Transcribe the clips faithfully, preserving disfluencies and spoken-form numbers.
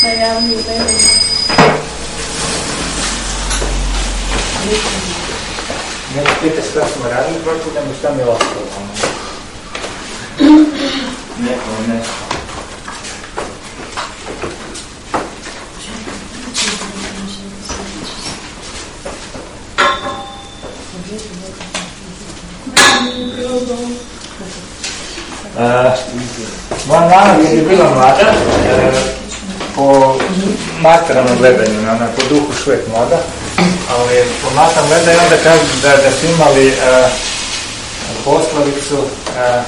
javni u medijima. Ne mi pitaš šta smo radili protiv, nego šta mi je ostalo. Neko nešto. Uh, moja mama kad je bila mlada, uh, po materijalnom gledanju, ona po duhu švet moda, ali po materijalnom gledanju onda kažu da, da su imali uh, poslovicu, uh,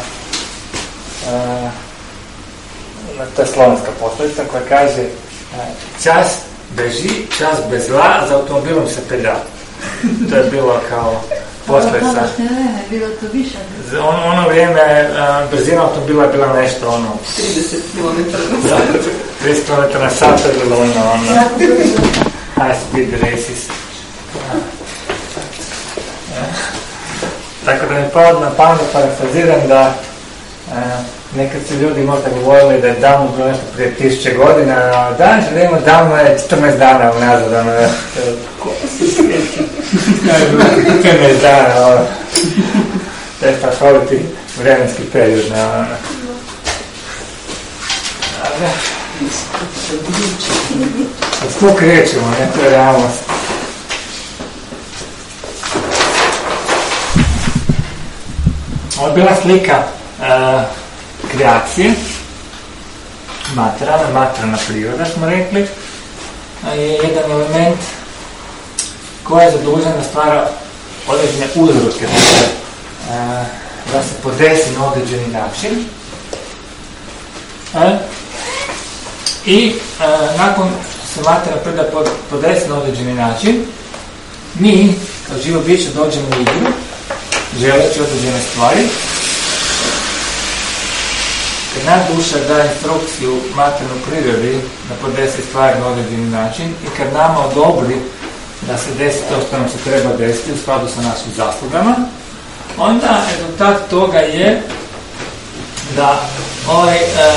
uh, to je slovenska poslovica koja kaže uh, čas beži, čas bez zla, za automobilom se pelja. To je bilo kao poslovica. Ne, ne, bilo to više. Za ono, ono vrijeme uh, brzina automobila je bila nešto ono... trideset kilometara na sat. trideset kilometara na sat je bilo ono, ono... high speed races. Uh, uh, tako da mi pao na pamet parafraziram da uh, nekad su ljudi možda govorili da je davno bilo nešto prije tisuće godina, a danas želimo davno je četrnaest dana unazad, ono je... četrnaest dana, ono... To je strahoviti vremenski period, ne, ono... S tu krećemo, ne, to je realnost. Ovo je bila slika uh, kreacije, materijalna, materijalna priroda smo rekli, je jedan element koji je zadužen da stvara određene uzroke, da, da se podesi na određeni način. E, I e, nakon što se materijalna priroda podesi na određeni način, mi kao živo biće dođemo u igru, želeći određene stvari. Kad naša duša daje instrukciju materijalnoj prirodi da podesi stvari na određeni način i kad nama odobri da se desi to što nam se treba desiti u skladu sa našim zaslugama, onda rezultat toga je da ovaj e, e,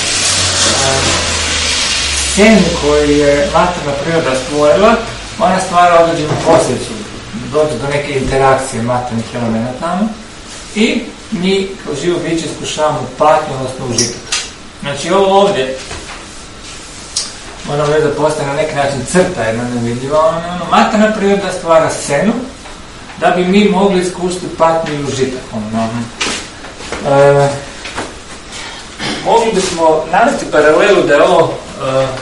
sen koji je materijalna priroda stvorila, ona stvara određenu posljedicu, dođe do neke interakcije materijalnih elemenata i mi kao živo biće iskušavamo patnju, odnosno užitak. Znači ovo ovdje moram reći da postaje na neki način crta jedna nevidljiva, ono, materijalna priroda stvara scenu da bi mi mogli iskušati patnju i užitak. Ono. E, mogli bismo navesti paralelu da je ovo e, e,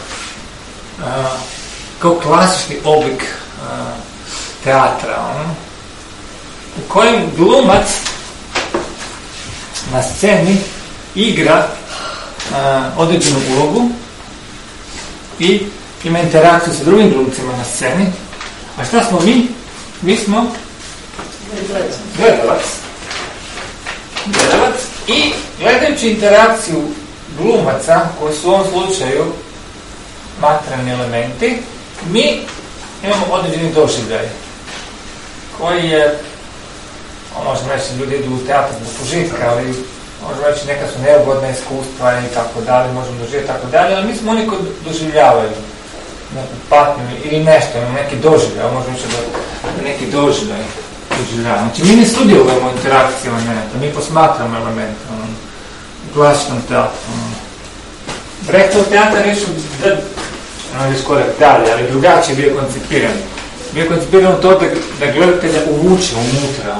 kao klasični oblik e, teatra, ono, u kojem glumac na sceni igra uh, određenu ulogu i ima interakciju sa drugim glumcima na sceni. A šta smo mi? Mi smo gledalac. Gledalac i gledajući interakciju glumaca, koji su u ovom slučaju materijalni elementi, mi imamo određeni doživljaj koji je, možemo reći, ljudi idu u teatr zbog užitka, ali možemo reći neka su neugodna iskustva i tako dalje, možemo doživjeti tako dalje, ali mi smo oni koji doživljavaju neku patnju ili nešto, neki doživljaj, možemo reći da neki doživljaj doživljavaju. Znači mi ne sudjelujemo u interakciji elementa, mi posmatramo element u klasičnom teatru. Brechtov teatar je da, ono je skoro dalje, ali drugačije bio koncipiran. Bio koncipiran to da, da gledatelja uvuče unutra,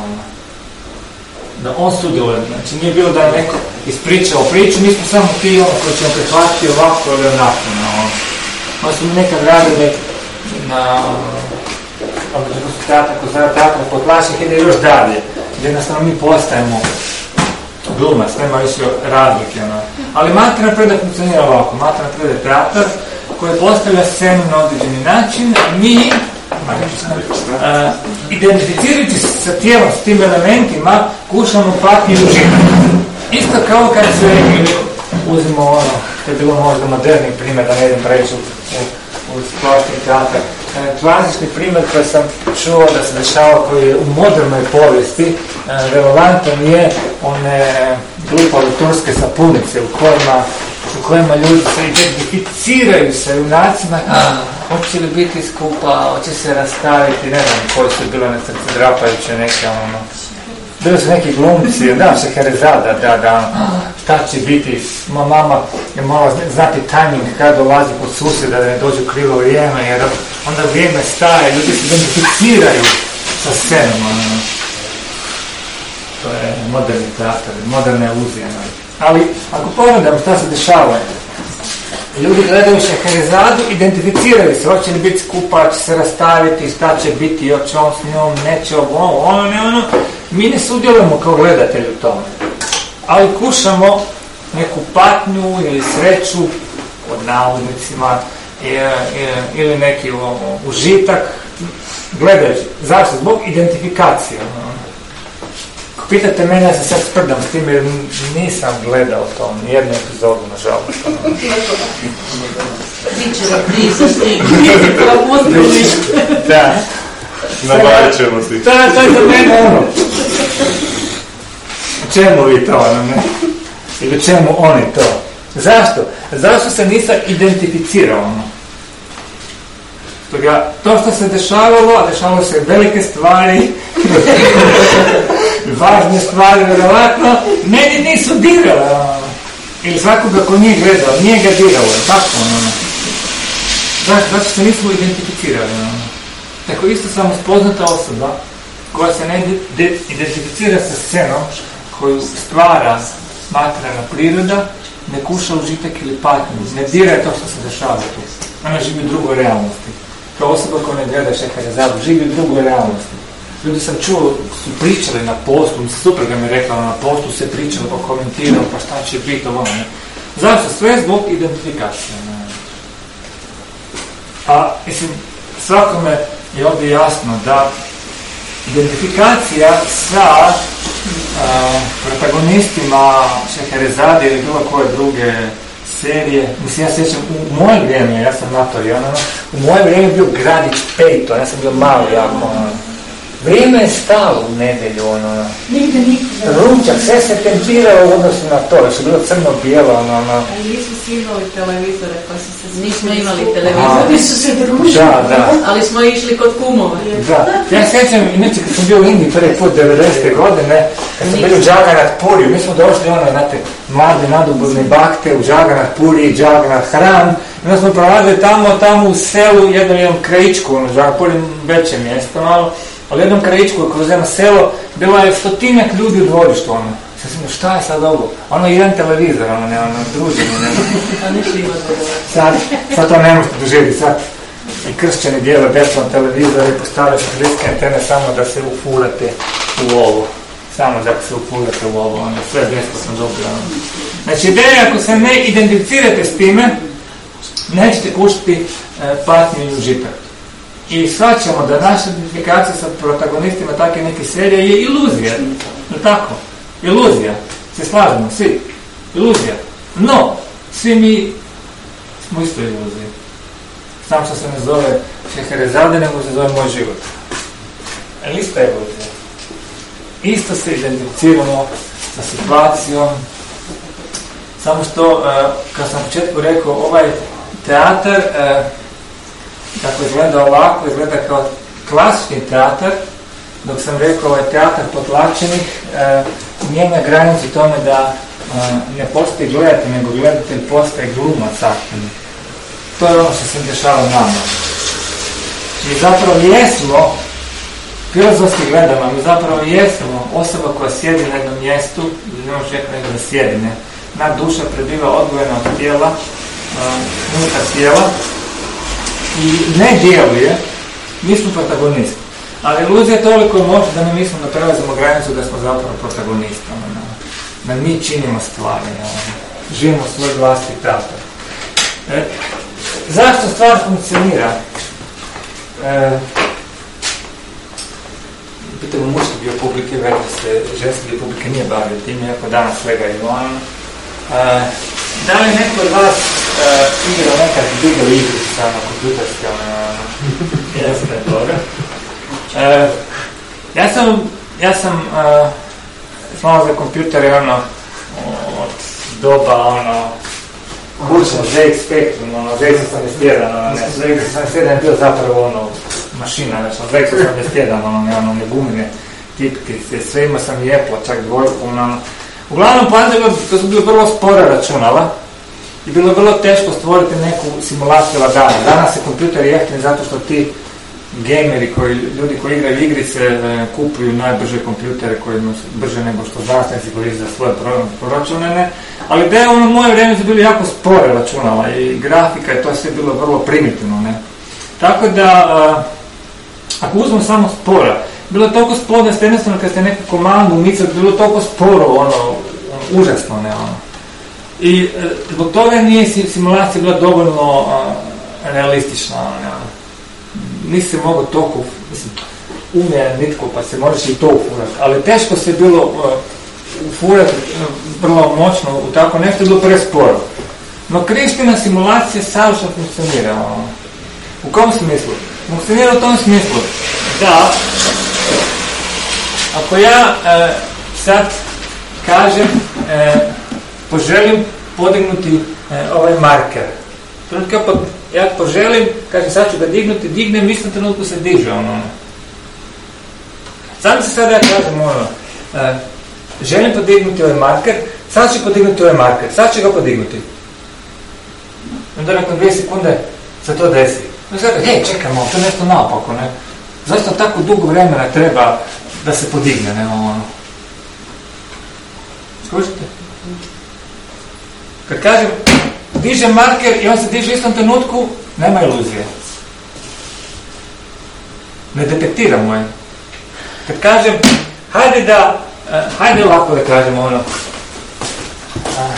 da on sudjeluje. Znači nije bilo da je neko ispričao priču, mi smo samo ti ono koji ćemo prihvatiti ovako ili onako. Ono smo nekad radili na su teatra, ko zna teatra potlačnih ide još dalje, gdje jednostavno mi postajemo glumac, nema više razlike. Ono. Ali materijalna priroda funkcionira ovako. Materijalna priroda je teatar koji postavlja scenu na određeni način, mi Uh, identificirajući sa tijelom, s tim elementima, kušamo patnju i užitak. Isto kao kad se uzimo ono, to je bilo možda moderni primjer, da ne idem preći u, u, u splošni teatar. E, klasični primjer koji sam čuo da se dešava, koji je u modernoj povijesti e, relevantan, je one glupave turske sapunice u kojima u kojima ljudi se identificiraju sa junacima, hoće li biti skupa, hoće se rastaviti, ne znam koji su bile na srce drapajuće neke, ono, bili su neki glumci, da, Šeherezada, da, da, šta će biti, moja mama je morala znati tajming kada dolazi kod susjeda da ne dođe krivo vrijeme, jer onda vrijeme staje, ljudi se identificiraju sa scenom, ono. To je moderni teatar, moderna iluzija. Ali, ako pogledamo šta se dešava, ljudi gledaju Šeherezadu, identificiraju se, hoće li biti skupa, će se rastaviti, šta će biti, hoće on s njom, neće ovo, ono, ne ono. Mi ne sudjelujemo kao gledatelji u tome, ali kušamo neku patnju ili sreću, pod navodnicima, ili neki užitak, gledajući. Zašto? Zbog identifikacije. Ako pitate mene, ja se sad sprdam s tim jer nisam gledao to, nijednu epizodu, nažalost. Biće repriza s tim. Da. Nabavit ćemo si. To je za mene ono. Čemu vi to, ono, ne? Ili čemu oni to? Zašto? Zašto se nisam identificirao, ono? Toga, to što se dešavalo, a dešavalo se velike stvari, važne stvari, vjerovatno, meni nisu dirale, ono. Ili svakoga ko nije gledao, nije ga diralo, tako, ono. Zašto? Zato se nismo identificirali, ono. Tako isto sam spoznata osoba koja se ne identificira sa scenom koju stvara materijalna priroda, ne kuša užitak ili patnju, ne dira to što se dešava tu. Ona živi u drugoj realnosti. Kao osoba koja ne gleda Šeherezadu, živi u drugoj realnosti. Ljudi sam čuo, su pričali na postu, supruga mi je rekla na postu, se pričalo, pa komentiralo, pa šta će biti ovo, ne. Zašto? Sve zbog identifikacije. Ne. A, mislim, svakome je ovdje jasno da identifikacija sa a, protagonistima Šeherezade ili bilo koje druge serije, mislim, ja sjećam, u moje vrijeme, ja sam mator, ono, u moje vrijeme je bio Gradić Pejto, ja sam bio mali, jako, ono, vrijeme je stalo u nedjelju, ono, Nigde niko. ručak, sve se tempiralo u odnosu na to, još je bilo crno-bijelo, ono, ono. A nisu svi imali televizore, pa su se... Nismo imali televizor. Oni su se družili. Da, da. Ali smo išli kod kumova. Da, ja sjećam, inače kad sam bio u Indiji prvi put devedesete godine, kad sam bio u Džaganat Puriju, mi smo došli ono, znate, mlade nadobudne bakte u Džaganat Puri, Džaganat Hram, i onda smo prolazili tamo, tamo u selu, jednom jednom krajičku, ono, Džaganat Puri, veće mjesto malo, ali jednom krajičku, kroz jedno selo, bilo je stotinjak ljudi u dvorištu, ono. Sad sam, šta je sad ovo? Ono, jedan televizor, ono, ne, ono, druženje, ne. A ništa ima dobro. Sad, sad to ne možete doživjeti, sad i kršćani dijele besplatan televizor i postavljaju satelitske antene samo da se ufurate u ovo. Samo da se ufurate u ovo, ono, sve besplatno dobro. Ono. Znači, ideja, ako se ne identificirate s time, nećete kušati e, patnju i užitak. I shvaćamo da naša identifikacija sa protagonistima takve neke serije je iluzija. Je tako? Iluzija. Se slažemo, svi. Iluzija. No, svi mi smo isto iluzije. Samo što se ne zove Šeherezade, nego se zove moj život. Ali isto je iluzija. Isto se identificiramo sa situacijom. Samo što, kad sam u početku rekao, ovaj teatar, kako izgleda ovako, izgleda kao klasični teatar, dok sam rekao ovaj teatar potlačenih, e, mijenja granicu tome da e, ne postoji gledatelj, nego gledatelj postaje glumac aktivni. To je ono što se dešava nama. I zapravo jesmo, filozofski gledamo, mi zapravo jesmo osoba koja sjedi na jednom mjestu, ne može rekao nego da sjedi, ne. Na duša prebiva odvojena od tijela, e, unutar tijela, i ne djeluje, mi smo protagonisti. Ali iluzija je toliko moćna da mi mislimo da prelazimo granicu da smo zapravo protagonisti. Ono, da mi činimo stvari, ono, živimo svoj vlastni teatar. E, zašto stvar funkcionira? E, pitamo muški dio publike, već se ženski dio publike nije bavio time, iako danas svega ima. E, da li neko od vas uh, igrao nekad video igrica na kompjuterske, ono, jesne, dobro. Uh, ja sam, ja sam uh, znao za kompjutere, ono, od doba, ono, kućno, Z X Spectrum, ono, Z X osamdeset jedan, ono, ne, Z X osamdeset jedan je bio zapravo, ono, mašina, znači, Z X osamdeset jedan, ono, ne, ono, ne gumine, tipkice, sve ima sam i Apple, čak dvojku, ono, uglavnom, poanta je bilo, to su bilo vrlo spora računala i bilo je vrlo teško stvoriti neku simulaciju lagana. Danas je kompjuter jeftin zato što ti gameri, koji, ljudi koji igraju igrice, e, kupuju najbrže kompjutere koji su brže nego što znanstvenici koji za svoje proračunane, ali da je ono moje vrijeme su bili jako spore računala i grafika i to sve bilo vrlo primitivno, ne. Tako da, a, ako uzmemo samo spora, bilo je toliko sporo da ste jednostavno kad ste neku komandu umicali, bilo je toliko sporo, ono, užasno, ne, ono. I e, zbog toga nije simulacija bila dovoljno a, realistična, ne, ono. Nisi se mogao toliko, mislim, umije nitko, pa se možeš i to ufurati, ali teško se bilo uh, ufurati uh, vrlo moćno u tako nešto, je bilo presporo. No Kriština simulacija savršeno funkcionira. Uh, u kom smislu? Funkcionira u tom smislu da ako ja uh, sad kažem uh, poželim podignuti uh, ovaj marker, trenutka pod ja poželim, kažem sad ću ga dignuti, dignem, istom trenutku se diže ono. Sad se sada ja kažem ono, uh, želim podignuti ovaj marker, sad ću podignuti ovaj marker, sad ću ga podignuti. Onda nakon dvije sekunde se to desi. Onda sad, hej, čekaj malo, to je nešto naopako, ne? Zašto tako dugo vremena treba da se podigne, ne, ono? Skušite? Kad kažem, diže marker i on se diže u istom trenutku, nema iluzije. Ne detektiramo je. Kad kažem, hajde da, uh, hajde ovako da kažemo ono, uh,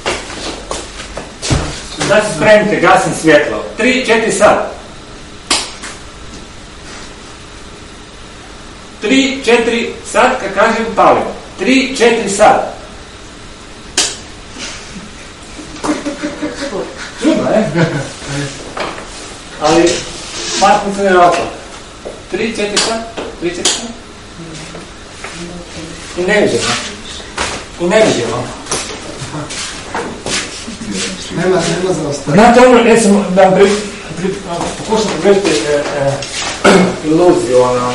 da se spremite, gasim svjetlo, tri, četiri sad. Tri, četiri sad, kad kažem palim. Tri, četiri sad. Čudno, ne? Ali, Mark funkcionira ovako. Tri, četiri sad, tri, četiri sad. I ne vidimo. I ne vidimo. Nema, nema za ostanje. Znate ono, recimo, da vam pri, pri, pokušam približiti e, e, iluziju, ono,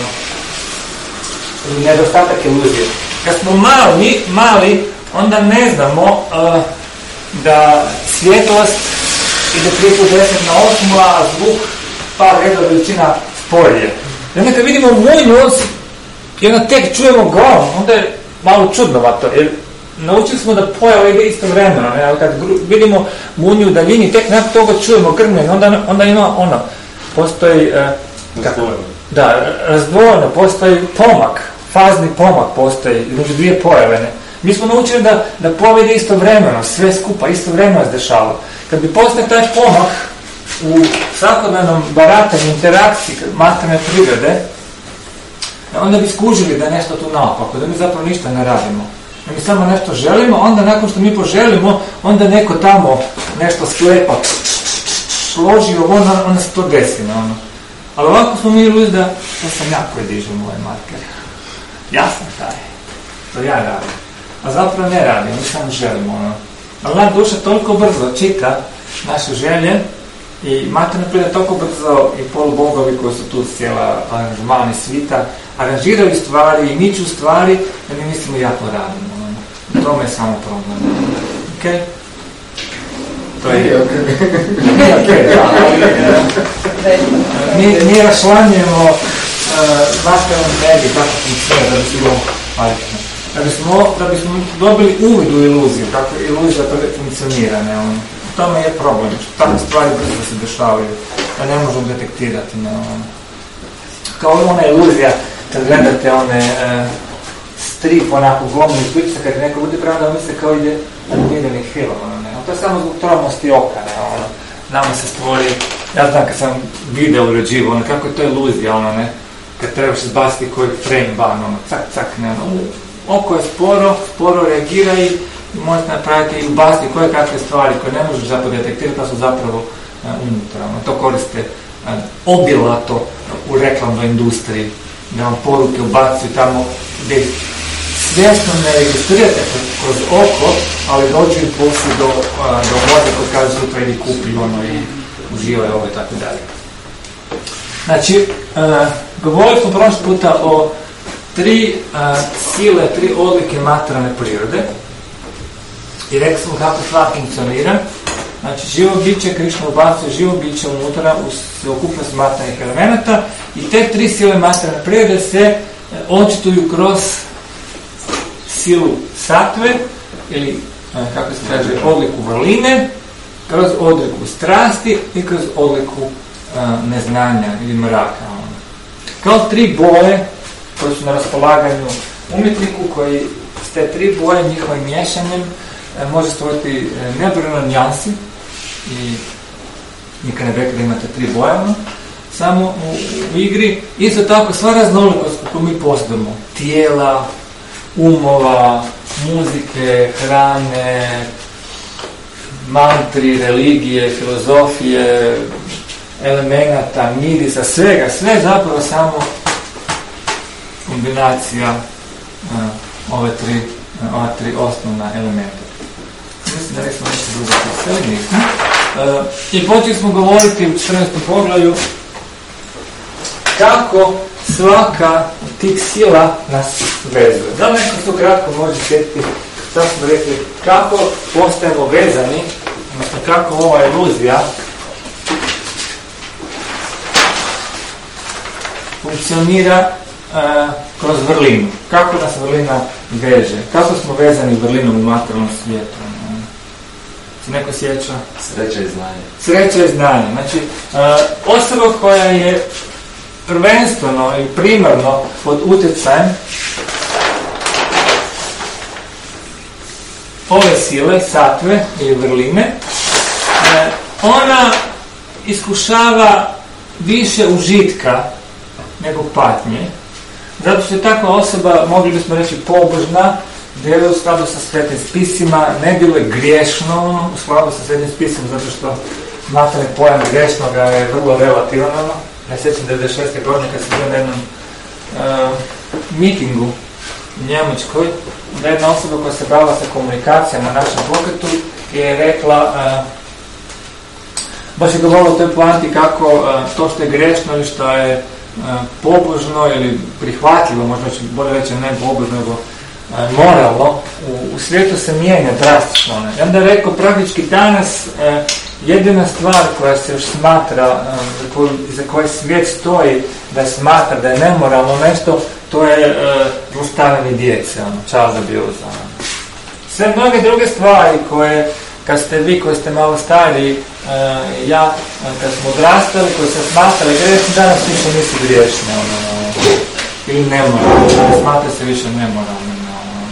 ili nedostatak iluzije. Kad smo mali, mali, onda ne znamo uh, da svjetlost ide tri puta deset na osam, a zvuk par reda veličina sporije. I onda kad vidimo munju, i onda tek čujemo grom, onda je malo čudnovato, jer naučili smo da pojava ide isto vremena, ne? Ali kad vidimo munju u daljini, tek nakon toga čujemo grmljenje, onda, onda ima ono, postoji, uh, kako, da, razdvojeno, postoji pomak, fazni pomak postoji između dvije pojave, ne? Mi smo naučili da, da pojava ide isto vremena, sve skupa, isto vremena se dešava. Kad bi postoji taj pomak u svakodnevnom baratanju, interakciji materijalne prirode, onda bi skužili da je nešto tu naopako, da mi zapravo ništa ne radimo. Da mi samo nešto želimo, onda nakon što mi poželimo, onda neko tamo nešto sklepa, složi ovo, onda, onda se to desi. Ono. Ali ovako smo mi ljudi da to sam ja koji dižem ovaj marker. Ja sam taj. To ja radim. A zapravo ne radim, mi samo želimo. Ono. Ali naša duša toliko brzo čita naše želje i materijalna priroda toliko brzo i polubogovi koji su tu cijela aranžmani svita, aranžiraju stvari i miču stvari da mi mislimo ja to radimo. Ono. To me je samo problem. Okej? Okay? To je ok. Nije ok, da, ali mi, mi rašlanjujemo uh, materijalnu energiju, tako funkcionira, da bismo, da bismo, da bismo dobili uvid u iluziju, kako iluzija funkcionira, ne, on. U tome je problem, što takve stvari brzo se dešavaju, da ne možemo detektirati, ne, on. Kao ona iluzija, kad gledate one uh, strip, onako glomni sličice, kad neko bude pravda, da misle kao ide animirani film, ono, ne. To je samo zbog tromosti oka, ne, ono. Nama se stvori, ja znam kad sam video uređivo, ono, kako je to iluzija, ono, ne, kad trebaš izbaciti koji frame ban, ono, cak, cak, ne, ono, oko je sporo, sporo reagira i možete napraviti i ubaciti koje kakve stvari koje ne možeš zapravo detektirati, pa su zapravo uh, unutra, ono, to koriste uh, obilato u reklamnoj industriji, da vam poruke ubacuju tamo gdje svjesno ne registrirate kroz oko, ali dođu i poslije do, do mozga koji kaže sutra idi kupi ono i uživaj ovo i tako dalje. Znači, uh, govorili smo prošli puta o tri uh, sile, tri odlike materijalne prirode i rekli smo kako stvar funkcionira. Znači, živo biće, Krišna ubacuje živo biće unutra u sveukupnost materijalnih elemenata i te tri sile materijalne prirode se uh, očituju kroz silu satve ili, uh, kako se kaže, odliku vrline, kroz odliku strasti i kroz odliku uh, neznanja ili mraka. Kao tri boje koje su na raspolaganju umjetniku, koji s te tri boje njihovim miješanjem uh, može stvoriti uh, nebrojeno nijansi i nikad ne rekli da imate tri boje, samo u, u igri. Isto tako sva raznolikost koju mi posjedujemo, tijela, umova, muzike, hrane, mantri, religije, filozofije, elemenata, mirisa, svega, sve zapravo samo kombinacija uh, ove tri, uh, ova tri osnovna elementa. Mislim da nismo nešto drugo pisali, nismo. Uh, I počeli smo govoriti u četrnaestom poglavlju kako svaka od tih sila nas vezuje. Da neko to kratko može sjetiti, sad smo rekli kako postajemo vezani, odnosno kako ova iluzija funkcionira uh, kroz vrlinu. Kako nas vrlina veže? Kako smo vezani vrlinom u materijalnom svijetu? Se neko sjeća? Sreća i znanje. Sreća i znanje. Znači, uh, osoba koja je prvenstveno i primarno pod utjecajem ove sile, satve i vrline, uh, ona iskušava više užitka nego patnje, zato što je takva osoba, mogli bismo reći, pobožna, djeluje u skladu sa svetim spisima, ne djeluje griješno u skladu sa svetim spisima, zato što materijalni pojam griješnoga je vrlo relativan. Ne sjećam devedeset šeste godine kad sam bio na jednom uh, mitingu u Njemačkoj, da jedna osoba koja se bavila sa komunikacijama na našem pokretu je rekla, uh, baš je govorila o toj poanti kako uh, to što je grešno ili što je uh, pobožno ili prihvatljivo, možda će bolje reći ne pobožno, nego uh, moralno, u, u svijetu se mijenja drastično. I onda je rekao, praktički danas uh, jedina stvar koja se još smatra, uh, za, koju, za koji svijet stoji da smatra da je nemoralno nešto, to je uh, zlostavljanje djece, ono, child abuse. Ono. Sve mnoge druge stvari koje, kad ste vi koji ste malo stariji, uh, ja, uh, kad smo odrastali, koji se smatrali grešni, danas više nisu griješne, ono, ono, ili nemoralne, smatra se više nemoralne. Ono.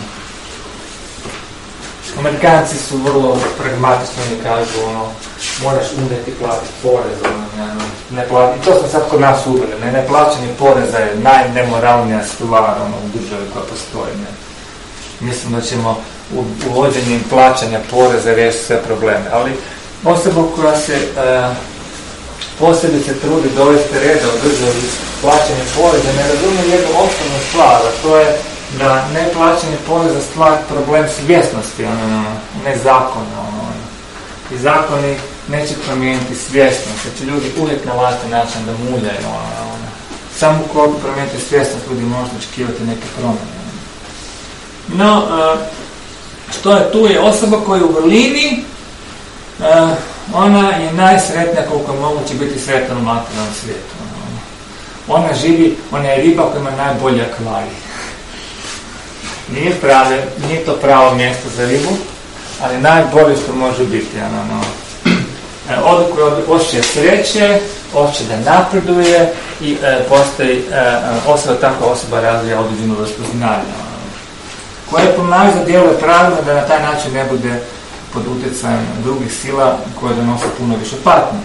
Amerikanci su vrlo pragmatični, oni kažu, ono, moraš umjeti platiti porez, ono, ne plati. I to smo sad kod nas uveli, ne, ne plaćanje poreza je najnemoralnija stvar, ono, u državi koja postoji, ne. Mislim da ćemo uvođenjem plaćanja poreza riješiti sve probleme, ali osoba koja se e, posebice trudi dovesti reda u državi plaćanje poreza ne razumije jednu osnovnu stvar, a to je da ne plaćanje poreza stvar problem svjesnosti, ono, ne zakona. Ono. I zakoni neće promijeniti svjesnost, jer će ljudi uvijek nalaziti način da muljaju. Ono, ono. Samo koliko promijeniti svjesnost, ljudi možda očekivati neke promjene. No, uh, što je tu je osoba koja je u vrlini, uh, ona je najsretnija koliko je moguće biti sretna u materijalnom svijetu. Ona živi, ona je riba koja ima najbolji akvarij. Nije, prave, nije to pravo mjesto za ribu, ali najbolje što može biti. Ono, ono. Odlikuje osjećaj sreće, osjećaj da napreduje i e, postoji e, osoba, takva osoba razvija određenu vrstu znanja. Koja pomaže da djeluje pravilno, da na taj način ne bude pod utjecajem drugih sila koje donose puno više patnje.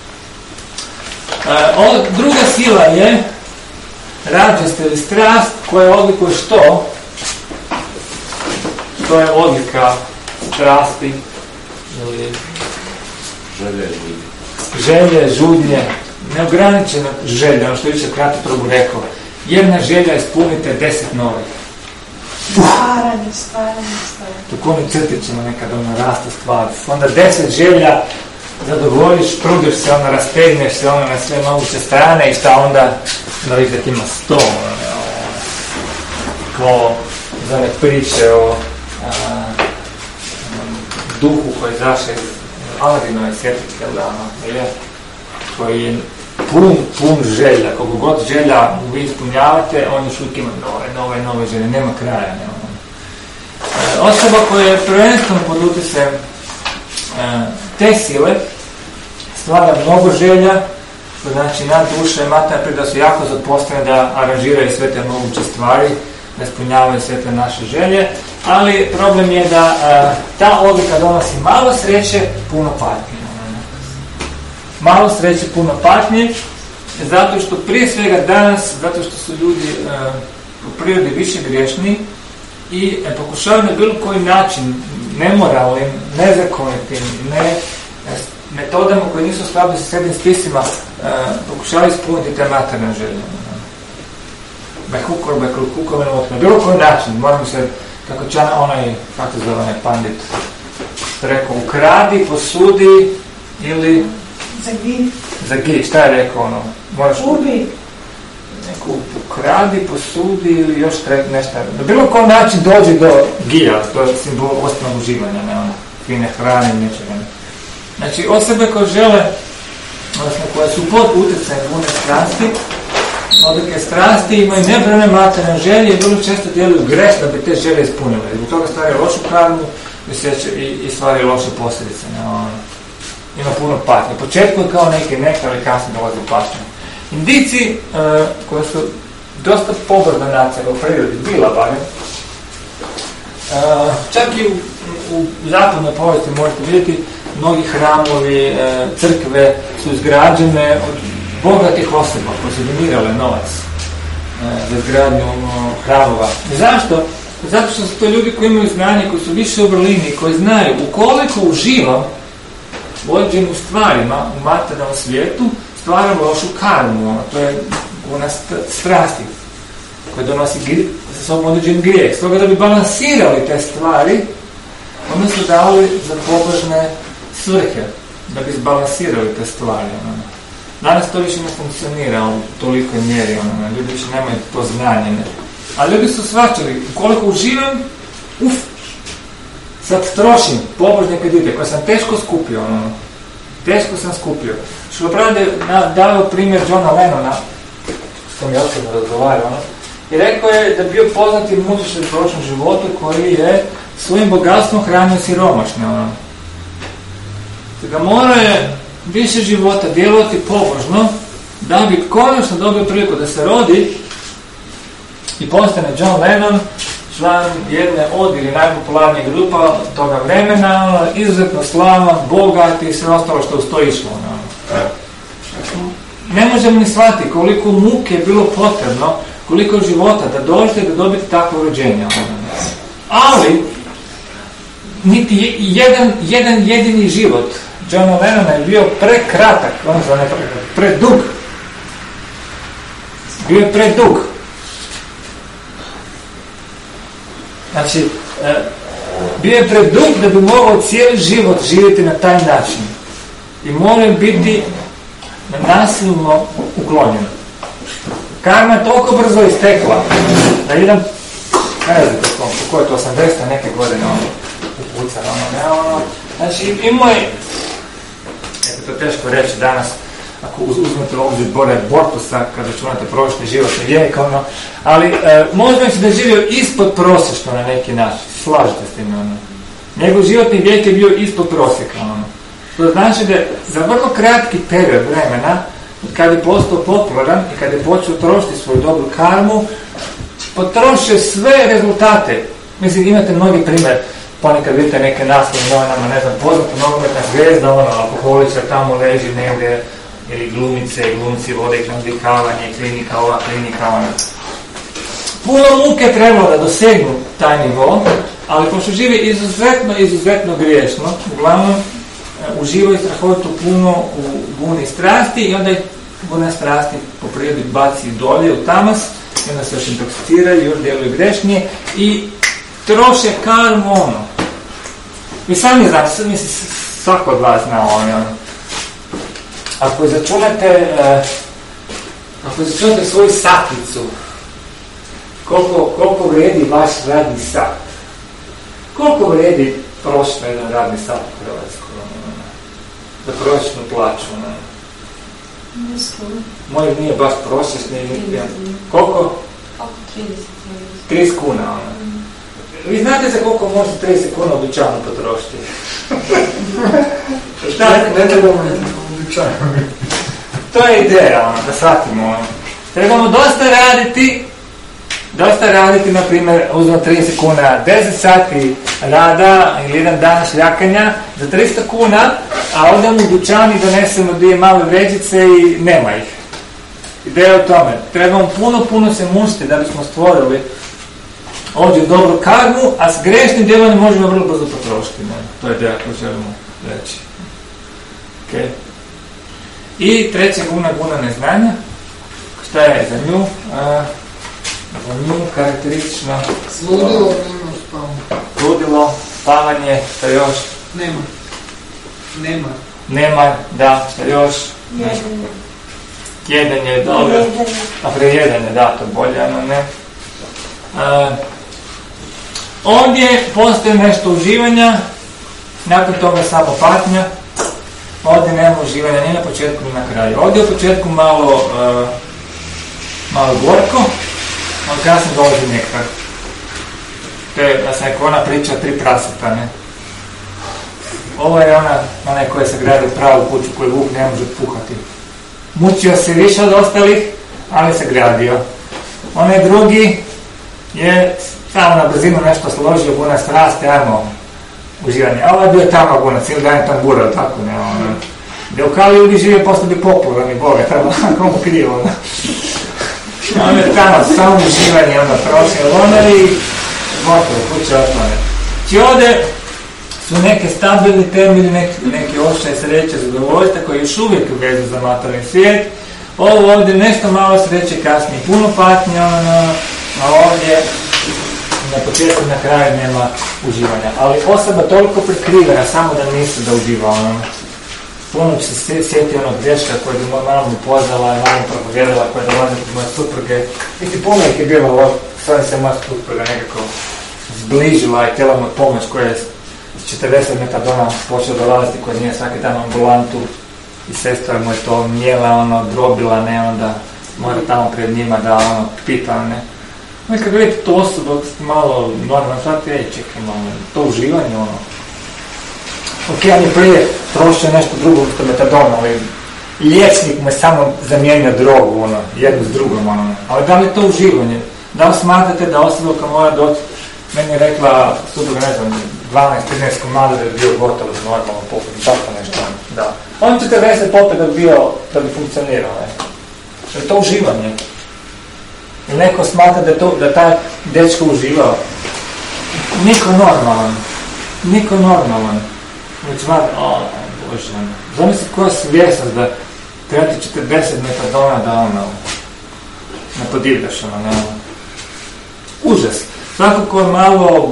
E, druga sila je radost ili strast koja odlikuje što? To je odlika strasti ili želje, žudnje. Želje, žudnje, neograničena želja, ono što je više Kratoprobu rekao. Jedna želja ispunite deset novih. Stvaranje, stvaranje, stvaranje. Dok oni crtićima nekad ono raste stvar. Onda deset želja zadovoljiš, trudiš se, ono rastegneš se ono na sve moguće strane i šta onda da vidite da ima sto. Ono, ko za ne priče o a, duhu koji zaše iz Aladinove svjetice, koji je pun, pun želja. Koliko god želja vi ispunjavate, on još uvijek ima nove, nove, nove želje, nema kraja. Nema. Osoba koja je prvenstveno pod utjecajem te sile stvara mnogo želja, što znači na duša i materijalna priroda su jako zaposlene da aranžiraju sve te moguće stvari, da ispunjavaju sve te naše želje, ali problem je da a, ta odlika donosi malo sreće, puno patnje. Malo sreće, puno patnje, zato što prije svega danas, zato što su ljudi a, u prirodi više griješni i a, pokušavaju na bilo koji način, nemoralnim, nezakonitim, ne metodama koje nisu u skladu sa srednjim spisima, a, pokušavaju ispuniti te materijalne želje. Behukor, bekrukukor, na bilo koji način, moram se, kako će onaj, kako se zove onaj pandit, rekao, ukradi, posudi ili... Zagi. Zagi, šta je rekao ono? Moraš... Ubi. Neku ukradi, posudi ili još treba nešto. Na bilo koji način dođe do gija, to je simbol osnovnog uživanja, ne ono, fine hrane i nečega. Ne. Znači, osobe koje žele, odnosno koje su pod utjecajem one strasti, odlike strasti imaju nebrojne materijalne želje i vrlo često djeluju greš da bi te želje ispunile. Zbog toga stvaraju lošu karmu i, i stvaraju loše posljedice. No, ima puno patnje. U početku je kao neke neka, ali kasnije dolazi patnje. Indici uh, koje su dosta pobrda nacija u prirodi, bila barem, uh, čak i u, u zapadnoj povijesti možete vidjeti, mnogi hramovi, uh, crkve su izgrađene od bogatih osoba koji su donirale novac e, za izgradnju ono, hramova. Zašto? Zato što su to ljudi koji imaju znanje, koji su više u vrlini, koji znaju ukoliko uživam u određenim stvarima u materijalnom svijetu, stvaram lošu karmu. Ono, to je ona strasti koja donosi gri, sa sobom određen grijeh. Stoga da bi balansirali te stvari, onda su dali za pobožne svrhe, da bi izbalansirali te stvari. Ono. Danas to više ne funkcionira u tolikoj mjeri, ono, ljudi više nemaju to znanje. Ne. A ljudi su shvaćali, ukoliko uživam, uf, sad trošim pobožne kredite koje sam teško skupio, ono, teško sam skupio. Što pravda je dao primjer Johna Lennona, s kojom je osobno razgovarao, ono, i rekao je da je bio poznati muzičar u prošlom životu koji je svojim bogatstvom hranio siromašne. Ono. Da mora je više života djelovati pobožno da bi konačno dobio priliku da se rodi i postane John Lennon član jedne od ili najpopularnijih grupa toga vremena, izuzetno slavan, bogat i sve ostalo što uz to išlo. Ne možemo ni shvatiti koliko muke je bilo potrebno, koliko života da dođete da dobiti takvo rođenje. Ali niti jedan, jedan jedini život Johna Lennona je bio prekratak, on zove ne predug. Bio je predug. Znači, e, bio je predug da bi mogao cijeli život živjeti na taj način. I mora biti nasilno uklonjen. Karma je toliko brzo istekla da jedan, ne znam kako je to, osamdeset neke godine, ono, upuca, ono, ne, ono, znači imao je, to je teško reći danas, ako uzmete obzir Bore Bortusa, kada računate prošli životni vijek, ono, ali e, možda će da je živio ispod prosječno na neki način, slažete s tim, ono. Njegov životni vijek je bio ispod prosjeka, ono. To znači da za vrlo kratki period vremena, kada je postao popularan i kada je počeo trošiti svoju dobru karmu, potrošio sve rezultate. Mislim, imate mnogi primjer, ponekad vidite neke naslove novinama, ne znam, poznata nogometna zvijezda, ono, alkoholičar tamo leži negdje, ili glumice, glumci vode ih na odvikavanje, klinika ova, klinika ona. Puno muke trebalo da dosegnu taj nivo, ali pošto živi izuzetno, izuzetno griješno, uglavnom uživaju strahovito puno u buni strasti i onda bune strasti po prirodi baci dolje u tamas i onda se još intoksiciraju, još djeluju grešnije i troše karmu, ono. Vi sami znate, mislim, svako od vas zna, ono. Ako izračunate, uh, ako izračunate svoju satnicu, koliko, koliko vredi vaš radni sat? Koliko vredi prosječno jedan radni sat u Hrvatskoj? Za prosječnu plaću, ono. Moj nije baš prosječni, niti. Koliko? Oko trideset. trideset kuna, ono. Vi znate za koliko možete trideset kuna u dućanu potrošiti? Ne trebamo u dućanu. To je ideja, ono, da shvatimo, ono. Trebamo dosta raditi, dosta raditi, na primjer, uzmemo trideset kuna, deset sati rada ili jedan dan šljakanja za tristo kuna, a odemo u dućan i donesemo dvije male vrećice i nema ih. Ideja je u tome, trebamo puno, puno se mušiti da bismo stvorili ovdje dobru karmu, a s grešnim djelovanjem možemo vrlo brzo potrošiti. Ne? To je ideja koju želimo reći. Okay. I treća guna, guna neznanja. Šta je za nju? A, za nju karakteristično Ludilo, nema spavanje. ludilo, spavanje, šta još? Nema. Nema. Nema, da, šta još? Jedenje. Jedenje je dobro. Jedenje. A prejedanje, da, to bolje, ano ne. A, ovdje postoji nešto uživanja, nakon toga samo patnja. Ovdje nema uživanja ni na početku ni na kraju. Ovdje u početku malo, uh, malo gorko, ali kasno dolazi nekak. To je, da sam rekao, ona priča tri praseta, ne? Ovo je ona, onaj koja se gradi pravu kuću koju vuk ne može puhati. Mučio se više od ostalih, ali se gradio. Onaj drugi je samo na brzinu nešto složio, gunac raste, ajmo uživanje. A ovo je bio tamo gunac, cijeli dan je tam gurao, tako ne, ono. Da u kao ljudi žive, posto bi popularni boga, tamo, ako mu krivo, ono. Ono je tamo, samo uživanje, ono, prošle, ono i gotovo, kuće otvorene. Či ovdje su neke stabilni temelji, neke, neke ošće sreće, zadovoljstva koji još uvijek vezu za materijalni svijet. Ovo ovdje nešto malo sreće, kasnije puno patnje, ono, a ovdje na početku i na kraju nema uživanja. Ali osoba toliko prekrivena, samo da misli da uživa, ono. Puno će se sjetiti onog dječka koja bi moja mama upoznala i mama propovijedala koja je dolazila kod moje supruge. Niti puno ih je bilo, sada se moja supruga nekako zbližila i htjela mu pomoć koja je s četrdeset metadona počela dolaziti kod nje svaki dan u ambulantu i sestra mu je to mijela, ono, drobila, ne, onda mora tamo pred njima da, ono, pita, ne. No i kad vidite to osobu, malo normalno, sad je, čekaj malo, to uživanje, ono. Ok, on je prije trošio nešto drugo što metadona, ali liječnik mu je samo zamijenio drogu, ono, jednu s drugom, ono. Ali da li je to uživanje? Da li smatrate da osoba koja mora doći, meni je rekla supruga, ne znam, dvanaest trinaest komada da je bio gotovo za normalno poput, tako nešto, da. On četrdeset popet da bi bio, da bi funkcionirao, ne. Da je to uživanje. I neko smatra da, to, da taj dečko uživao. Niko normalan. Niko normalan. Znači, smatra, o, bože, zamisli koja svjesnost da treba ti četrdeset metadona da ono, ne podivljaš, ono, ne, ono. Užas. Svako ko je malo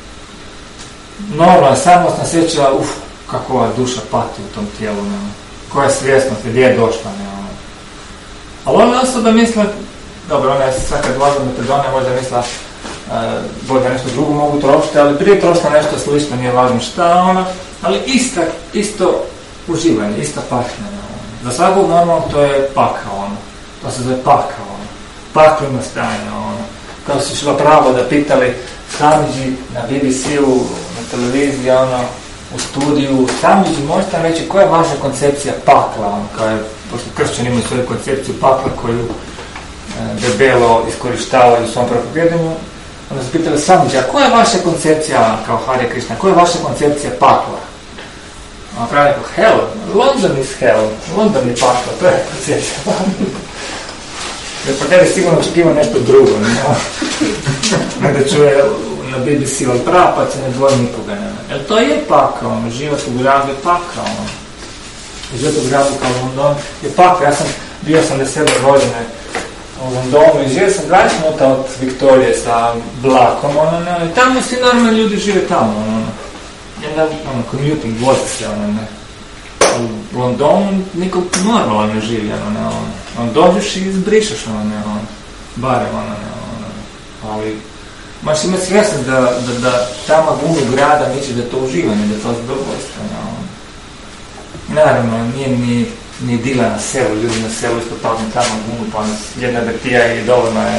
normalan, samostna sjeća, uf, kako ova duša pati u tom tijelu, ne, ono. Koja svjesnost, gdje je došla, ne, ono. Ali ova osoba misla, dobro, ona je sad kad vlada metadona, možda misla, uh, bolje nešto drugo mogu trošiti, ali prije trošila nešto slično, nije važno šta ona, ali ista, isto uživanje, ista pašnja. Ono. Za svakog normalnog to je pakao, ono. To se zove pakao, ono. Pakleno stanje, ono. Kao su šla pravo da pitali Samidži na B B C-u, na televiziji, ono, u studiju, Samidži, možete nam reći koja je vaša koncepcija pakla, ono, kao je, pošto kršćani imaju svoju koncepciju pakla koju debelo iskorištavaju u svom propovjedanju. Onda su pitali Samidži, a koja je vaša koncepcija kao Hare Krishna, koja je vaša koncepcija pakla? On pravi rekao, hell, London is hell, London je pakla, to je koncepcija pakla. Jer pa tebi sigurno očekiva nešto drugo, ne da čuje na B B C, ali prava se ne dvoji nikoga, ne. Jer to je pakla, ono, život u gradu je pakla, ono. Život u gradu kao London je pakla. Ja sam bio osamdeset sedme godine u Londonu i živio sam dvadeset minuta od Viktorije sa vlakom, ono, ne, i tamo svi normalni ljudi žive tamo, ono, jedna, ono, commuting, vozi se, ono, ne. U Londonu niko normalno ne živi, ono, ne, ono, on dođeš i izbrišeš, ono, ne, ono, barem, ono, ne, ono, ali, možeš imati svjesno da, da, da tamo gunu grada neće da je to uživanje, da je to zadovoljstvo, ne, ono. Naravno, nije ni, ni dila na selu, ljudi na selu isto padne tamo gunu, pa jedna betija i dovoljno je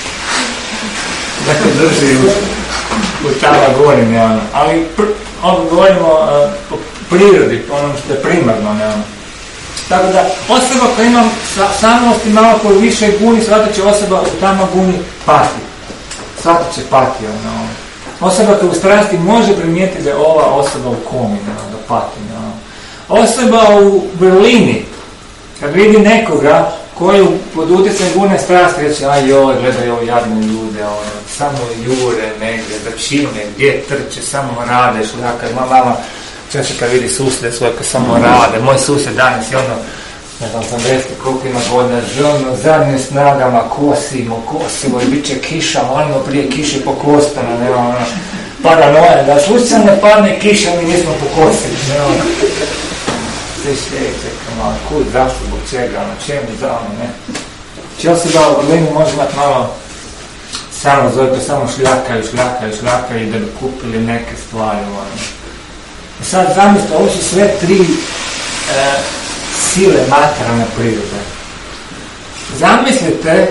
da te drži u, u tamo goni, ne, ono. Ali, pr, ono, govorimo uh, po prirodi, po onom što je primarno, ne, ono. Tako da, osoba koja ima sa, samost i malo koju više guni, svata će osoba u tamo guni pati. Svata će pati, ono. Osoba koja u strasti može primijetiti da je ova osoba u komi, ne, da pati, ne, ono. Osoba u vrlini, kad vidi nekoga koji pod utjecajem gune strasti reći, aj joj, gledaj ovo jadne ljude, ono, samo jure negdje, da čine, gdje trče, samo rade, šljaka, ima mama, često kad vidi susjede svoje koji samo rade, moj susjed danas je ono, ne znam, osamdeset koliko ima godina, želno, zadnjim snagama kosimo, kosimo i bit će kiša, molimo prije kiše pokostano, ne, ono, paranoja, da slučajno ne padne kiša, mi nismo pokosili, ne, ono. Sve šljeg, čekaj malo, kud, zašto, zbog čega, ono, čemu, za ono, ne. Či osoba u vrlini može imati malo, samo zove to samo šljakaju, šljakaju, šljakaju da bi kupili neke stvari, ono. I sad zamislite, ovo su sve tri e, sile materijalne prirode. Zamislite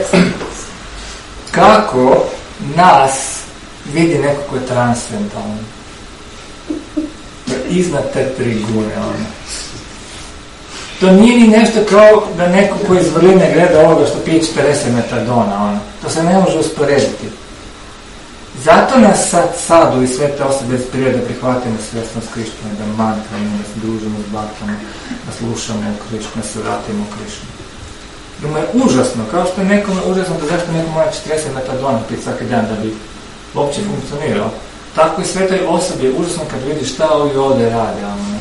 kako nas vidi neko ko je transcendentalno. Iznad te tri gune, ono. To nije ni nešto kao da neko ko iz vrline gleda ovoga što pije četrdeset metadona, ono. To se ne može usporediti. Zato nas sad sadu i sve te osobe iz prirode prihvatimo svjesnost Krištine, da mantramo, da se družimo s baktama, da slušamo o Krištine, da se vratimo o Krištine. Doma je užasno, kao što je nekome užasno da zašto neko mora četrdeset metadona piti svaki dan da bi uopće funkcionirao. Tako i sve toj osobi je užasno kad vidi šta ovi ovdje rade, ono.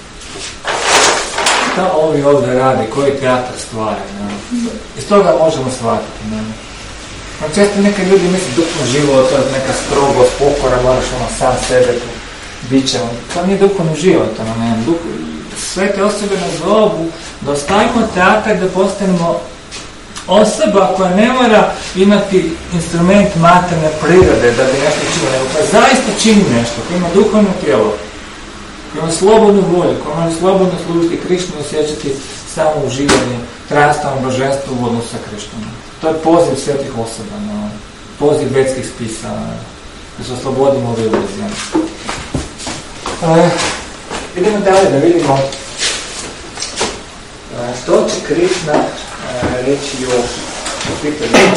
Šta ovi ovdje rade, koji teatr stvari, ne. Iz toga možemo shvatiti, ne. No, često neka ljudi misli duhovno život, to je neka strogost, pokora, moraš ono sam sebe bit će, to nije duhovno život, ono, ne, duh, sve te osobe nas zovu da ostavimo teatar, da postanemo osoba koja ne mora imati instrument materne prirode da bi nešto činila, nego koja zaista čini nešto, koja ima duhovno tijelo, koja ima slobodnu volju, koja može slobodno služiti Krištinu i osjećati samo uživanje, transtalno blaženstvo u odnosu sa Krištinom. To je poziv svetih osoba, no, poziv vedskih spisa, da se oslobodimo ove iluzije. E, idemo dalje da vidimo e, što će Krišna e, reći o pitanju.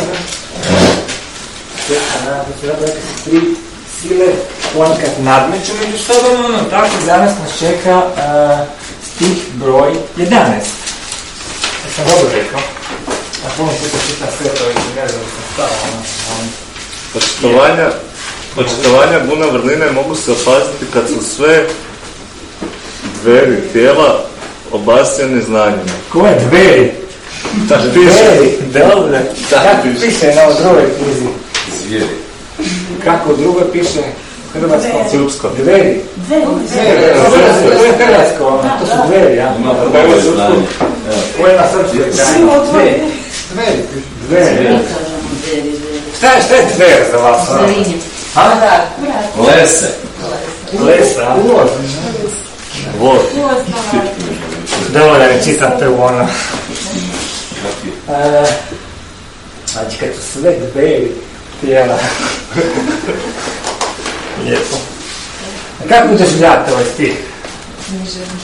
Dakle, su tri sile ponekad nadmeću među sobom, ono, tako danas nas čeka e, stih broj jedanaest. Ja sam dobro rekao. A puno puta čitam sve to i ne znam sam stao. Očitovanja, očitovanja guna vrline mogu se opaziti kad su sve dveri tijela obasjene znanjima. Koje dveri? Tako Dveri, dobro. Kako piše na drugoj knjizi? Zvijeri. Kako u drugoj piše u hrvatskom? Srpsko. Dveri. Dveri. To je hrvatsko, to su dveri, ja? Ovo je znanje. Koje na srpsko? Dveri. Dveri. Dveri. Šta je, šta je dver za vas? A? Lese. Lesa, ulaz. Vod. Dobro da ne čitate u ono. E, znači kad su sve dveri tijela. Lijepo. A kako budeš gledati ovaj stih? Ne želim.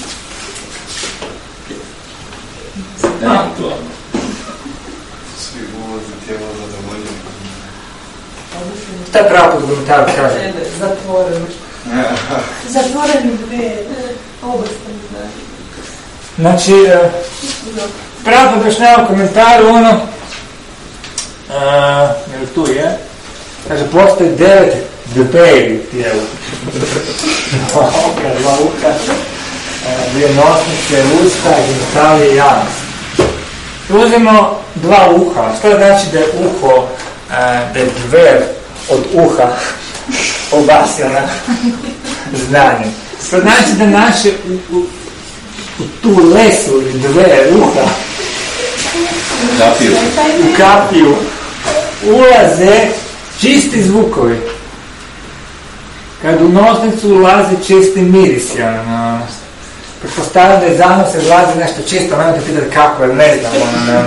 Eventualno. Svi ulazi tijela zadovoljeni. Šta je pravo pod komentaru kaže? Zatvoreno. Zatvoreni dve. Obostrani, znači. Znači, pravo objašnjava u komentaru ono, uh, jer tu je, kaže, postoji devet dveri tijela. Oka, dva uha, dvije nosnice, usta, genitalije i anus. Uzmemo dva uha. Što znači da je uho, da je dver od uha obasjana znanjem? To znači da naše u, u, u tu lesu dve uha Kapiju. u kapiju ulaze čisti zvukovi. Kad u nosnicu ulazi čisti miris, ono, pretpostavljam da je za nos izlazi nešto čisto, nemojte pitati kako, jer ne znam, ono,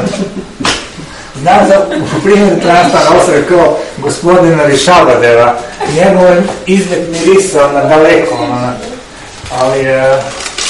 znam za u primjeru transparna osobe kao gospodina Rišabadeva, njegov izgled mirisao na daleko, ono, ali e,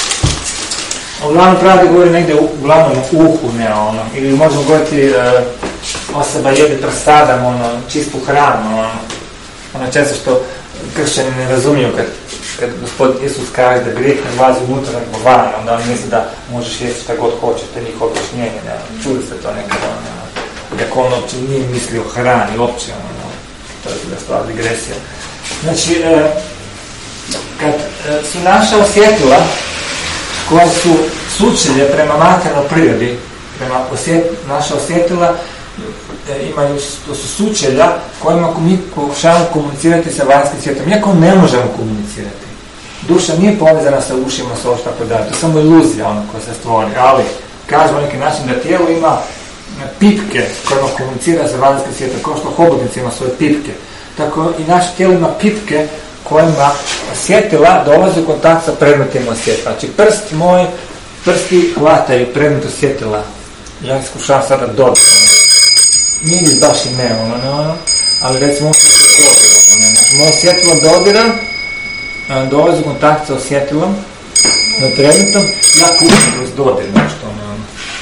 uglavnom pravda govori negdje uglavnom u uhu, ne, ono, ili možemo govoriti e, osoba jede prsadam, ono, čistu hranu, ono, ono često što kršćani ne razumiju kad, kad gospodin Isus kaže da grijeh ne ulazi unutra nego van, onda on misli da možeš jesti šta god hoće, to je njihovo objašnjenje, ne, čuli ste to nekada, ono, kako on uopće nije mislio o hrani, uopće, ono, to je bila stvar digresija. Znači, e, kad e, su naša osjetila, koja su sučelje prema maternoj prirodi, prema osjet, naša osjetila, e, imaju, to su sučelja kojima mi pokušavamo komunicirati sa vanjskim svijetom, iako ne možemo komunicirati. Duša nije povezana sa ušima, sa ovo što tako dalje, to je samo iluzija ono koja se stvori, ali kažemo neki način da tijelo ima pipke kojima komunicira sa vanjskim svijetom, kao što hobotnici ima svoje pipke. Tako i naše tijelo ima pipke kojima osjetila dolazi u kontakt sa predmetima osjetila. Znači prst moj, prsti hvataju predmet osjetila. Ja iskušavam sada dobiti. Nije baš i ne, ono, ne, ono, ali recimo osjetilo dodira. Ono, znači moje osjetilo dodira, dolazi u kontakt sa osjetilom, na predmetom, ja kućam kroz dodir nešto, ono,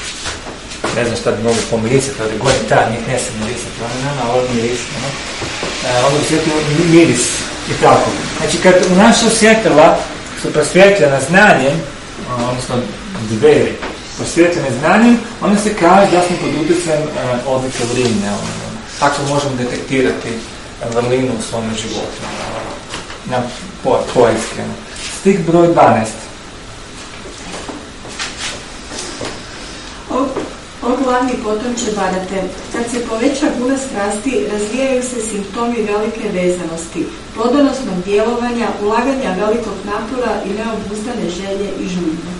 ne znam šta bi mogu pomirisati, ali god je ta, njih ne se mirisati, ono, ono, ovo miris, ono, ono osjetilo miris i tako. Znači, kad u naša osjetila su prosvjetljena znanjem, odnosno dveri, prosvjetljene znanjem, onda se kaže da smo pod utjecajem uh, odlike vrline, ono, tako možemo detektirati vrlinu u svome životu, ono, na po, poetske. Stih broj dvanaest. O glavni potomče Bharate, kad se poveća guna strasti, razvijaju se simptomi velike vezanosti, plodonosnog djelovanja, ulaganja velikog napora i neobuzdane želje i žudnje.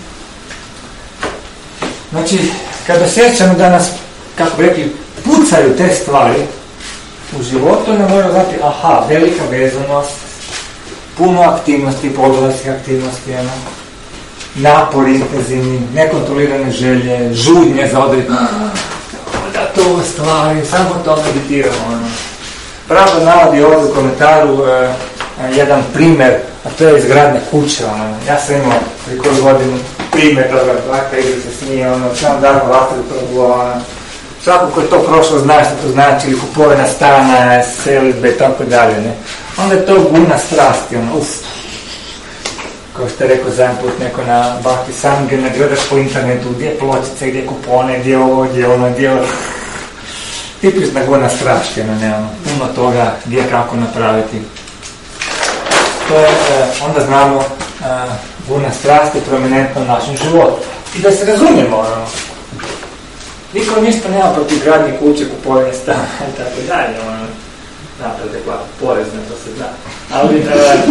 Znači, kada osjećamo da nas, kako bi rekli, pucaju te stvari u životu, ne moramo znati, aha, velika vezanost, puno aktivnosti, plodonosnih aktivnosti, ono, napor intenzivni, nekontrolirane želje, žudnje za odredno, da to stvari, samo to meditiramo. Ono. Pravda navodi ovdje u komentaru e, jedan primjer, a to je izgradnja kuće. Ono. Ja sam imao prije koju godinu primjer toga, ovakva igrica se smije, ono, sam darmo vatru probu, ono. Svako ko je to prošlo zna što to znači, ili kupovina stana, selitbe i tako dalje, ne. Onda je to guna strasti, ono, uf. Kao što je rekao zadnji put neko na Bhakti Sange, ne gledaš po internetu gdje je pločice, gdje je kupone, gdje je ovo, gdje je ono, gdje je ovo. Tipična guna strasti, ono, ne, ono, puno toga gdje kako napraviti. To je, eh, onda znamo eh, guna strasti prominentno u našem životu. I da se razumijemo, ono, niko ništa nema protiv gradnje kuće, kupovine stana i tako dalje, ono, napravite plati porez, ne, to se zna. Ali, eh,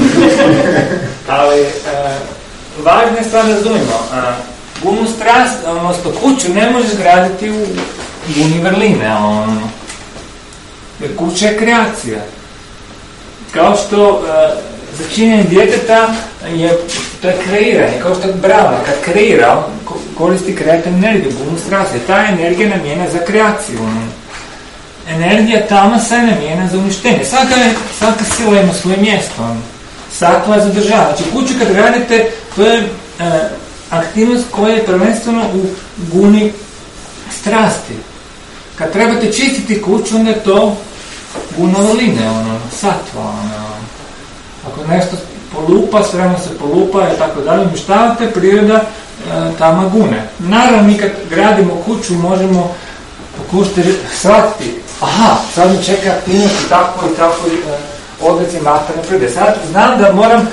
ali eh, važno je stvar razumijemo. Eh, gunu strast, odnosno kuću ne možeš graditi u guni vrline, ono, jer kuća je kreacija. Kao što eh, začinjenje djeteta je, to je kreiranje, kao što je Brahma kad kreira, koristi kreativnu energiju, gunu strasti, ta je energija namijena za kreaciju. Ono. Energija tamasa je namijena za uništenje. Svaka, je, svaka sila ima svoje mjesto. Ono. Satva je zadržava. Znači kuću kad radite, to je e, aktivnost koja je prvenstveno u guni strasti. Kad trebate čistiti kuću, onda je to guna vrline, ono, satva. Ono. Ako nešto polupa, sve vremena se polupa i tako dalje, uništavate, priroda e, tama gune. Naravno, mi kad gradimo kuću možemo pokušati shvatiti, aha, sad mi čeka aktivnost i tako i tako e, odlici materne prirode. Sad znam da moram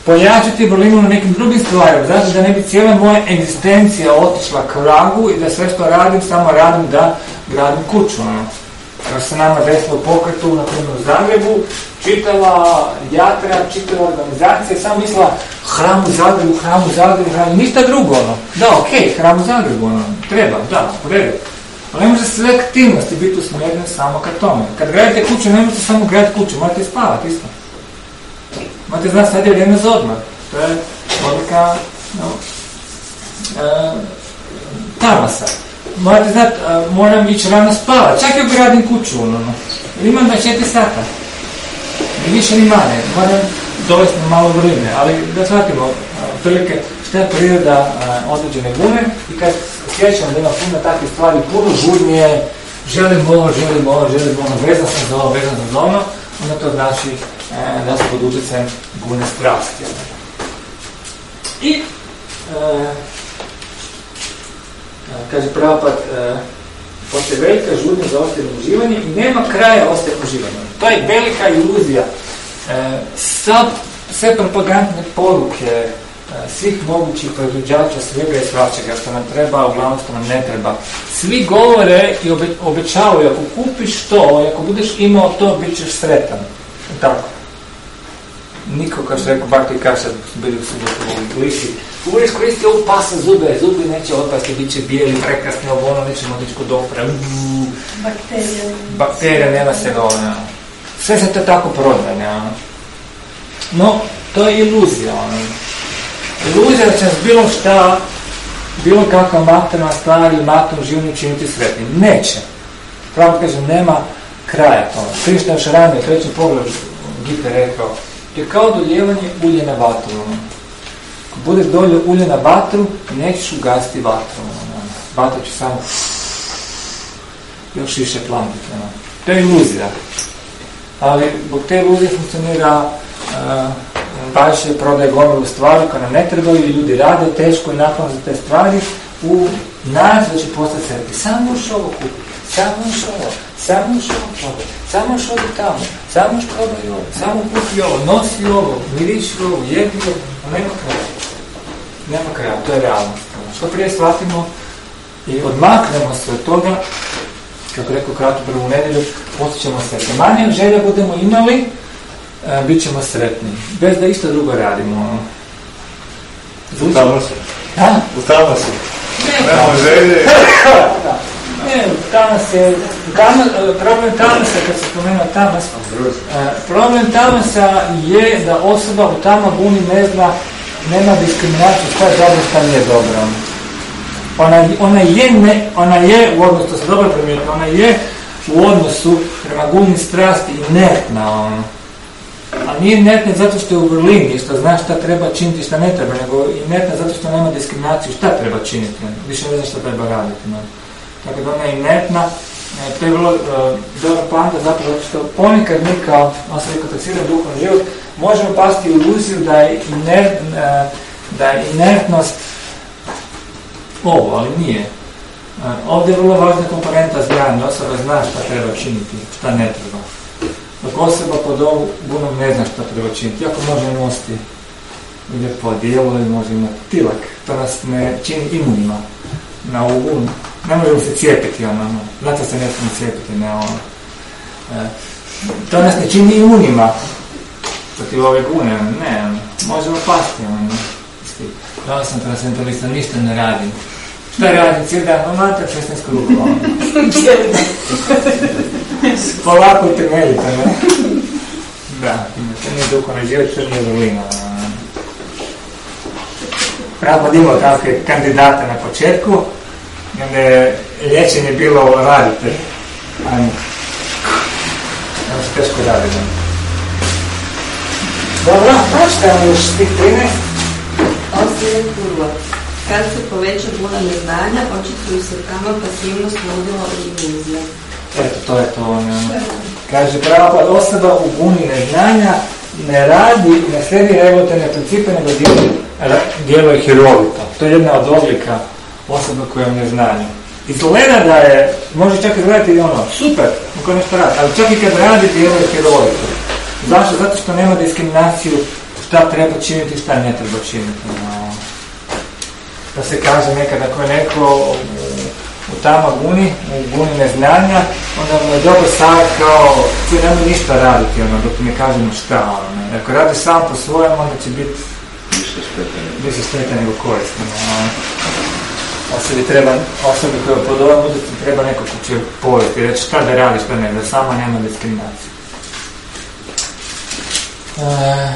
pojačati vrlinu na nekim drugim stvarima, znači da ne bi cijela moja egzistencija otišla k vragu i da sve što radim, samo radim da gradim kuću. Ono. Kao se nama desilo u pokretu, na primjer u Zagrebu, čitava jatra, čitava organizacija, samo mislila hram u Zagrebu, hram u Zagrebu, hram, ništa drugo, ono. Da, okej, okay, hram u Zagrebu, ono, treba, da, u redu. Ali ne može sve aktivnosti biti usmjerene samo ka tome. Kad gradite kuću, ne možete samo graditi kuću, morate spavati isto. Morate znati, sad je vrijeme za odmah. To je odlika, no, e, tamasa. Morate znati, uh, moram ići rano spavati, čak i gradim kuću, ono, jer imam dvadeset četiri sata, ni više ni manje, moram dovesti na malo vrline, ali da shvatimo, uh, prilike šta je priroda uh, određene bune i kad sjećam da ima puno takvih stvari, puno žurnije, želim ovo, želim ovo, želim ono, vezan sam za ovo, vezan sam za ono, onda to znači uh, da su pod utjecajem bune strasti. I uh, kaže Prabhupada, e, postoje velika žudnja za ostajem uživanje i nema kraja ostajem uživanja. To je velika iluzija. E, sad, sve propagandne poruke e, svih mogućih proizvođača svega i svačega što nam treba, uglavnom što nam ne treba. Svi govore i obe, obećavaju, ako kupiš to, ako budeš imao to, bit ćeš sretan. Tako. Niko, kao što rekao, Bhakti Kaša, bili u subotu u Liši, uvijek koristiti ovu pasa zube, zubi neće otpasti, bit će bijeli, prekrasni, ovo ono, nećemo otići kod doktora. Bakterije. Bakterije, nema se dovoljno. Sve se to tako prodaje, ne? No, to je iluzija, ono. Iluzija da će nas bilo šta, bilo kakva materijalna stvar ili materijalno življenje učiniti sretnim. Neće. Pravo kažem, nema kraja tome. Krišna još ranije, u trećem pogledu, Gita rekao, je kao doljevanje ulje na vatru. Ako bude dolje ulje na vatru, nećeš ugasiti vatru. Vatra će samo još više plantiti. To je iluzija. Ali zbog te iluzije funkcionira uh, baš je prodaje gomilu stvari koje nam ne trebaju i ljudi rade teško i naporno za te stvari u nas da će postati sretni. Samo još ovo kupi, samo još ovo, samo još ovo probaj, samo još ovo tamo, samo još probaj ovo, samo kupi ovo, nosi ovo, miriši ovo, jedi ovo, nema kraja. Nema kraja, to je realnost. Što prije shvatimo i odmaknemo se od toga, kako rekao Kratu prvu nedjelju, postoji ćemo sretni. Manje želja budemo imali, e, bit ćemo sretni. Bez da isto drugo radimo. U tamasu. Ha? U tamasu. Nemo želje. Ne, tamas je, tamas, problem tamasa, kad se spomenuo tamas, e, problem tamasa je da osoba u tama buni ne zna, nema diskriminaciju šta je dobro, šta nije dobro. Ona, ona, je ne, ona je u odnosu, to se dobro primijetila, ona je u odnosu prema guni strasti inertna. Ono. A nije inertna zato što je u vrlini, što zna šta treba činiti, šta ne treba, nego inertna zato što nema diskriminaciju, šta treba činiti, više ne zna šta treba raditi. No. Tako da ona je inertna, to je vrlo uh, dobra poanta zapravo, zato što ponekad mi kao, on se rekao, taksiran duhovni život, možemo pasti u iluziju da je, inert, uh, da je inertnost ovo, ali nije. Uh, ovdje je vrlo važna komponenta znanja, osoba zna šta treba činiti, šta ne treba. Dok osoba pod ovu bunom ne zna šta treba činiti, iako može nositi lijepo odijelo ili može imati tilak, to nas ne čini imunima na ovu bunu. Ne možemo se cijepiti, ono, zato se ne smijemo cijepiti, ne, ono. E, to nas ne čini imunima protiv ove gune, ne, možemo pasti, ono. Ja sam transcendentalista, ništa ne radim. Šta radim, cijeli dan, ono, mater šesnaest kruga, ono. Polako i temeljito, ne. Da, to nije duhovno život, to nije vrlina, ono. Pravo da imamo takve kandidate na početku, i onda je liječenje bilo radite. Ajmo. Ajmo se teško raditi. Dobro, šta je još stih trinaest? Ostaje kurva. Kad se poveća buna neznanja, očituju se tamo pasivnost, ludilo i iluzija. Eto, to je to. Ono. Kaže Prabhupada, osoba u buni neznanja ne radi, ne slijedi regulatorne principe, nego djeluje hirovito. To je jedna od odlika osoba koja ne znanje. Izgleda da je, može čak izgledati ono, super, ako nešto radi, ali čak i kad radi, djeluje hirovito. Zašto? Zato što nema diskriminaciju šta šta treba činiti, šta ne treba činiti. No. Da se kaže nekad ako je neko u, u tama guni, u guni neznanja, onda mu je dobro savjet kao ti nemoj ništa raditi, ono, dok ne kažemo šta. Ono. Ako radi sam po svojem, onda će biti više šteta nego korisno. No. Osobi treba, osobi koja pod ovom udrucom treba neko ko će povesti i reći šta da radi, šta ne, da sama nema diskriminacije. E,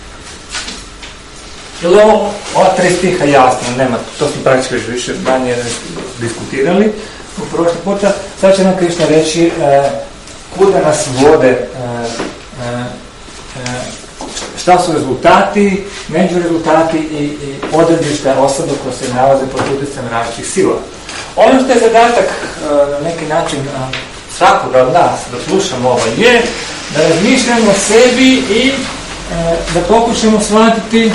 ili ovo, ova tri stiha jasno, nema, to smo praktički još više manje diskutirali u prošli puta. Sad će nam Krišna reći e, kuda nas vode, e, e, e, šta su rezultati, međurezultati i, i odredišta osobe koje se nalaze pod utjecajem različitih sila. Ono što je zadatak na neki način svakoga od nas da slušamo ovo je da razmišljamo o sebi i da pokušamo shvatiti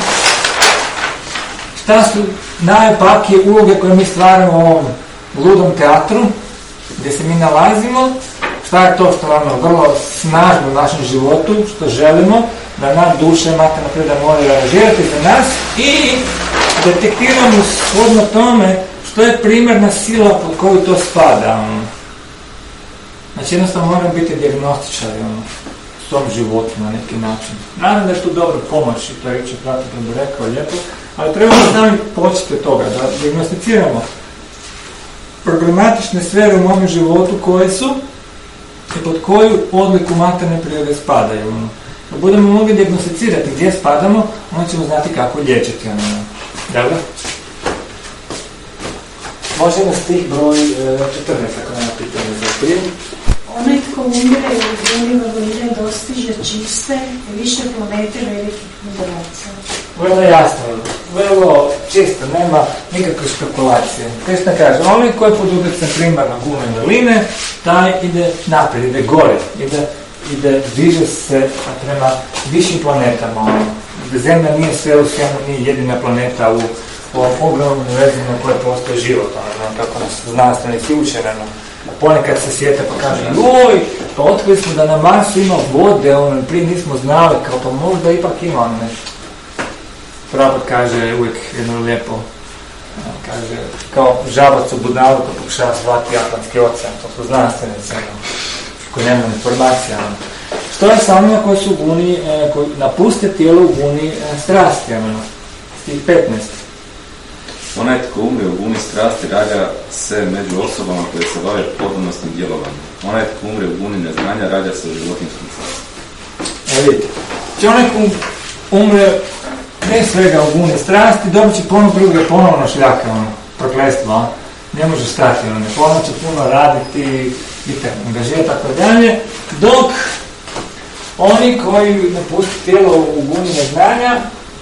šta su najopakije uloge koje mi stvaramo u ovom ludom teatru gdje se mi nalazimo, šta je to što ono vrlo snažno u našem životu, što želimo, da nam duše, materijalna priroda moraju aranžirati za nas i detektiramo shodno tome što je primarna sila pod koju to spada. Ono. Znači jednostavno moramo biti dijagnostičari ono, u svom životu na neki način. Naravno da je tu dobro pomoć i to je Richard Pratipan bi rekao lijepo, ali trebamo sami početi od toga da dijagnosticiramo problematične sfere u mom životu koje su i pod koju odliku materijalne prirode spadaju. Ono. Da budemo mogli dijagnosticirati gdje spadamo, onda ćemo znati kako liječiti. Ono. Dobro? Možemo stih broj četrnaest ako nema pitanje za prijem. Onaj tko umire u guni vrline dostiže čiste i više planete velikih mudraca. Vrlo jasno, vrlo čisto, nema nikakve špekulacije. Krišna kaže, onaj koji pod utjecajem primarno gume vrline, taj ide naprijed, ide gore, ide, ide diže se prema višim planetama. Zemlja nije sve u svemu, nije jedina planeta u ovom ogromnom univerzumu na kojoj postoji život, ono, kako nas znanstvenici uče. Ponekad se sjete pa kaže, joj, pa otkrili smo da na Marsu ima vode, ono, prije nismo znali, kao pa možda ipak ima ono nešto. Prabod kaže uvijek jedno lijepo, kaže, kao žabac u budalu koji pokušava zvati Atlantski ocean, to su znanstvenici, ono, koji nemaju informacija. Ono. Što je sa onima koji su u guni, e, koji napuste tijelo u guni e, strasti, ono, stih petnaest. Onaj tko umre u guni strasti rađa se među osobama koje se bave podobnosnim djelovanjem. Onaj tko umre u guni neznanja rađa se u životinskom carstvu. E vidite, znači onaj tko umre ne svega u guni strasti, dobit će puno druge, ponovno šljaka, ono, prokletstvo, ne može stati, ono, ne ponovno će puno raditi, biti angažirati, tako dalje, dok oni koji napusti tijelo u guni neznanja,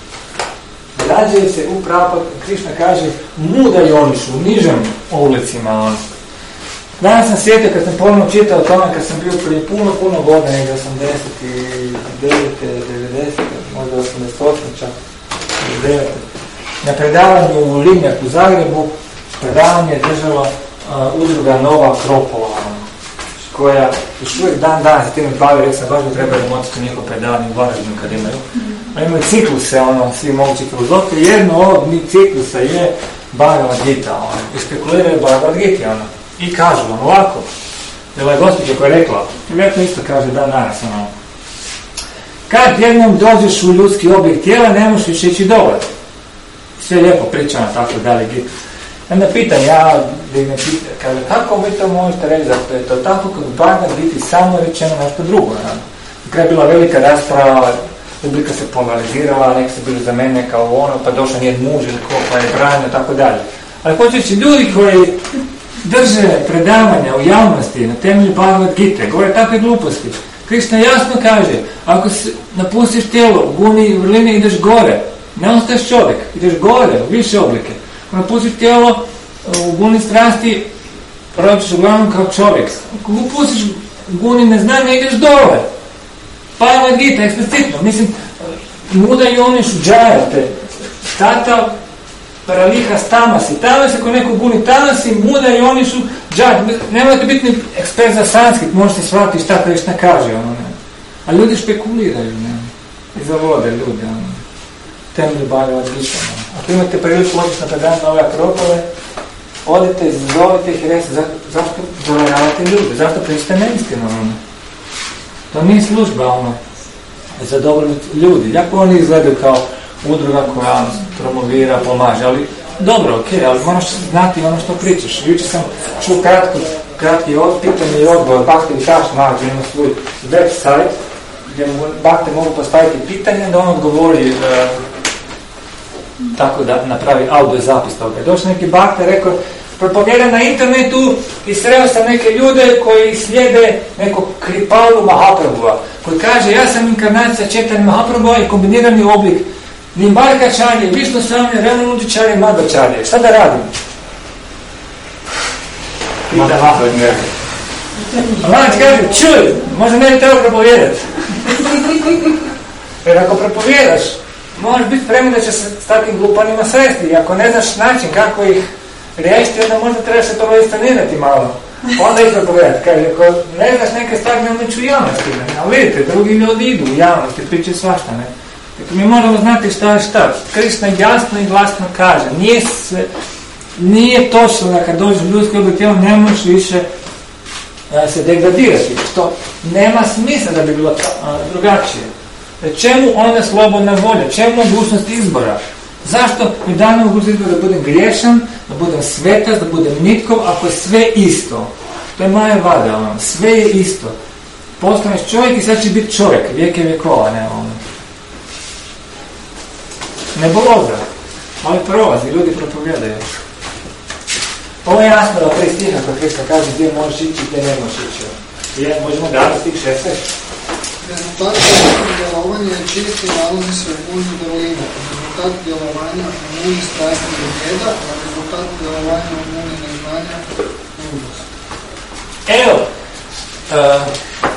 rađaju se upravo, Krišna kaže, mudaju oni su, u nižem ulicima. On. Danas sam sjetio kad sam ponovno čitao o tome, kad sam bio prije puno, puno godina, negdje osamdeset devet, devedeset, možda osamdeset osam čak, devedeset. Na predavanju u Limnjak u Zagrebu, predavanje je držala uh, udruga Nova Akropola, koja još uvijek dan dan se tim bavi, rekao sam baš da treba imotiti njihovo predavanje u Varaždinu kad imaju. A imaju cikluse, ono, svi mogući filozofije. Jedno od ciklusa je Bhagavad Gita, ono, i spekuliraju Bhagavad Gita, ono, i kažu vam ovako, jer je gospođa koja je rekla, i vjerojatno isto kaže dan danas, ono, kad jednom dođeš u ljudski oblik tijela, ne možeš više ići dole. Sve lijepo pričano, tako dalje, Gita. Onda pitan, ja dignem pitan, kaže, kako vi to možete reći, zato je to tako kad u Bhagavad Giti samo rečeno nešto drugo, ono. Kad je bila velika rasprava, publika se polarizirala, nek se bili za mene kao ono, pa došao njen muž ili ko, pa je branio, tako dalje. Ali počeći ljudi koji drže predavanja u javnosti na temelju Bhagavad Gite, govore takve gluposti. Krišna jasno kaže, ako se napustiš tijelo u guni vrline ideš gore, ne ostaješ čovjek, ideš gore, u više oblike. Ako napustiš tijelo u guni strasti, rođeš uglavnom kao čovjek. Ako napustiš guni neznanja ideš dole. Bhagavad Gita, eksplicitno, mislim, mudaju oni šuđajate, tata paraliha stamasi, tamasi ako neko guni tamasi, mudaju oni su džaj, nemojte biti ni ekspert za sanskrit, možete shvatiti šta Krišna kaže, ono, ne. A ljudi špekuliraju, ne, i zavode ljudi, ono. temelju bavila mišljama. Ako imate priliku otići na dan na ove akropole, odite, izazovite ih i recite za, zašto zavaravate ljude, zašto pričate neistinu. Ono. To nije služba ono, za dobrobit ljudi. Jako oni izgledaju kao udruga koja promovira, pomaže, ali dobro, ok, ali moraš znati ono što pričaš. Jučer sam čuo kratko, kratki od, pitanje i odgovor, Bakte Vitaš Mag, ima svoj website, gdje Bakte mogu postaviti pitanje, da on odgovori e, tako da napravi audio zapis toga. Došao neki Bakte, rekao, propovjedam na internetu i sreo sam neke ljude koji slijede nekog Kripalu Mahaprabhua, koji kaže, ja sam inkarnacija Četanja Mahaprabhua i kombinirani oblik Nimbarkačarje, Višnu Samlje, Ramanuđičarje, Madhvačarje. Šta da radim? Pita Mahaprabhua. A Mahač kaže, čuj, možda ne bi trebao propovijedati. Jer ako propovjedaš, moraš biti spreman da će se s takvim glupanima sresti. I ako ne znaš način kako ih riješiti, onda možda treba se to inscenirati malo. Onda ih propovijedati. Kaže, ako ne znaš neke stvari, ne umeću u javnosti. Ne? Ali vidite, drugi ljudi idu u javnosti, pričaju svašta, ne? Dakle, mi moramo znati šta je šta. Krishna jasno i glasno kaže. Nije, se, nije točno da kad dođeš u ljudsko oblik tijelo ne možeš više a, se degradirati. Što nema smisla da bi bilo a, drugačije. Čemu onda slobodna volja? Čemu mogućnost izbora? Zašto mi dana mogućnost izbora da budem griješan, da budem svetac, da budem nitkov, ako je sve isto? To je moja vada, ono. Sve je isto. Postaneš čovjek i sad će biti čovjek, vijeke vjekova, ne ono. Nebuloza, ali prolazi, ljudi propovjedaju. Ovo je jasno da tri stiha koja Krishna kaže gdje možeš ići i gdje ne možeš ići. Je, možemo dati stih šesnaest. Rezultat djelovanja je čisti, nalazi se u guni vrlina. Rezultat djelovanja u guni strasti je bijeda, a rezultat djelovanja u guni neznanja ludost. Evo, uh,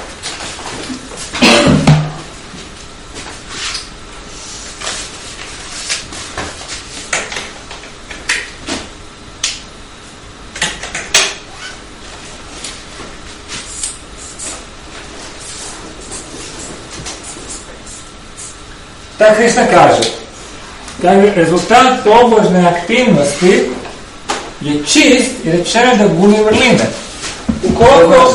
tako Krishna kaže, kaže, rezultat pobožne aktivnosti je čist i rečeno da guni vrline. Ukoliko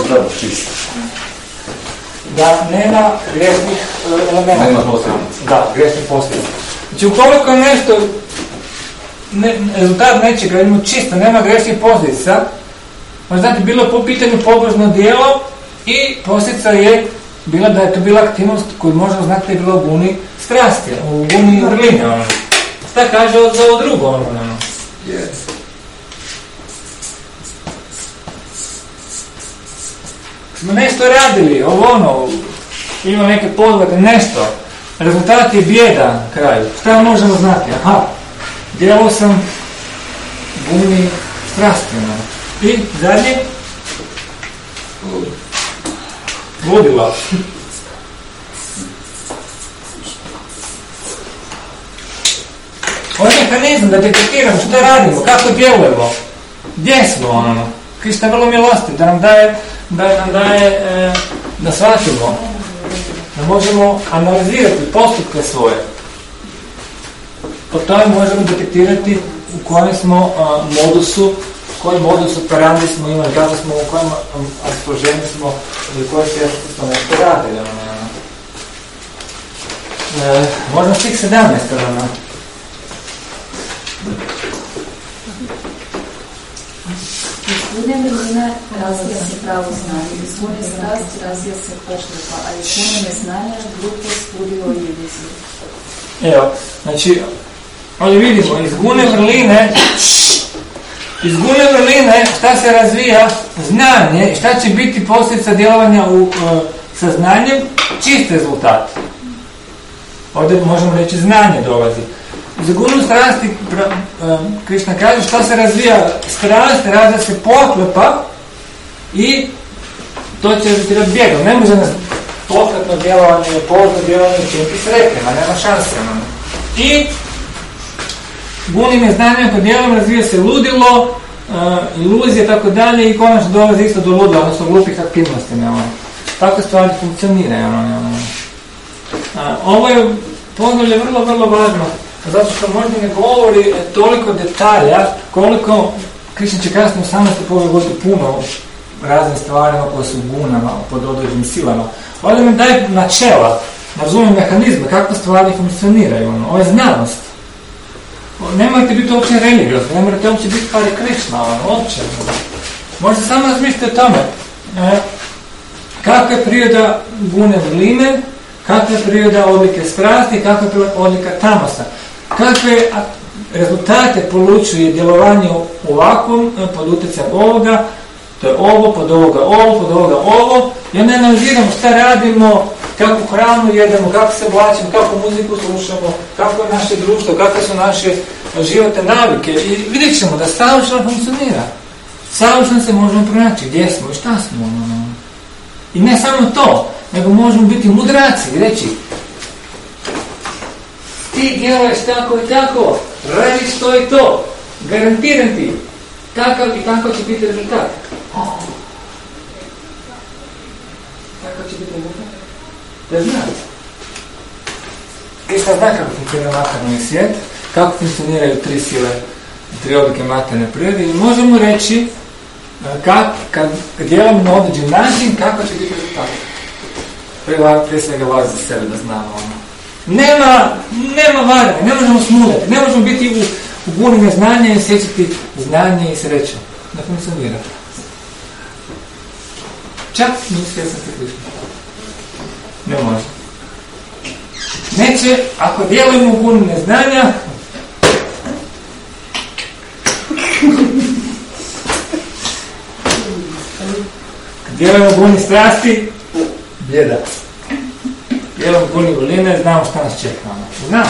da nema griješnih elementa. Nema posljedica. Da, griješnih posljedica. Znači ukoliko je nešto, ne, rezultat nečega ima čisto, nema griješnih posljedica, možda znate, bilo je po pitanju pobožno djelo i posljedica je bila da je to bila aktivnost koju možemo znati da je bila u guni strasti, u guni vrline, ono. Šta kaže za ovo drugo, ono, ono? Yes. Smo nešto radili, ovo ono, ima neke podlage, nešto, rezultat je bijeda na kraju. Šta možemo znati? Aha, djelao sam guni strasti, ono. I zadnje? Ludilo. Ovo je mehanizam da detektiramo što radimo, kako djelujemo, gdje smo ono. Krishna je vrlo milosti da nam daje, da nam daje e, da shvatimo, da možemo analizirati postupke svoje. Po tome možemo detektirati u kojem smo a, modusu, koji modus operandi smo imali, kako smo, u kojem raspoloženju smo, ili koje svijesti smo nešto radili. E, možda svih sedamnaest. Ono. Iz gune vrline razvija se pravo znanje, iz gune strasti razvija se pohlepa, a iz gune neznanja glupost, ludilo i iluzija. Evo, znači, ovdje vidimo, iz gune vrline, iz gune vrline šta se razvija? Znanje i šta će biti posljedica djelovanja u, uh, sa znanjem? Čist rezultat. Ovdje možemo reći znanje dolazi. Za gunu strasti, uh, Krishna kaže, šta se razvija? Strast razvija se pohlepa i to će rezultirati bijegom. Ne može nas pohlepno djelovanje, pozno djelovanje činiti sretnima, nema šanse. I guni neznanja kod djelom razvija se ludilo, uh, iluzije, tako dalje, i konačno dolazi isto do ludila, odnosno glupih aktivnosti. Ne, ono. Tako stvari funkcioniraju. Ono, ono. Uh, ovo je poglavlje vrlo, vrlo važno Zato što možda ne govori toliko detalja koliko Krišćan će kasnije u osamnaestoj poglavlju govoriti puno raznim stvarima koje su gunama pod određenim silama. Ovdje nam daje načela, razumijem mehanizme, kako stvari funkcioniraju. Ono. Ovo je znanost. Ne morate biti uopće religiozni, ne morate uopće biti Hare Krishna, ono, uopće. Možete samo razmisliti o tome. E, kakva je priroda gune vrline, kakva je priroda odlike strasti, kakva je priroda odlika tamasa. Kakve rezultate polučuje djelovanje u ovakvom pod utjecajem ovoga, to je ovo, pod ovoga ovo, pod ovoga ovo, i onda analiziramo šta radimo, kakvu hranu jedemo, kako se oblačimo, kakvu muziku slušamo, kako je naše društvo, kakve su naše životne navike, i vidjet ćemo da savršeno funkcionira. Savršeno se možemo pronaći gdje smo i šta smo. I ne samo to, nego možemo biti mudraci i reći ti djeluješ tako i tako, radiš to i to, garantiram ti, takav i tako će biti rezultat. Tako će biti rezultat? Da znaš. Krišna zna kako funkcionira materijalni svijet, kako funkcioniraju tri sile, tri oblike materijalne prirode, i možemo reći kak, kad djelujemo na određen način, kako će biti rezultat. Prije, prije svega vas za sebe da znamo ono. Nema, nema varanja, ne možemo smuljati, ne možemo biti u, u guni neznanja i sjećati znanje i sreću. Ne funkcionira. Čak mislio sam se Krišna. Ne može. Neće, ako djelujemo u guni neznanja, kad djelujemo u guni strasti, bljeda. Djelujemo u guni vrline, znamo šta nas čeka. Znamo.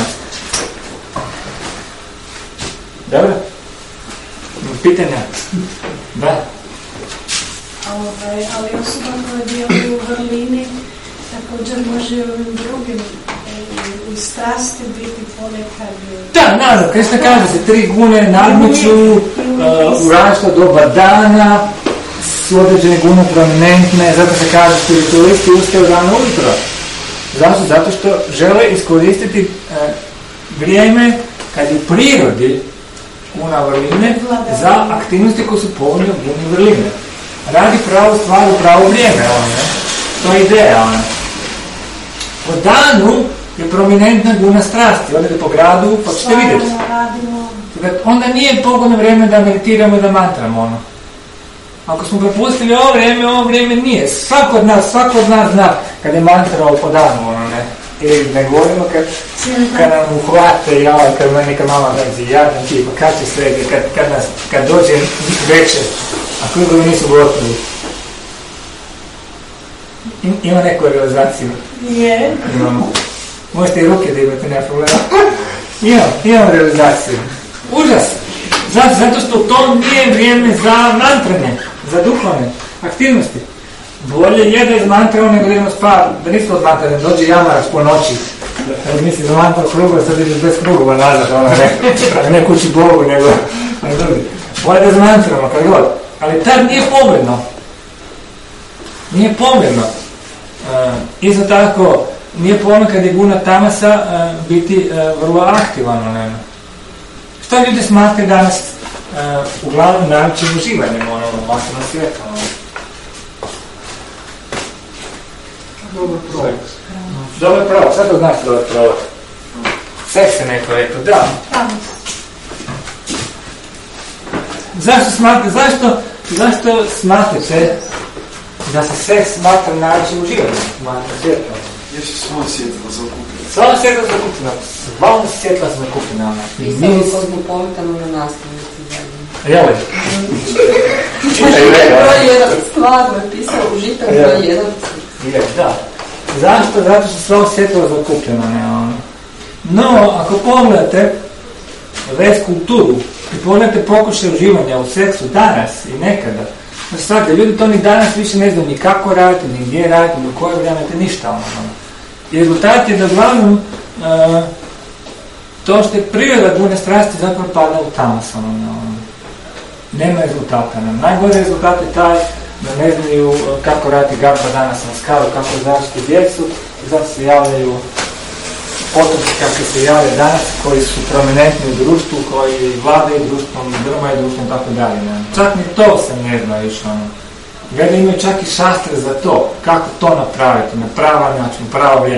Dobro? Pitanja? Da. Ovaj, ali osoba koja djeluje u vrlini također može u ovim drugim u strasti biti ponekad... Da, naravno, kaj se kaže se, tri gune nadmeću uh, u različito doba dana, su određene gune prominentne, zato se kaže spiritualisti ustaju rano ujutro. Zašto? Zato što žele iskoristiti uh, vrijeme kad je u prirodi guna vrline za aktivnosti koje su povoljne u guni vrline. Radi pravu stvar u pravo vrijeme, ono, to je ideja. Ono. Po danu je prominentna guna strasti, odete po gradu pa ćete vidjeti. Onda nije pogodno vrijeme da meditiramo i da mantramo. Ono. Ako smo propustili ovo vrijeme, ovo vrijeme nije. Svako od nas, svako od nas zna kad je mantrao po danu. Ono, ne. I ne govorimo kad, kad nam uhvate, ja, kad me neka mama rezi, jadan ti, pa kad će sve, kad, kad, nas, kad dođe večer, a krugovi nisu gotovi. Ima neku realizaciju? Je. Imamo. Možete i ruke da imate, nema problema. Imam, imam realizaciju. Užas! Zato, zato što to nije vrijeme za mantranje, za duhovne aktivnosti. Bolje je da izmantramo nego da idemo spavati, da nismo odmantrani, dođe jamaraš po noći. Kad misli za mantra krugova, sad ideš bez krugova nazad, ono ne, ne kući Bogu, nego ne drugi. Bolje da izmantramo, kad god. Ali tad nije pobjedno. Nije pobjedno. Uh, isto tako, nije pobjedno kad je guna tamasa uh, biti uh, vrlo aktivan. Ne? Što ljudi smatraju danas uh, uglavnom najvećim uživanjem ono, masovno svijetu? Ono. Dobro pravo. Dobro pravo, sad to znači dobro pravo. Seks je neko rekao, da. Zašto smatrate, zašto, zašto smatrate da se seks smatra najvećim uživanjem u masovnom svijetu? Jer su sva svjetla zakupljena. Sva svjetla zakupljena. Sva svjetla zakupljena. Pisao kozmopolitano na naslovnici zadnje. Jel? Broj jedan, stvarno je pisao užitak broj jedan. Je, da. Zašto? Zato što sva svjetla zakupljena. Ne, ono. No, ako pogledate već kulturu i pogledate pokušaj uživanja u seksu danas i nekada, znači, ljudi to ni danas više ne znaju ni kako raditi, ni gdje raditi, ni u koje vrijeme, te ništa. Ono. I rezultat je da uglavnom uh, to što je priroda gune strasti zapravo pada u tamas. Ono. Nema rezultata. Ne. Najgore rezultat je taj da ne znaju kako raditi garba danas na skalu, kako zaštiti djecu, i zato se javljaju potomci kakvi se jave danas, koji su prominentni u društvu, koji vladaju društvom, drmaju društvom, tako dalje. Čak ni to se ne zna više, ono. Gleda, imaju čak i šastre za to, kako to napraviti, na pravan način, pravo vrijeme.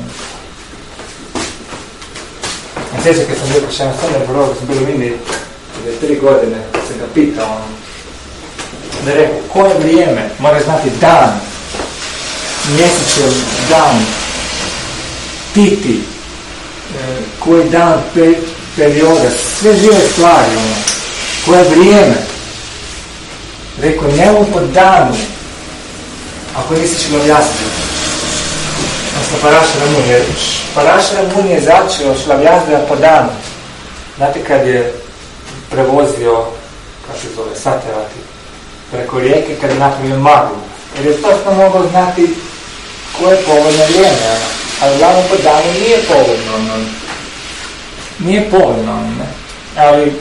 A sjeća kad sam bio po šem srednjem prorogu, sam bilo u Indiji, prije tri godine, se ga pitao, ono, da je rekao, koje vrijeme, mora znati dan, mjesečev dan, titi, e, koji dan pe, perioda, sve žive stvari, ono, koje vrijeme. Rekao, njemu po danu, ako nisi ću objasniti. Odnosno Parašara Muni je, Parašara Muni je začeo Šlavjazdeva po danu. Znate kad je prevozio, kako se zove, Satyavati, preko rijeke, kad je napravio maglu. Jer je točno mogao znati koje je povoljno vrijeme, ali glavno po danu nije povoljno. No. Nije povoljno, ne? Ali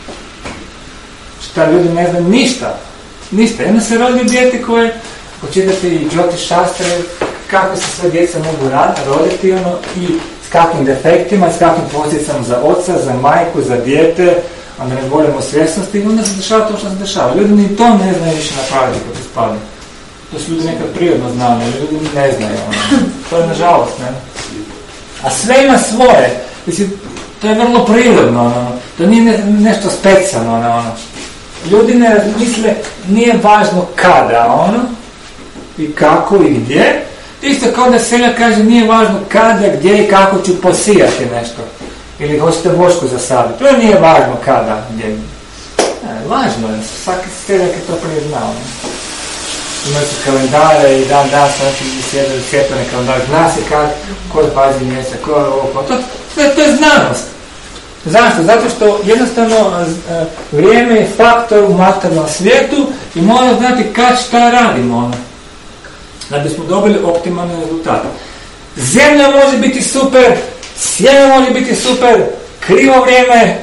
šta ljudi ne znaju ništa. Ništa, jedno se rodi dijete koje, ako čitate i Jyotish šastre, kako se sve djeca mogu roditi, ono, i s kakvim defektima, s kakvim posljedicama za oca, za majku, za dijete, onda ne govorimo o svjesnosti, onda se dešava to što se dešava. Ljudi ni to ne znaju više napraviti kako se spadne. To su ljudi nekad prirodno znali, ali ljudi ne znaju. Ono. To je nažalost, ne? A sve ima svoje. Mislim, to je vrlo prirodno, ono. To nije ne, nešto specijalno, ono. Ljudi ne razmisle, nije važno kada, ono, i kako i gdje. Isto kao da seljak kaže, nije važno kada, gdje i kako ću posijati nešto. Ili hoćete vošku zasaditi. To nije važno kada, gdje. Ne, važno je, svaki seljak je to prije znao. Imaju su kalendare i dan dan znači sjedali sjetane kalendare. Zna se kad, kod pazi mjeseca, kod ovo, to, sve to je znanost. Zašto? Zato što jednostavno vrijeme je faktor u materijalnom svijetu i moramo znati kad šta radimo, ono, da bismo dobili optimalni rezultat. Zemlja može biti super, sjeme može biti super, krivo vrijeme,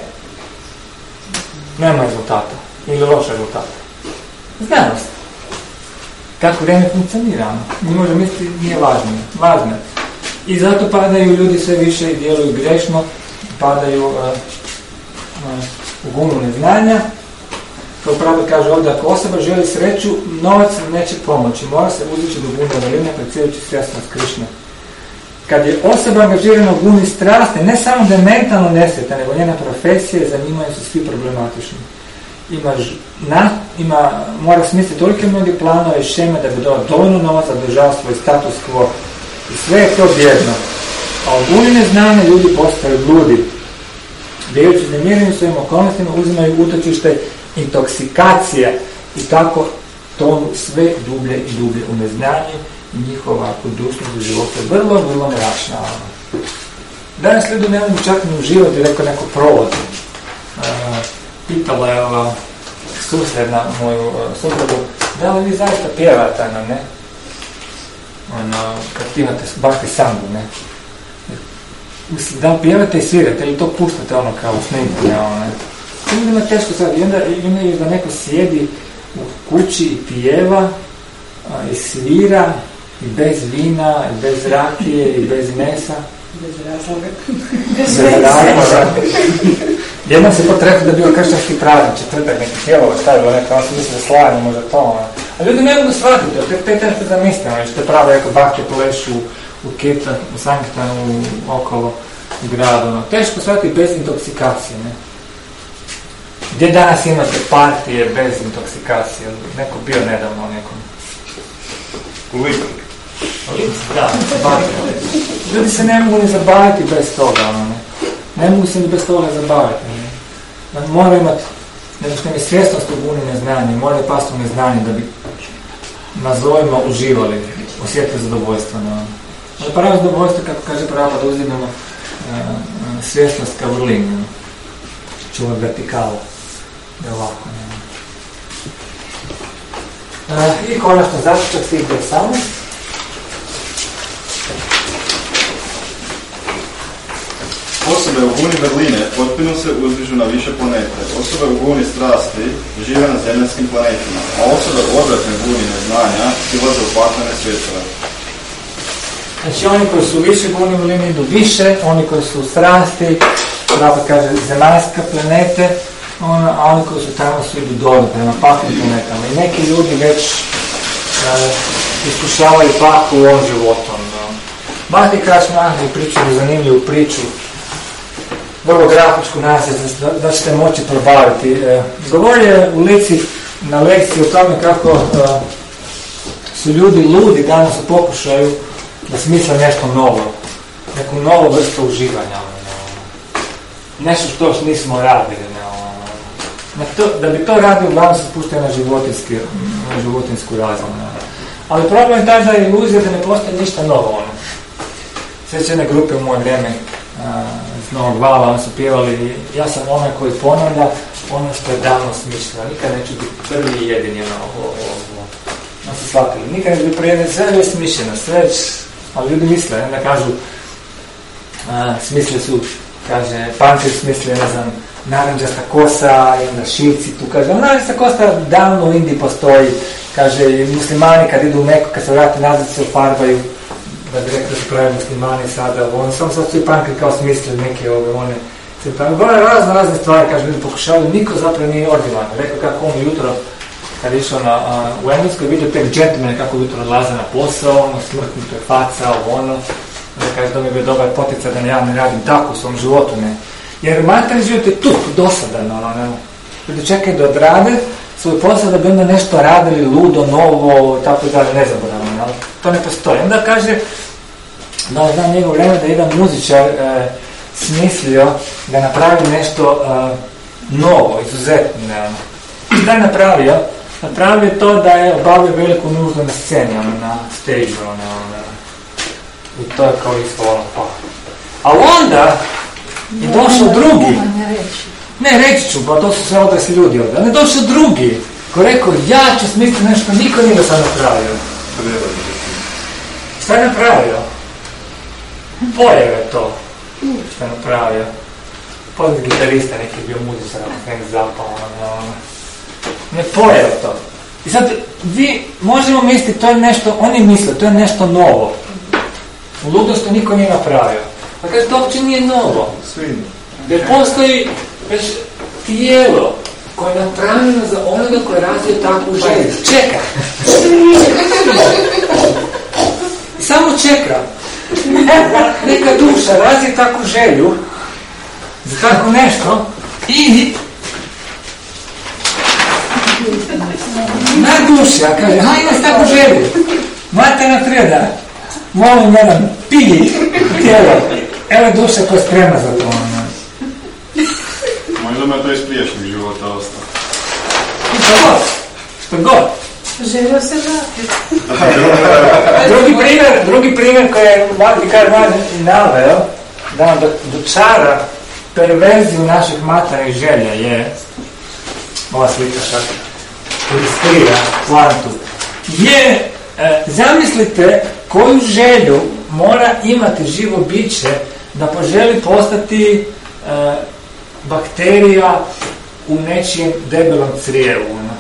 nema rezultata ili loš rezultat. Znanost. Kako vrijeme funkcionira, mi možemo misliti nije važno, važno. I zato padaju ljudi sve više i djeluju grešno, padaju uh, uh, u gumu neznanja. Kao pravo kaže ovdje, ako osoba želi sreću, novac neće pomoći, mora se uzdići do gune vrline, predsjedajući svjesnost Krišne. Kad je osoba angažirana u guni strasti, ne samo da je mentalno nesretna, nego njena profesija, zanimaju su svi problematični. Ima, na, ima, mora smisliti tolike mnoge planove i šeme da bi dao dovoljno novaca da održava svoj status quo. I sve je to bjedno. A od guni neznanja ljudi postaju ludi. Vjerujući znemirenim svojim okolnostima uzimaju utočište intoksikacije i tako tonu sve dublje i dublje u neznanje i njihova budućnost u životu je vrlo, vrlo mračna. Danas ljudi ne mogu čak ni uživati, rekao neko provod. Uh, pitala je ova susjedna moju uh, suprugu, da li vi zaista pjevate, no, ne? Ono, kad imate baš ti sangu, ne? Da li pjevate i svirate ili to puštate ono kao snimku, ne, ono, ne? To ljudima teško sad, i onda imaju da neko sjedi u kući i pjeva a, i svira i bez vina, i bez rakije, i bez mesa. Bez razloga. Bez razloga. Jednom se potrebno da bio kršćanski praznik, četvrtak neki pjevova stavilo neka, on se misli da slavimo možda to, ono. A ljudi ne mogu shvatiti, te, te teško zamislimo, jer ste pravo jako bakće plešu u Ketan, u Sankstanu, okolo grada, ono. Teško shvatiti bez intoksikacije, ne? Gdje danas imate partije bez intoksikacije? Neko bio nedavno nekom. U Liku. U Liku, da, partije. Ljudi se ne mogu ni zabaviti bez toga, ono, ne. Ne mogu se ni bez toga zabaviti, ne. Mora imati, nego što mi je svjesnost u guni neznanje, mora pasti u neznanje da bi nazovimo uživali, osjetili zadovoljstvo, ne. Ali pravo zadovoljstvo, kako kaže pravo, da uzimamo uh, svjesnost kao vrlin, ne. Čuva vertikala. Je ovako, ne. Uh, I konačno zaključak stih osamnaest. Osobe u guni vrline potpuno se uzdižu na više planete. Osobe u guni strasti žive na zemaljskim planetima, a osobe u obratnoj guni neznanja silaze u paklene svjetove. Znači oni koji su više guni vrline idu više, oni koji su u strasti, pravo kaže zemaljska planete, on, a oni koji su tamo su idu dole prema paklim planetama. I neki ljudi već uh, iskušavaju paku u ovom životom. No. Mahdi Kaš Mahdi pričaju zanimljivu priču, vrlo grafičku nasljed, da, da ćete moći probaviti. Uh, govori je u lici, na lekciji o tome kako uh, su ljudi ludi danas u pokušaju da smisle nešto novo, neku novu vrstu uživanja. Nešto što još nismo radili. Na to, da bi to radio, uglavnom se spuštaju na, na životinsku razinu. Ali problem je taj da je iluzija da ne postoji ništa novo. Ono. Sjećane grupe u moje vrijeme iz Novog Vala, oni su pjevali ja sam onaj koji ponavlja ono što je davno smišljeno. Nikad neću biti prvi i jedini. Ono, ono se shvatili. Nikad neću biti prvi jedini. Sve je smišljeno. Sve već, ali ljudi misle, da kažu a, smisli su, kaže, Pancir smisli, ne znam, naranđasta kosa i onda šivci tu, kaže, naranđasta kosa davno u Indiji postoji, kaže, muslimani kad idu u Meku, kad se vrati nazad se ufarbaju, da bi rekli da su pravi muslimani sada, oni samo sad su i Pancir kao smislili neke ove, one, se pravi, gore razne, razne stvari, kaže, ljudi pokušavaju, niko zapravo nije ordinaran, rekao kako on jutro, kad je išao na, a, u Engleskoj, vidio tek džentlmene kako jutro odlaze na posao, ono, smrtnuto je faca, ono, da kaže, da mi je bio dobar poticaj da ja ne radim tako u svom životu, ne. Jer materijalni život je tup, dosadan, ono, ne. Ljudi čekaju da odrade svoj posao da bi onda nešto radili, ludo, novo, tako dalje, nezaboravno, ali to ne postoji. Onda kaže, da je znam njegov vreme da je jedan muzičar e, smislio da napravi nešto e, novo, izuzetno, ne. Da je napravio? Napravio to da je obavio veliku nuždu na sceni, ono, na stage, ono, ono, i to je kao isto ono pa. A onda je došao drugi. Ne, reći ću, pa to su sve odrasli ljudi ovdje. Ali je došao drugi koji je rekao, ja ću smisliti nešto, niko nije da sam napravio. Šta je napravio? Pojeo je to. Šta je napravio? Poznat gitarista, neki je bio muzičar, neki zapao, ono, ne pojeo to. I sad, vi možemo misliti, to je nešto, oni misle, to je nešto novo. U ludosti niko nije napravio. Pa kaže, to uopće nije novo. Jer postoji već tijelo koje je napravljeno za onoga koji je razvio takvu želju. Čeka. Samo čeka. Neka duša razvije takvu želju za tako nešto i na duša kaže, ha, imaš takvu želju. Materna treba. Molim jedan pigi tijelo. Evo duša koja je spremna za to. Možda me to iz prijašnjeg života ostao. Što god. Što god. Želio se vrati. drugi primjer, drugi primjer koji je Vikar Mladen naveo, da nam dočara perverziju naših maternih želja je ova slika sad ilustrira poantu. Je, e, zamislite koju želju mora imati živo biće da poželi postati e, bakterija u nečijem debelom crijevu. Ono.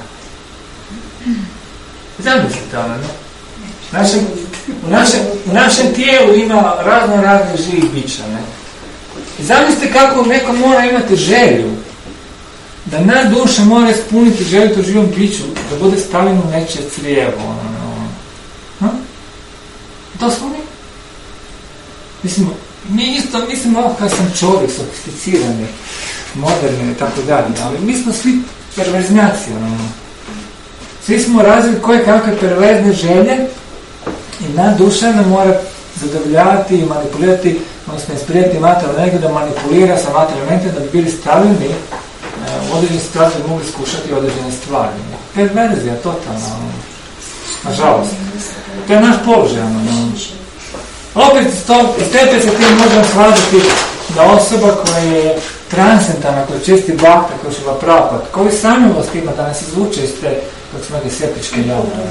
Zamislite ono, ne? Našem, u, našem, u našem tijelu ima razno raznih živih bića, ne? I zamislite kako neko mora imati želju da na duša mora ispuniti želju u živom biću, da bude stavljen u nečije crijevo. Ono, ono. To smo mi. Mislim, mi isto, mislim, ovo kad sam čovjek, sofisticirani, moderni i tako dalje, ali mi smo svi perverznjaci, ono. Svi smo razvili koje kakve perverzne želje i na duša ne mora zadovoljavati i manipulirati, odnosno isprijeti materijalnu energiju da manipulira sa materijalnim elementima da bi bili stavljeni u određeni stvari da mogli skušati određene stvari. Perverzija, totalno. Nažalost. To je naš položaj. Opet iz te perspektive možemo shvatiti da osoba koja je transcendentna, koja je čisti bakta, koja je šila prapat, koji samilost ima da nas izvuče iz te, kako smo nekaj septičke jame.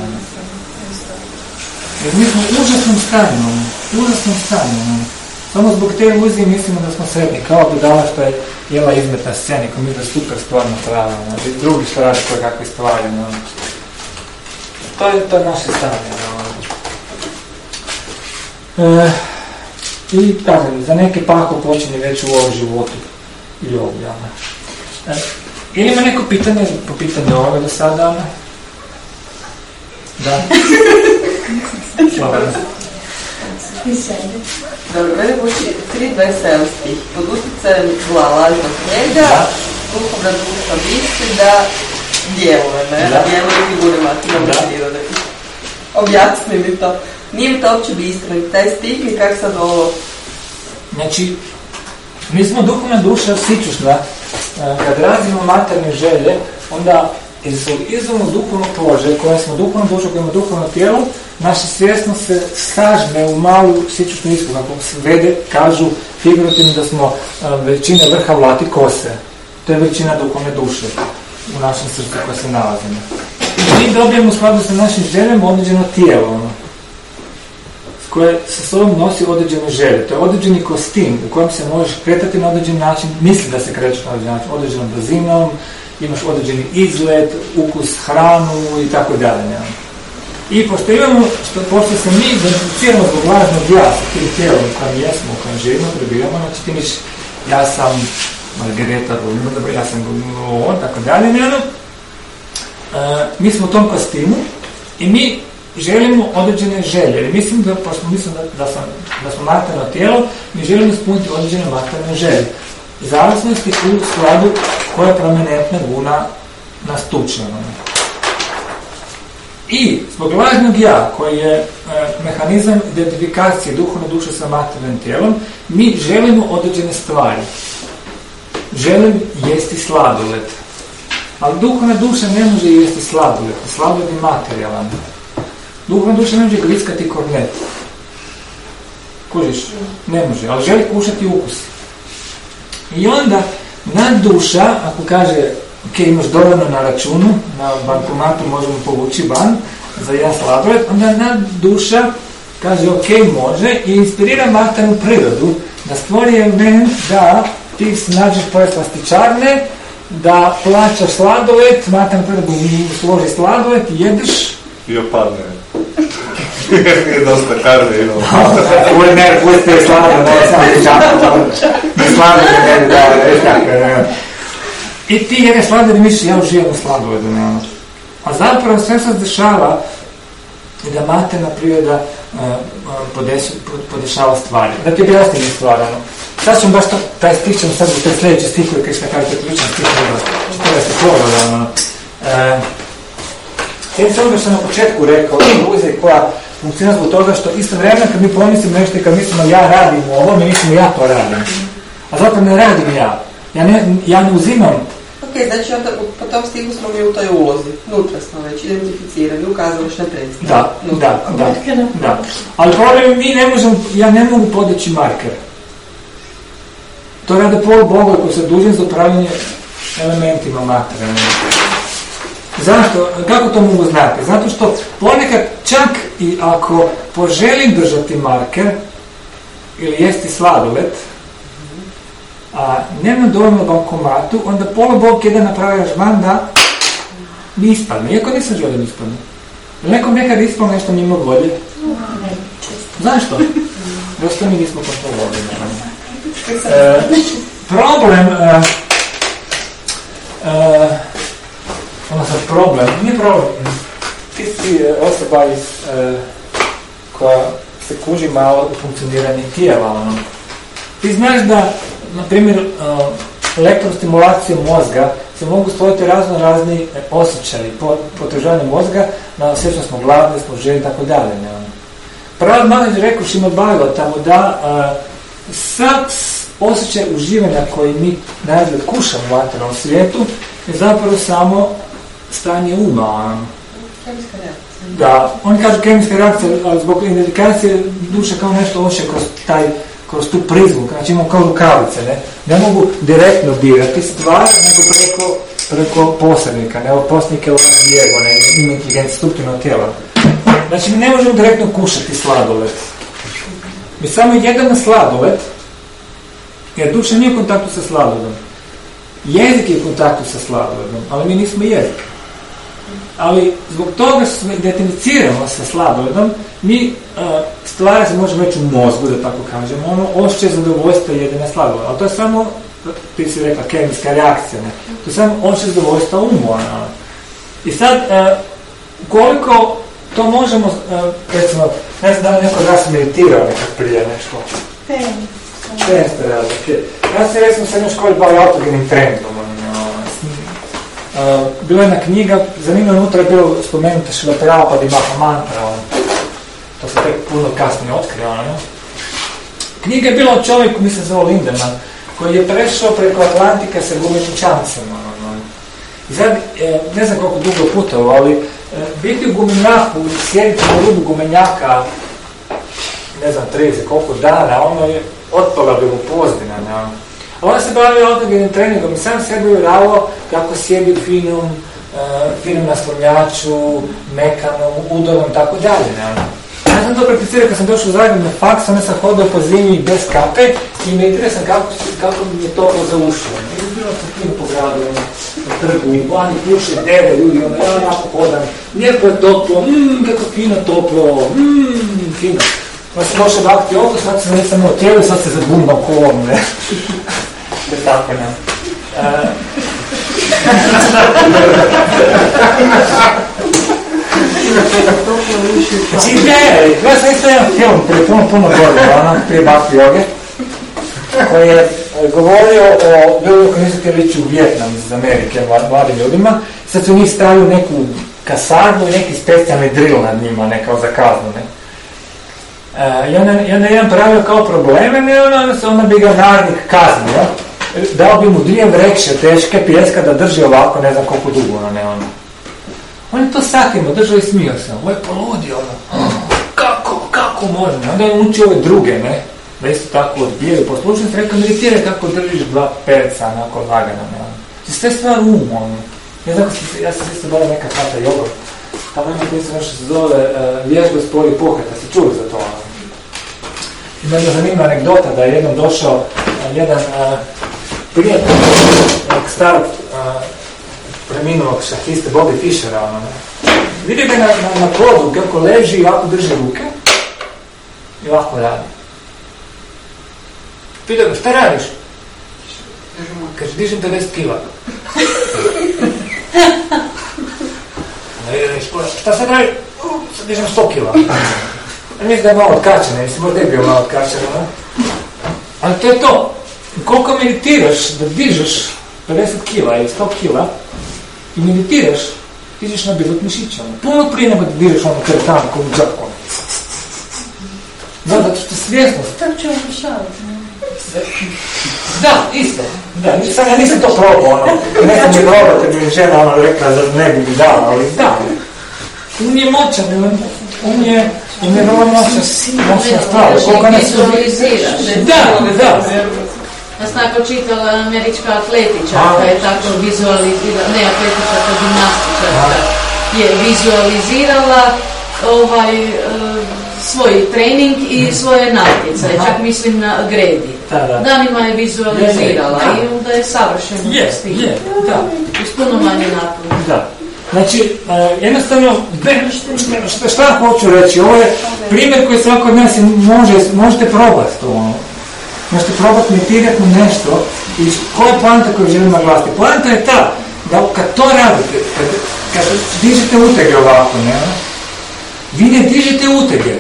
Jer mi smo u užasnom stanju, u užasnom stanju. Samo zbog te iluzije mislimo da smo sretni, kao budala što je jela izmet na sceni, ko mi da super stvar napravimo, i drugi što radi koje kakve stvari. No. To je to naše stanje. No. E, I tako, za neke pakao počinje već u ovom životu i objavno. E, ili ima neko pitanje po pitanju ovoga do sada, Ana? Da. Dobro, mene uči tri dvadeset sedam stih. Pod utjecajem zla lažnog njega, duhovna duša misli da djeluje, ne? Da djeluje figure materijalne prirode. Objasni mi to. Nije mi to uopće bistro. Taj stih mi kak sad ovo... Znači, mi smo duhovna duša sičušna. Kad razvijemo materne želje, onda iz izvorno duhovnog položaja, koja smo duhovna duša, koja ima duhovno tijelo, naša svjesnost se sažme u malu sičušnu isku, kako se vede, kažu figurativno da smo većina vrha vlati kose. To je većina duhovne duše u našem srcu koja se nalazimo. Mi dobijemo u skladu sa našim željama određeno tijelo, ono, koje sa sobom nosi određene želje. To je određeni kostim u kojem se možeš kretati na određen način, misli da se krećeš na određen način, određenom brzinom, imaš određeni izgled, ukus, hranu i tako dalje. I pošto imamo, što, pošto se mi identificiramo zbog lažnog ja sa tim tijelom u kojem jesmo, u kojem živimo, prebivamo, znači ti miš, ja sam Margareta, ja sam on, tako dalje, njeno. E, mi smo u tom kostimu i mi želimo određene želje. I mislim da, pošto mislim da, da, sam, da smo materijalno tijelo, mi želimo ispuniti određene materijalne želje. Zavisnosti u skladu koja prominentna guna nas tuče. I zbog lažnog ja, koji je e, mehanizam identifikacije duhovne duše sa materijalnim tijelom, mi želimo određene stvari. Želim jesti sladoled. Ali duhovna duša ne može jesti sladoled. Sladoled je materijalan. Duhovna duša ne može grickati kornet. Kužiš? Ne može, ali želi kušati ukus. I onda nad duša, ako kaže ok, imaš dovoljno na računu, na bankomatu možemo povući ban za jedan sladoled, onda nad duša kaže ok, može i inspirira materijalnu prirodu da stvori element da ti se nađeš pored slastičarne, da plaćaš sladoled, materijalnu prirodu složi sladoled i jedeš i opadne. Nije dosta karne i ono. Uvijek ne, pustite sladoled, ne sam čakao, ne sladoled, ne, da, već tako, ne. I ti jedeš sladoled i misliš, ja uživam u sladoledu, ne. A zapravo sve se dešava da materijalna priroda uh, podešava stvari. Da ti objasnim stvar, ono. Sad ćemo baš to, taj stih ćemo sad u taj sljedeći stih koji Krishna kaže, to je ključan stih, što je se ploda, ono. Sjedim se ono što sam na početku rekao, iluzija koja funkcionira zbog toga što isto vremena kad mi pomislimo nešto i kad mislimo ja radim ovo, mi mislimo ja to radim. A zapravo ne radim ja. Ja ne, ja ne uzimam. Ok, znači onda po tom stihu smo mi u toj ulozi. Nutra smo već identificirani, ukazali što ne predstavljamo. Da, da, da, da, da. Ali problem mi ne možemo, ja ne mogu podići marker. To rade pol Boga koji se dužen za upravljanje elementima materijalne. Zašto? Kako to mogu znati? Zato što ponekad čak i ako poželim držati marker ili jesti sladoled, a nemam dovoljno bankomatu, onda pola Bog jedan napravi ažman da mi ispadne. Iako nisam želio da ispadne. Nekom nekad ispalo nešto mimo volje? Zašto? Zašto mi nismo kontrolovali. E, problem e, e, ono sad problem, nije problem. Ti si osoba iz, e, koja se kuži malo u funkcioniranju tijela. Ono. Ti znaš da, na primjer, e, elektrostimulacijom mozga se mogu stvoriti razno razni osjećaji, potraživanje mozga, na osjećamo smo gladni, smo željni, tako dalje. Pravi manager rekao Šimad Bhagavatam tamo da e, sad osjećaj uživanja koji mi najbolje kušamo u materijalnom svijetu je zapravo samo stanje uma. Kemijska reakcija. Da, oni kažu kemijska reakcija, ali zbog identifikacije duše kao nešto oše kroz taj, kroz tu prizmu, znači imamo kao rukavice, ne? Ne mogu direktno dirati stvar, nego preko, preko posrednika, ne? Ovo posrednik je Diego, ne? Ima inteligencija strukturnog tijela. Znači mi ne možemo direktno kušati sladoled. Mi samo jedemo sladoled, jer duša nije u kontaktu sa sladoledom. Jezik je u kontaktu sa sladoledom, ali mi nismo jezik. Ali zbog toga što se identificiramo sa sladoledom, mi uh, stvari se možemo reći u mozgu, da tako kažemo, ono osjećaj zadovoljstva jedine sladoleda, ali to je samo, ti si rekla, kemijska reakcija, ne? To je samo osjećaj zadovoljstva umu, ono. I sad, uh, koliko to možemo, uh, recimo, ne znam da li neko od vas meditirao nekak prije nešto. Ten. Ten ste radili, okej. Ja se recimo u srednjoj školi bavio autogenim trendom, Uh, bila je jedna knjiga, zanimljivo unutra je bilo spomenuta Šrila Prabhupada i Mahamantra, ono. To se tek puno kasnije otkrio, ono. Knjiga je bila o čovjeku, mislim zove Lindemann, koji je prešao preko Atlantika sa gumenim čamcem, ono. I sad, e, ne znam koliko dugo putovao, ali e, biti u gumenjaku, sjediti na rubu gumenjaka, ne znam, trideset koliko dana, ono je otpala bilo pozdina, ono. Ona se bavila autogenim treningom i sam sebi uvjeravao kako sjedi u finom, uh, finom naslonjaču, mekanom, udorom i tako dalje. Ja sam to prakticirao kad sam došao u Zagreb na faks, onda sam hodao po zimi bez kape i meditirao sam kako, kako mi je toplo za uši. I bilo sam fino po gradu, na trgu, vani puše, deve, ljudi, ono, ja jako hodam, lijepo je toplo, mmm, kako fino toplo, mmm, fino. Onda sam došao bakti ovdje, sad se nisam imao tijelo i sad se zabumbam kolom, ne. To je tako, ne. Uh, znači, ne, ja sam isto jedan film prije puno, puno godina, ono, prije bakti joge, koji je govorio o ljudima koji nisu htjeli ići u Vijetnam iz Amerike, mladim ljudima, sad su njih stavili neku kasarnu i neki specijalni drill nad njima, ne kao za kaznu, ne. Uh, I onda je jedan pravio kao probleme, i onda, onda bi ga narednik kaznio, dao bi mu dvije vreće teške pijeska da drži ovako, ne znam koliko dugo, ono, ne ono. On je to sakimo, držao i smio se, ovo je poludio, ono, kako, kako može, onda je učio ove druge, ne, da isto tako odbijaju poslušnost, rekao, meditiraj kako držiš dva perca, onako lagano, ne, ono. I sve stvar um, ono. Ja, znam, ja sam isto bavio neka hata joga, tamo ima koji se nešto se zove uh, vježba spori pokreta, si čuli za to, ono. Ima jedna zanimljiva anegdota da je jednom došao uh, jedan uh, prijatelj starog uh, preminulog šahiste Bobby Fishera, ono, ne. Vidio ga na, na, na podu kako leži i ovako drži ruke i ovako radi. Pitao ga, šta radiš? Kaže, dižem devedeset kila. Šta sad radi? Sad dižem sto kila. A mislim da je malo odkačeno, mislim možda je bio malo odkačeno, ne? Ali to je to. Koliko meditiraš da dižeš pedeset kila ili sto kila i meditiraš, ti ćeš nabizati mišića. Puno prije nego da dižeš ono kretanu koju džakom. Da, zato što svjesnost. Tako ću vam pošaliti, ne? Da, isto. Da, sam ja nisam to probao, ono. Ne sam mi probao, kad mi žena ono rekla da ne bi mi dala, ali da. Um je moćan, um je, um je vrlo moćan, moćna stvar. Koliko ne se vizualiziraš. Da, da. Ja sam tako čitala američka atletičarka je tako vizualizirala, ne atletičarka, gimnastičarka je vizualizirala ovaj, uh, svoj trening i svoje natjecanje, čak mislim na gredi. Da, da. Danima je vizualizirala je, je. I onda je savršeno je, stigla. Je, da. Uz puno manje napora. Da. Znači, uh, jednostavno, šta, šta hoću reći, ovo je primjer koji svako od nas može, možete probati to, ono. Možete probati meditirati nešto i koja je poanta koju želim naglasiti? Poanta je ta da kad to radite, kad, kad dižete utege ovako, ne, vi ne dižete utege.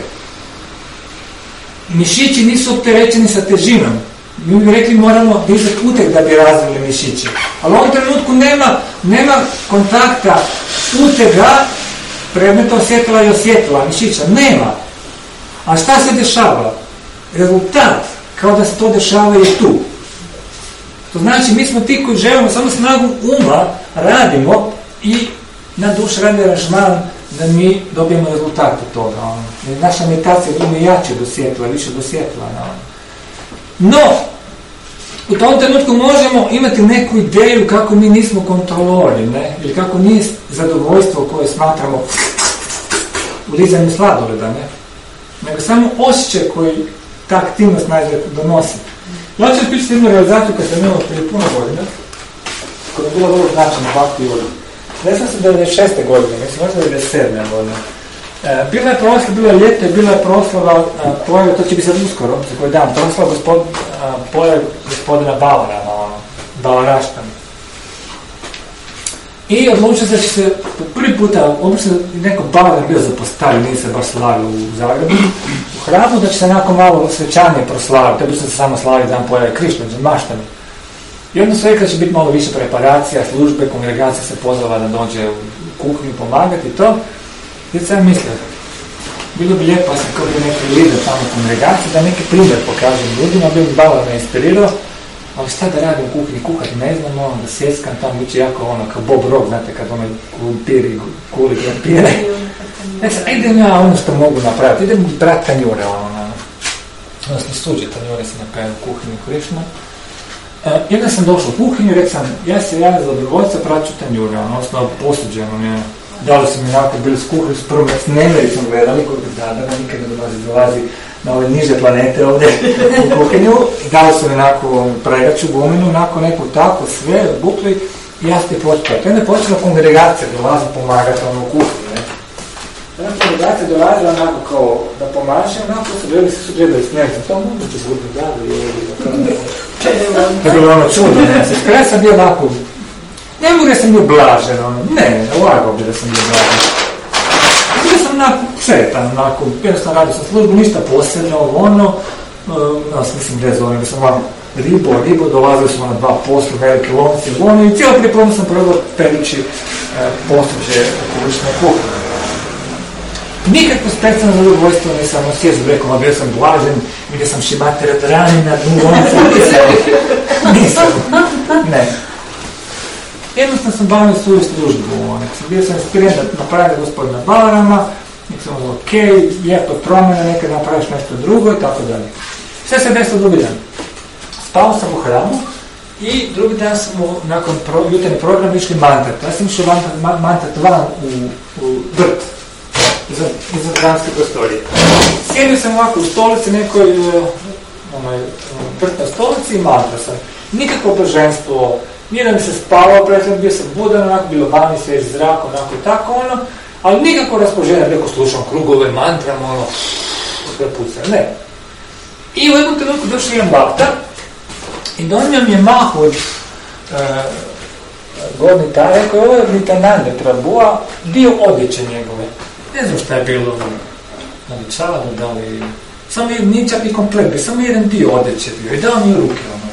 Mišići nisu opterećeni sa težinom. Mi bi rekli moramo dizati uteg da bi razvili mišići. Ali u ovom trenutku nema, nema kontakta utega, predmeta osjetila i osjetila, mišića. Nema. A šta se dešava? Rezultat, kao da se to dešava i tu. To znači, mi smo ti koji želimo samo snagu uma, radimo i na duš radi aranžman da mi dobijemo rezultat od toga. Ono. Naša meditacija bude jače do svjetla, više do svjetla. Ono. No, u tom trenutku možemo imati neku ideju kako mi nismo kontrolori, ne? Ili kako nije zadovoljstvo koje smatramo ulizanjem sladoleda, ne? Nego samo osjećaj koji ta aktivnost najzad donosi. Ja ću pričati jednu realizaciju kad sam imao prije puno godina, koja je bila vrlo značajna bakti i ovdje. ne znam se devedeset šeste godine, mislim možda devedeset sedme godine. E, bila je proslava, bilo je ljeto i bila je proslava pojave, to će biti sad uskoro, za koji dan, proslava gospod, pojave gospodina Bauera, ono, Baueraštan. I odlučio se da će se prvi puta, obično neko Bauer bio zapostavio, nije se baš slavio u Zagrebu, u hramu, da će se nakon malo svečanije proslaviti, obično se samo slavi dan pojave Krišne, maštani. I onda su rekli da će biti malo više preparacija, službe, kongregacija se pozvala da dođe u kuhinju pomagati i to. I sam mislio, bilo bi lijepo, sam kao bio neki lider tamo u kongregaciji, da neki primjer pokažem ljudima, bi mi Bauer me inspirirao, ali šta da radim u kuhinji, kuhati ne znam, ono, da sjeckam tamo, ući jako ono, kao Bob Rock, znate, kad ono kumpiri, kuli, krompire. Ne sam, idem ja ono što mogu napraviti, idem brat tanjure, ono, odnosno suđe tanjure se napravim u kuhinju Krišna. Uh, jedna sam došao u kuhinju i rekao sam, ja se javim za dobrovoljca, praću tanjure, ono, odnosno posuđe, ono, ne, dali su mi onako, bili s kuhinju, s prvom s nemericom gledali, koliko da, da nikad ne dolazi, dolazi na ove niže planete ovdje u kuhinju, dali su mi onako pregaču, guminu, onako neku tako, sve, bukli, i ja ste počeo. I onda je počela kongregacija, dolazi pomagati ono u kuhinju, ne. Onda kongregacija dolazi onako kao da pomaže, onako su gledali, su gledali s nekam, to moguće zgodno gledali, ili to je bilo ono čudno, ne, se skrat sam bio onako, ne mogu da sam bio blažen, ono, ne, ulagao bi da sam bio blažen. Bio sam onako sretan, onako, jednostavno radio sam službu, ništa posebno, ono, no, mislim, gdje zove, da sam vam ribo, ribo, dolazili smo na dva poslu, velike lonci, ono, i cijelo pripremu sam probao perući e, posuđe kulične kuhne. Nikakvo specijalno zadovoljstvo nisam osjećao, rekao, bio sam blažen, vidio sam šimater od rani na dnu lonca, nisam, ne. Jednostavno sam bavio svoju službu, bio sam inspiriran da napravim gospodina Bauerama, nek sam ono, ok, lijepo promjena, nekad napraviš nešto drugo i tako dalje. Sve se desilo drugi dan. Spao sam u hramu i drugi dan sam u, nakon pro, jutarnji program išli mantrat. Ja sam išao mantrat, mantrat van u, u vrt, iza, iza hramske prostorije. Sjedio sam ovako u stolici, nekoj onaj, vrtnoj stolici i mantra sam. Nikakvo blaženstvo, nije da mi se spavao, prethodno bio sam budan, onako bilo vani, svježi zrak, onako i tako ono, ali nikako raspoloženje, neko slušam krugove, mantrama, ono, sve pucam, ne. I u jednom trenutku došao jedan baktar i donio mi je mah od e, godni taj, rekao je, ovo je Nitanande Prabhuva, dio odjeće njegove. Ne znam šta je bilo, da li čada, da li, samo je, nije čak i komplet, samo jedan dio odjeće bio i dao mi u ruke, ono.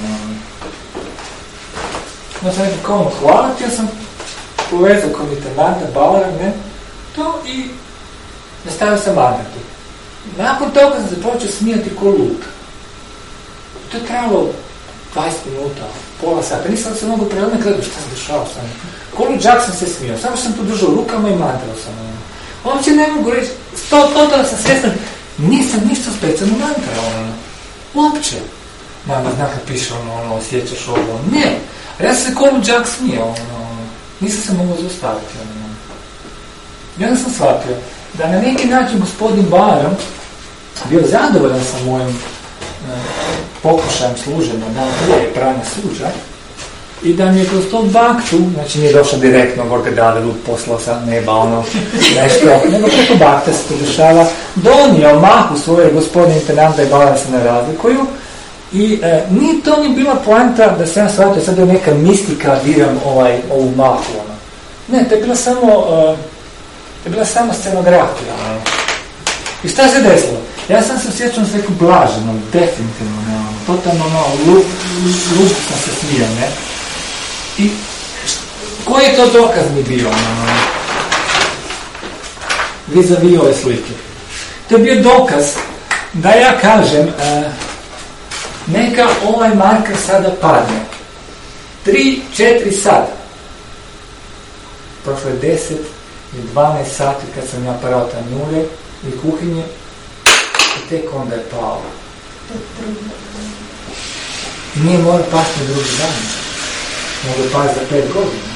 Ja sam rekao, kao ono, hvala ti, ja sam povezao kao Nitananda, Bauera, ne, to i nastavio sam mantrati. Nakon toga sam se počeo smijati ko lud. To je trajalo dvadeset minuta, pola sata, nisam se mogu preodne gledati šta se dešao sam. Ko luđak sam se smijao, samo sam to držao rukama i mantrao sam. Uopće ne mogu reći, to, to, to sam svjestan, nisam ništa specijalno mantrao, ono, uopće. Mama zna kad piše ono, ono, osjećaš ovo, ne. A ja sam se ko luđak smijao, ono, nisam se mogao zaustaviti, ono. I onda sam shvatio da na neki način gospodin Bauer bio zadovoljan sa mojim e, pokušajem služenja, da prije pranja suđa, i da mi je kroz to baktu, znači nije došao direktno Gorgadale, lud poslao sa neba, ono, nešto, nego preko bakta se to dešava, donio mahu svoje gospodine Nitananda i Bauer se ne razlikuju, i e, nije to ni bila poanta da se ja shvatio, sad je neka mistika, viram ovaj, ovu mahu, ono. Ne, to je bila samo, e, to je bila samo scenografija, ono. I šta se desilo? Ja sam se osjećao s nekom blaženom, definitivno, ne, ono, totalno, ono, lup, lup sam se smijao, ne. I koji je to dokaz mi bio, ono, vis-a-vis ove slike? To je bio dokaz da ja kažem, e, neka ovaj marker sada padne. Tri, četiri sada. Prošlo je deset i dvanaest sati kad sam ja parao tanjure i kuhinje i tek onda je pao. Nije mora pasti na drugi dan. Mogu pasti za pet godina.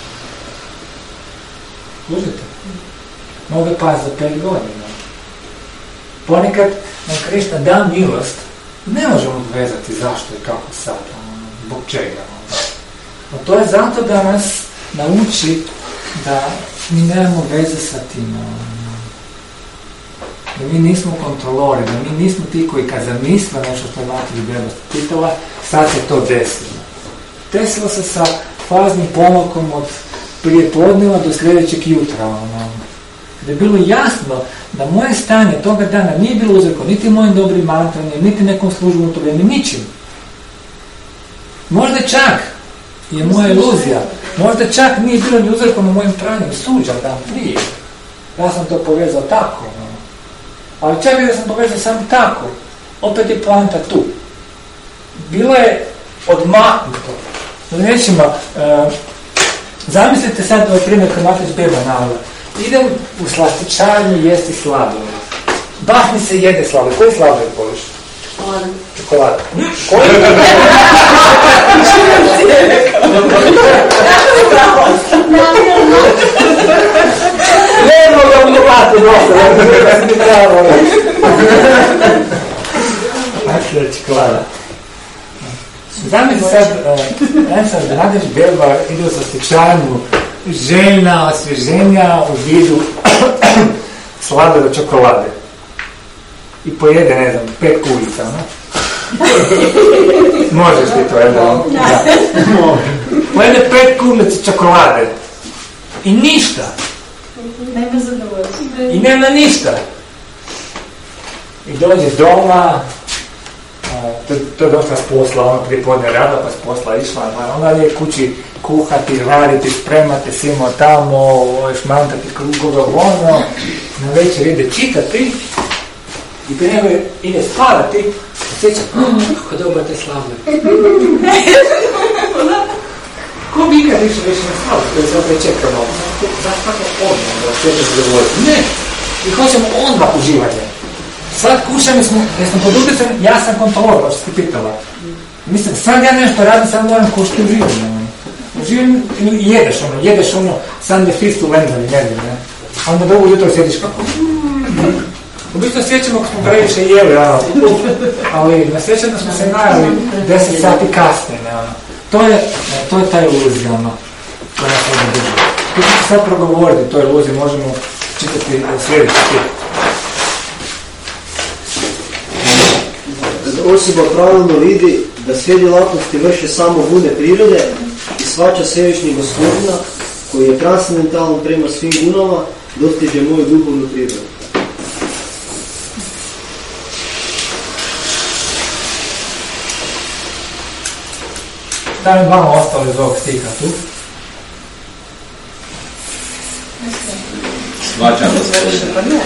Služite? Mogu pasti za pet godina. Ponekad nam Krišna da milost, ne možemo vezati zašto i kako sad, ono, zbog čega. Ono. No to je zato da nas nauči da mi nemamo veze sa tim. Da mi nismo kontrolori, da mi nismo ti koji kad zamisle nešto što je Mater Beba pitala, sad se to desilo. Desilo se sa faznim pomakom od prije podneva do sljedećeg jutra. Ono. Da je bilo jasno da moje stanje toga dana nije bilo uzreko niti mojim dobrim mantranjem, niti nekom službom u to vrijeme, ničim. Možda čak je moja iluzija, možda čak nije bilo ni uzrokom na mojim pranjem suđa dan prije. Ja sam to povezao tako. No. Ali čak i da sam povezao sam tako, opet je poanta tu. Bilo je odmaknuto. Recimo, uh, zamislite sad ovaj primjer kad Mater Beba navela. Idem u slastičarnju jesti sladoled. Baš mi se jede sladoled. Koji sladoled voliš? Čokolada. Čokolada. Koji? Ne mogu čokoladu nosa, da mi pravo. Dakle, čokolada. Zamisli sad, ja sam da Mater Beba ide u slastičarnju, željna osvježenja u vidu sladole čokolade. I pojede, ne znam, pet kulica, no? Možeš ti to, jedno? Da. Pojede pet kulica čokolade. I ništa. Nema zadovoljstva. I nema ništa. I dođe doma, to, to je došla s posla, ono prije podne rada, pa s posla išla, pa onda je kući kuhati, raditi, spremati, simo tamo, šmantati krugove, ono, na večer ide čitati i prije nego ide spavati, osjeća, kako dobro te slavlje. Ko bi ikad više više na slavlje, koji se opet čekamo, zašto tako odmah, da osjeća zadovoljstvo? Ne, i hoćemo odmah uživanje. Sad kušamo smo, jer sam pod utjecajem, ja sam kontrolor, kao što ste pitala. Mislim, sad ja nešto radim, sad moram kušati uživanje. Uživanje, jedeš ono, jedeš ono, sam ne fistu lendovi, ne znam, ne. A onda drugo jutro sjediš kako... U biti osjećamo kako smo previše jeli, ono, ali nasjećam da smo se najeli deset sati kasnije, ne, ono. To je, to je ta iluzija, ono, koja nas ovdje drži. Tu ćete sad progovoriti, to je iluzija, možemo čitati sljedeći tip. Osoba pravilno vidi da sve djelatnosti vrše samo gune prirode i shvaća svevišnji Gospodina koji je transcendentalan prema svim gunama, dostiže moju duhovnu prirodu. Da li vama ostalo iz ovog stiha tu? Svačam Gospodina.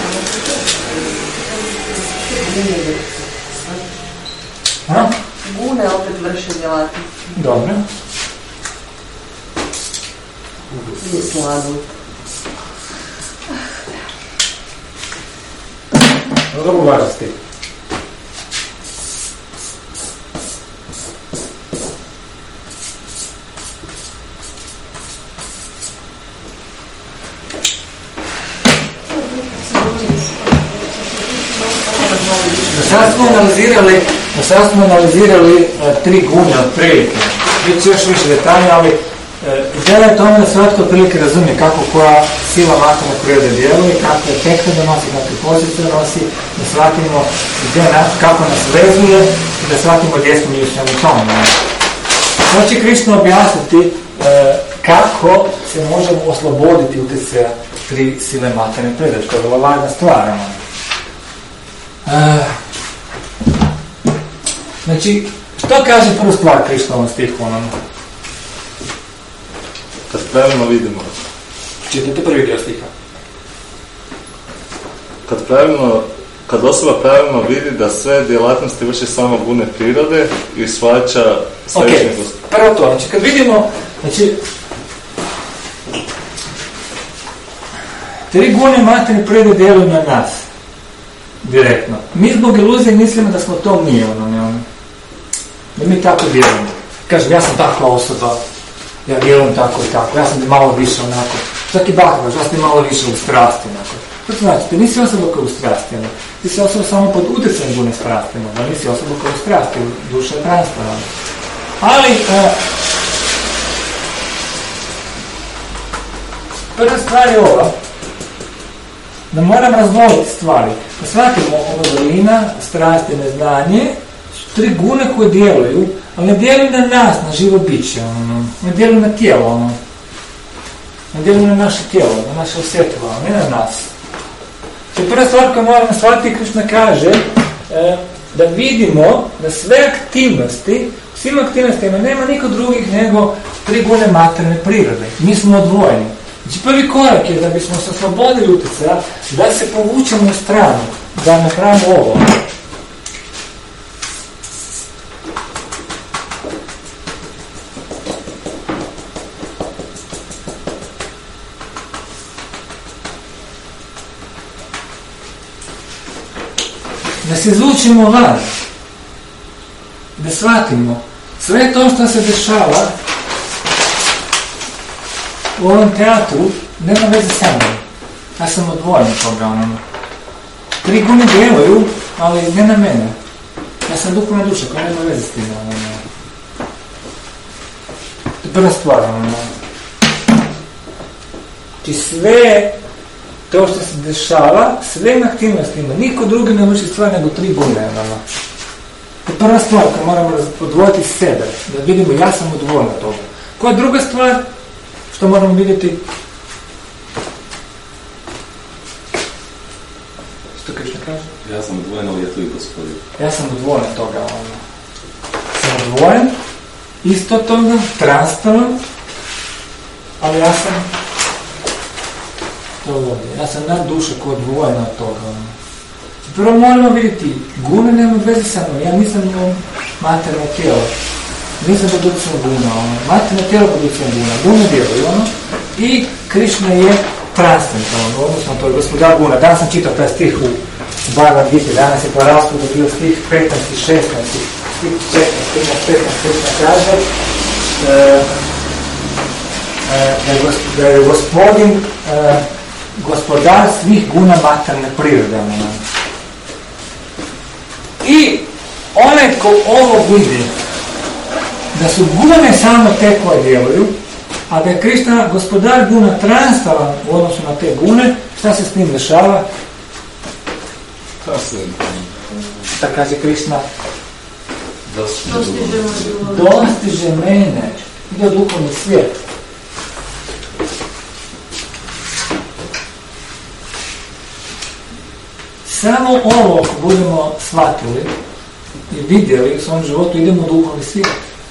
Ha? Gune opet vrše djelatnost. Dobro. I sladu. Dobro važnosti. Sad smo analizirali, sad smo analizirali uh, tri gune od prilike. Biće još više detalja, ali uh, ideja je tome da svatko od prilike razumije kako koja sila materijalne prirode djeluje, kakve efekte donosi, kakve posljedice donosi, da shvatimo gdje nas, kako nas vezuje i da shvatimo gdje smo mi u svemu tome. To će Krišna objasniti uh, kako se možemo osloboditi utjecaja tri sile materijalne prirode, što je vrlo važna stvar. Uh, Znači, što kaže prvu stvar Krišna ovom stihu? Onom? Kad pravilno vidimo. Čitajte prvi dio stiha. Kad pravilno, kad osoba pravilno vidi da sve djelatnosti vrši samo gune prirode i shvaća svevišnji Gospodin. Ok, prvo to. Znači, kad vidimo, znači, tri gune materijalne prirode djeluju na nas. Direktno. Mi zbog iluzije mislimo da smo to mi, ono, ne ono. Da mi tako djelujemo. Kažem, ja sam takva osoba, ja djelujem tako i tako, ja sam ti malo više onako. Čak i Bahvaš, ja sam ti malo više u strasti, onako. Što to znači? Ti nisi osoba koja je u strasti, ono. Ti si osoba samo pod utjecajem gune strasti, ono. Da nisi osoba koja je u strasti, duša je transparentna. Ali, uh, Prva stvar je ova, da moram razdvojiti stvari. Da shvatimo ova vrlina, strast i neznanje, su tri gune koje djeluju, ali ne djeluju na nas, na živo biće, ono. Ne djeluju na tijelo, ono. Ne djeluju na naše tijelo, na naše osjetljivo, ne na nas. To je prva stvar koju moramo shvatiti, Krišna kaže, e, da vidimo da sve aktivnosti, u svim aktivnostima nema niko drugih nego tri gune materne prirode. Mi smo odvojeni. Znači prvi korak je da bismo se oslobodili utjecaja, da se povučemo u stranu, da napravimo ovo. Da se izvučimo van, da shvatimo sve to što se dešava u ovom teatru nema veze sa mnom. Ja sam odvojen od toga. Ono. Tri gune djeluju, ali ne na mene. Ja sam duhovna duša koja nema veze s tim. Ono. To je prva stvar. Ono. Znači sve to što se dešava, svim aktivnostima, niko drugi ne vrši stvar nego tri gune. Ono. To je prva stvar koju moramo odvojiti sebe, da vidimo ja sam odvojen od toga. Koja je druga stvar? Što moramo vidjeti? Što Krišna kaže? Ja sam odvojen, ali je tu i Gospodin. Ja sam odvojen toga. Ono. Sam odvojen, isto toga, transparan, ali ja sam to ovdje. Ja sam nad duša koja je odvojena od toga. Ono. Prvo moramo vidjeti, gune nema veze sa mnom, ja nisam materijalno tijelo. Nisam producent guna, ono. Materijalno tijelo producent guna, gune djeluju, ono. I Krišna je transcendentalno, odnosno to je gospodar guna. Danas sam čitao taj stih u Bhagavad Gita, danas je po rasporedu bio stih petnaest i šesnaest, stih četrnaest, petnaest, petnaest, Krišna kaže e, e, da, je gos, da je gospodin e, gospodar svih guna materijalne prirode. Ono. I onaj ko ovo vidi, da su gune samo te koje djeluju, a da je Krišna gospodar guna transparan u odnosu na te gune, šta se s njim dešava? Šta kaže Krišna? Dostiže mene. Ide u duhovni svijet. Samo ovo ako budemo shvatili i vidjeli u svom životu, idemo u duhovni svijet.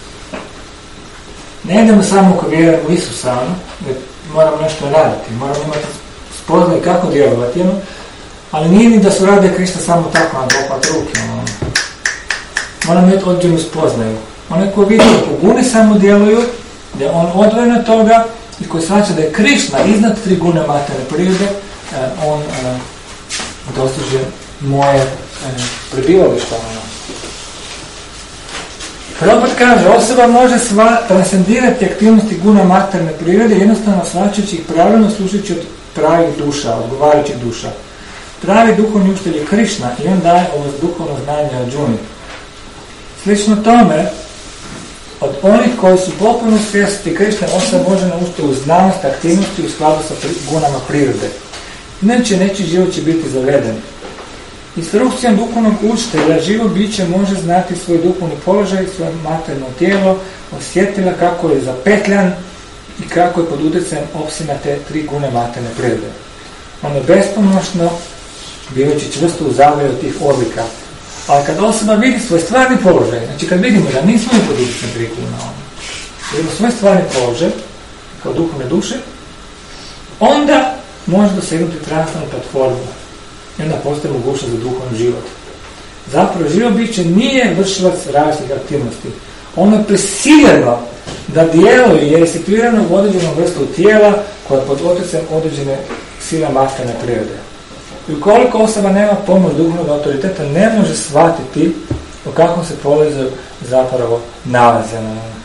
Ne idemo samo ako vjerujemo u Isusa, jer moramo nešto raditi, moramo imati spoznaj kako djelovati, ono, ali nije ni da su rade Krišna samo tako na dopat ruke. Ono. Moramo imati određenu spoznaju. Onaj ko vidi ako gune samo djeluju, da je on odvojen od toga i koji shvaća da je Krišna iznad tri gune materne prirode, eh, on eh, dostiže moje eh, prebivalište. Ono. Prabhupada kaže, osoba može sva, transcendirati aktivnosti guna materne prirode jednostavno shvaćajući ih pravilno, slušajući od pravih duša, odgovarajućih duša. Pravi duhovni učitelj je Krišna i on daje ovo duhovno znanje Arjuni. Slično tome, od onih koji su potpuno svjesni Krišne, osoba može naučiti u znanost aktivnosti u skladu sa gunama prirode. Inače, nečiji život će biti zaveden. Instrukcijom duhovnog učitelja živo biće može znati svoj duhovni položaj, svoje materijalno tijelo, osjetila kako je zapetljan i kako je pod utjecajem opsina te tri gune materne prirode. Ono je bespomoćno, bivajući čvrsto u zavljeju tih odlika. Ali kad osoba vidi svoj stvarni položaj, znači kad vidimo da nismo i pod utjecajem tri guna, vidimo svoj stvarni položaj kao duhovne duše, onda može dosegnuti transformnu platformu. I onda postoji mogućnost za duhovni život. Zapravo, živo biće nije vršilac različitih aktivnosti. Ono je prisiljeno da djeluje jer je situirano u određenom vrstu tijela koja je pod utjecajem određene sile materijalne prirode. I ukoliko osoba nema pomoć duhovnog autoriteta, ne može shvatiti u kakvom se položaju zapravo nalaze.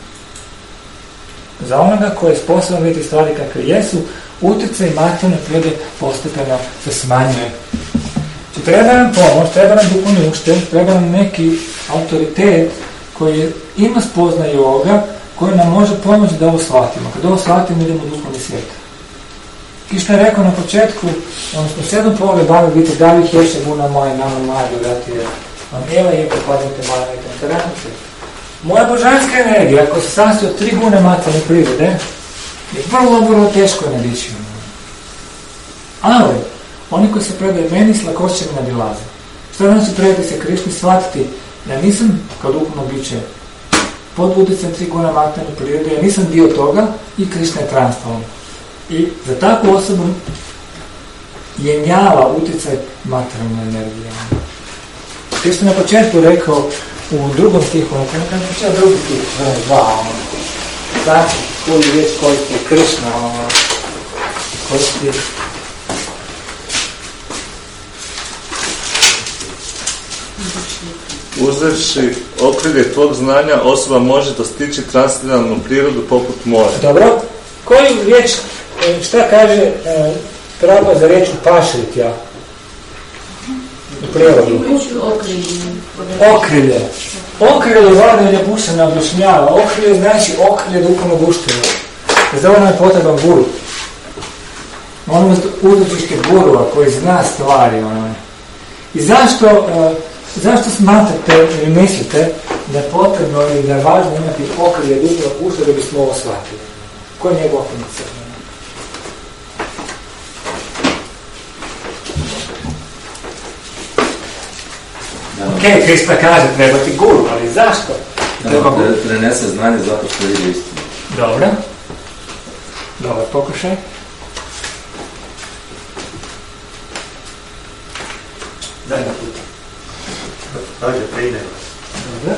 Za onoga koji je sposoban vidjeti stvari kakve jesu, utjecaj materijalne prirode postepeno se smanjuje. Znači, treba nam pomoć, treba nam duhovni učitelj, treba nam neki autoritet koji ima spoznaju ovoga, koji nam može pomoći da ovo shvatimo. Kad ovo shvatimo, idemo u duhovni svijet. Krishna je rekao na početku, odnosno sedam pole bave biti davi heše guna moje nama mladi vrati je. Vam eva je popadnite mladi interakcije. Moja božanska energija, ako se sastoji od tri gune materijalne prirode, je vrlo, vrlo teško nadići. Ali, oni koji se predaju meni s lakošćem nadilaze. Što znači predati se Krišni, shvatiti da nisam kao duhovno biće pod utjecajem tri guna materijalne prirode, ja nisam dio toga i Krišna je transform. I za takvu osobu jenjava utjecaj materijalne energije. Krišna na početku rekao u drugom stihu, na početku drugi stih, dva, ono, znači, koju riječ koristi Krišna, ono, koristi uzevši okrilje tvog znanja, osoba može dostići transcendentalnu prirodu poput mora. Dobro. Koju riječ, šta kaže e, pravo za riječ pašritja? U prijevodu. Okrilje. Okrilje Vladimir Ljebušana objašnjava. Okrilje znači okrilje duhovnog ušteva. Za ovo nam je potreban guru. Ono uzročište gurua koji zna stvari. Ono. I zašto, e, zašto smatrate ili mislite da je potrebno ili da je važno imati okrilje duhovnog ušteva da bismo ovo shvatili? Koja je njegova funkcija? Ok, Krista kaže, treba ti guru, ali zašto? Da, prenese znanje zato što je istinu. Dobro. Dobar pokušaj. Zadnji put. Dođe, pride. Dobro.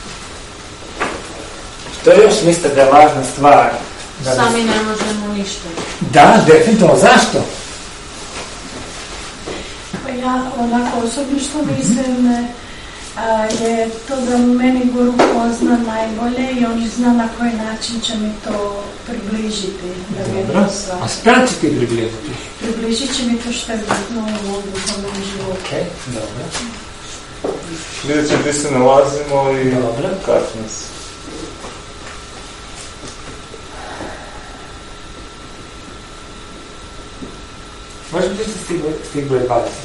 Što još mislite da je važna stvar? Da Sami ne možemo ništa. Da, definitivno. Zašto? Pa ja onako osobno što mislim a, je to da meni guru pozna najbolje i on zna na koji način će mi to približiti. Dobro. A šta će ti približiti? Približit će mi to što je bitno u mom duhovnom životu. Ok, dobro. Vidjet će gdje se nalazimo i dobro. kako nas. Može biti stih broj dvadeset.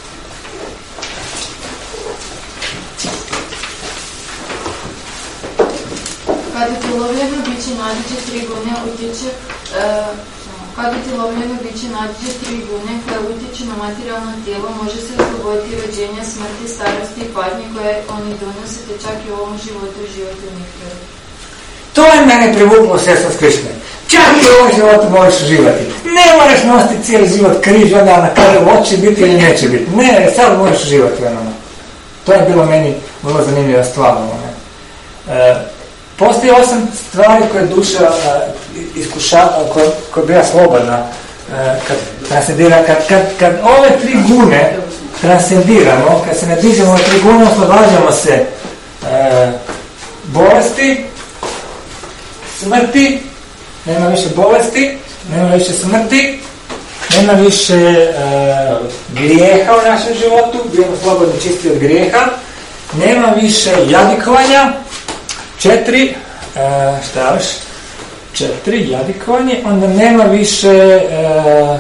Kada ti lovljeno biće nadiđe tri gune utječe, uh, kada ti lovljeno biće nadiđe tri gune koje utječu na materijalno tijelo, može se dogoditi rođenja, smrti, starosti i patnje koje oni donose, te čak i u ovom životu i životu nikada. To je mene privuklo sredstvo s Krišne. Čak i u ovom životu možeš uživati. Ne moraš nositi cijeli život križ, onda na kraju hoće biti ili neće biti. Ne, sad možeš uživati onome. To je bilo meni vrlo zanimljiva stvar. E, postoji osam stvari koje duša e, iskušava, koja, koja bila slobodna. E, kad transcendira, kad, kad, kad ove tri gune transcendiramo, kad se nadižemo ove tri gune, oslobađamo se e, bolesti, smrti, nema više bolesti, nema više smrti, nema više e, grijeha u našem životu, bijemo slobodni čisti od grijeha, nema više jadikovanja, četiri, e, šta još, četiri, jadikovanje, onda nema više e,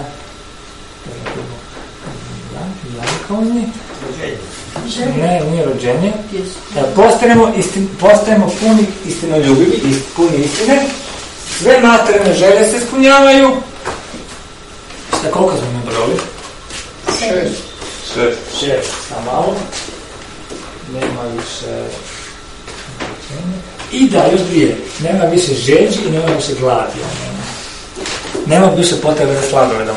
jadikovanje, ne, nije rođenje, e, postajemo, istin, postajemo puni istinoljubivi, ist, puni istine, sve materijalne želje se ispunjavaju. Šta, koliko smo nabrali? Šest. Šest. Šest, samo malo. Nema više... I da, još dvije. Nema više žeđi i nema više gladi. Nema više potrebe za sladovedom.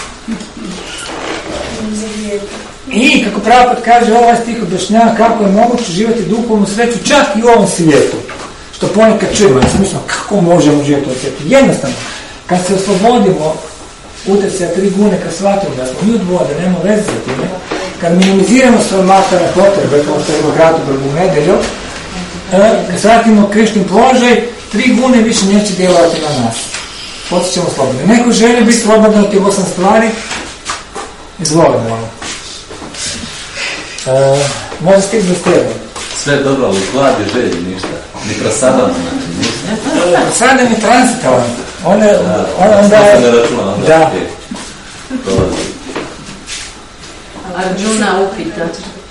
I, kako Prabhupada kaže, ovaj stih objašnjava kako je moguće živjeti duhovnu sreću čak i u ovom svijetu. Što ponekad čujemo, ja sam mislio, kako možemo živjeti u ovom svijetu? Jednostavno, kad se oslobodimo utjecaja tri gune, kad shvatimo da smo mi od vode, nema veze za time, kad minimiziramo svoje materijalne potrebe, kao što je u gradu Brbu nedelju, kad shvatimo Krišnin položaj, tri gune više neće djelovati na nas. Potičemo slobodno. Neko želi biti slobodan od tih osam stvari, izvolimo. E, može stih za stjeru. Sve je dobro, ali glad je želji, ništa. Ni prasadan, znači, ništa. Prasadan je transitavan. On je, on, da, onda je, ne računa, onda da. je. prolazi. Arjuna upita: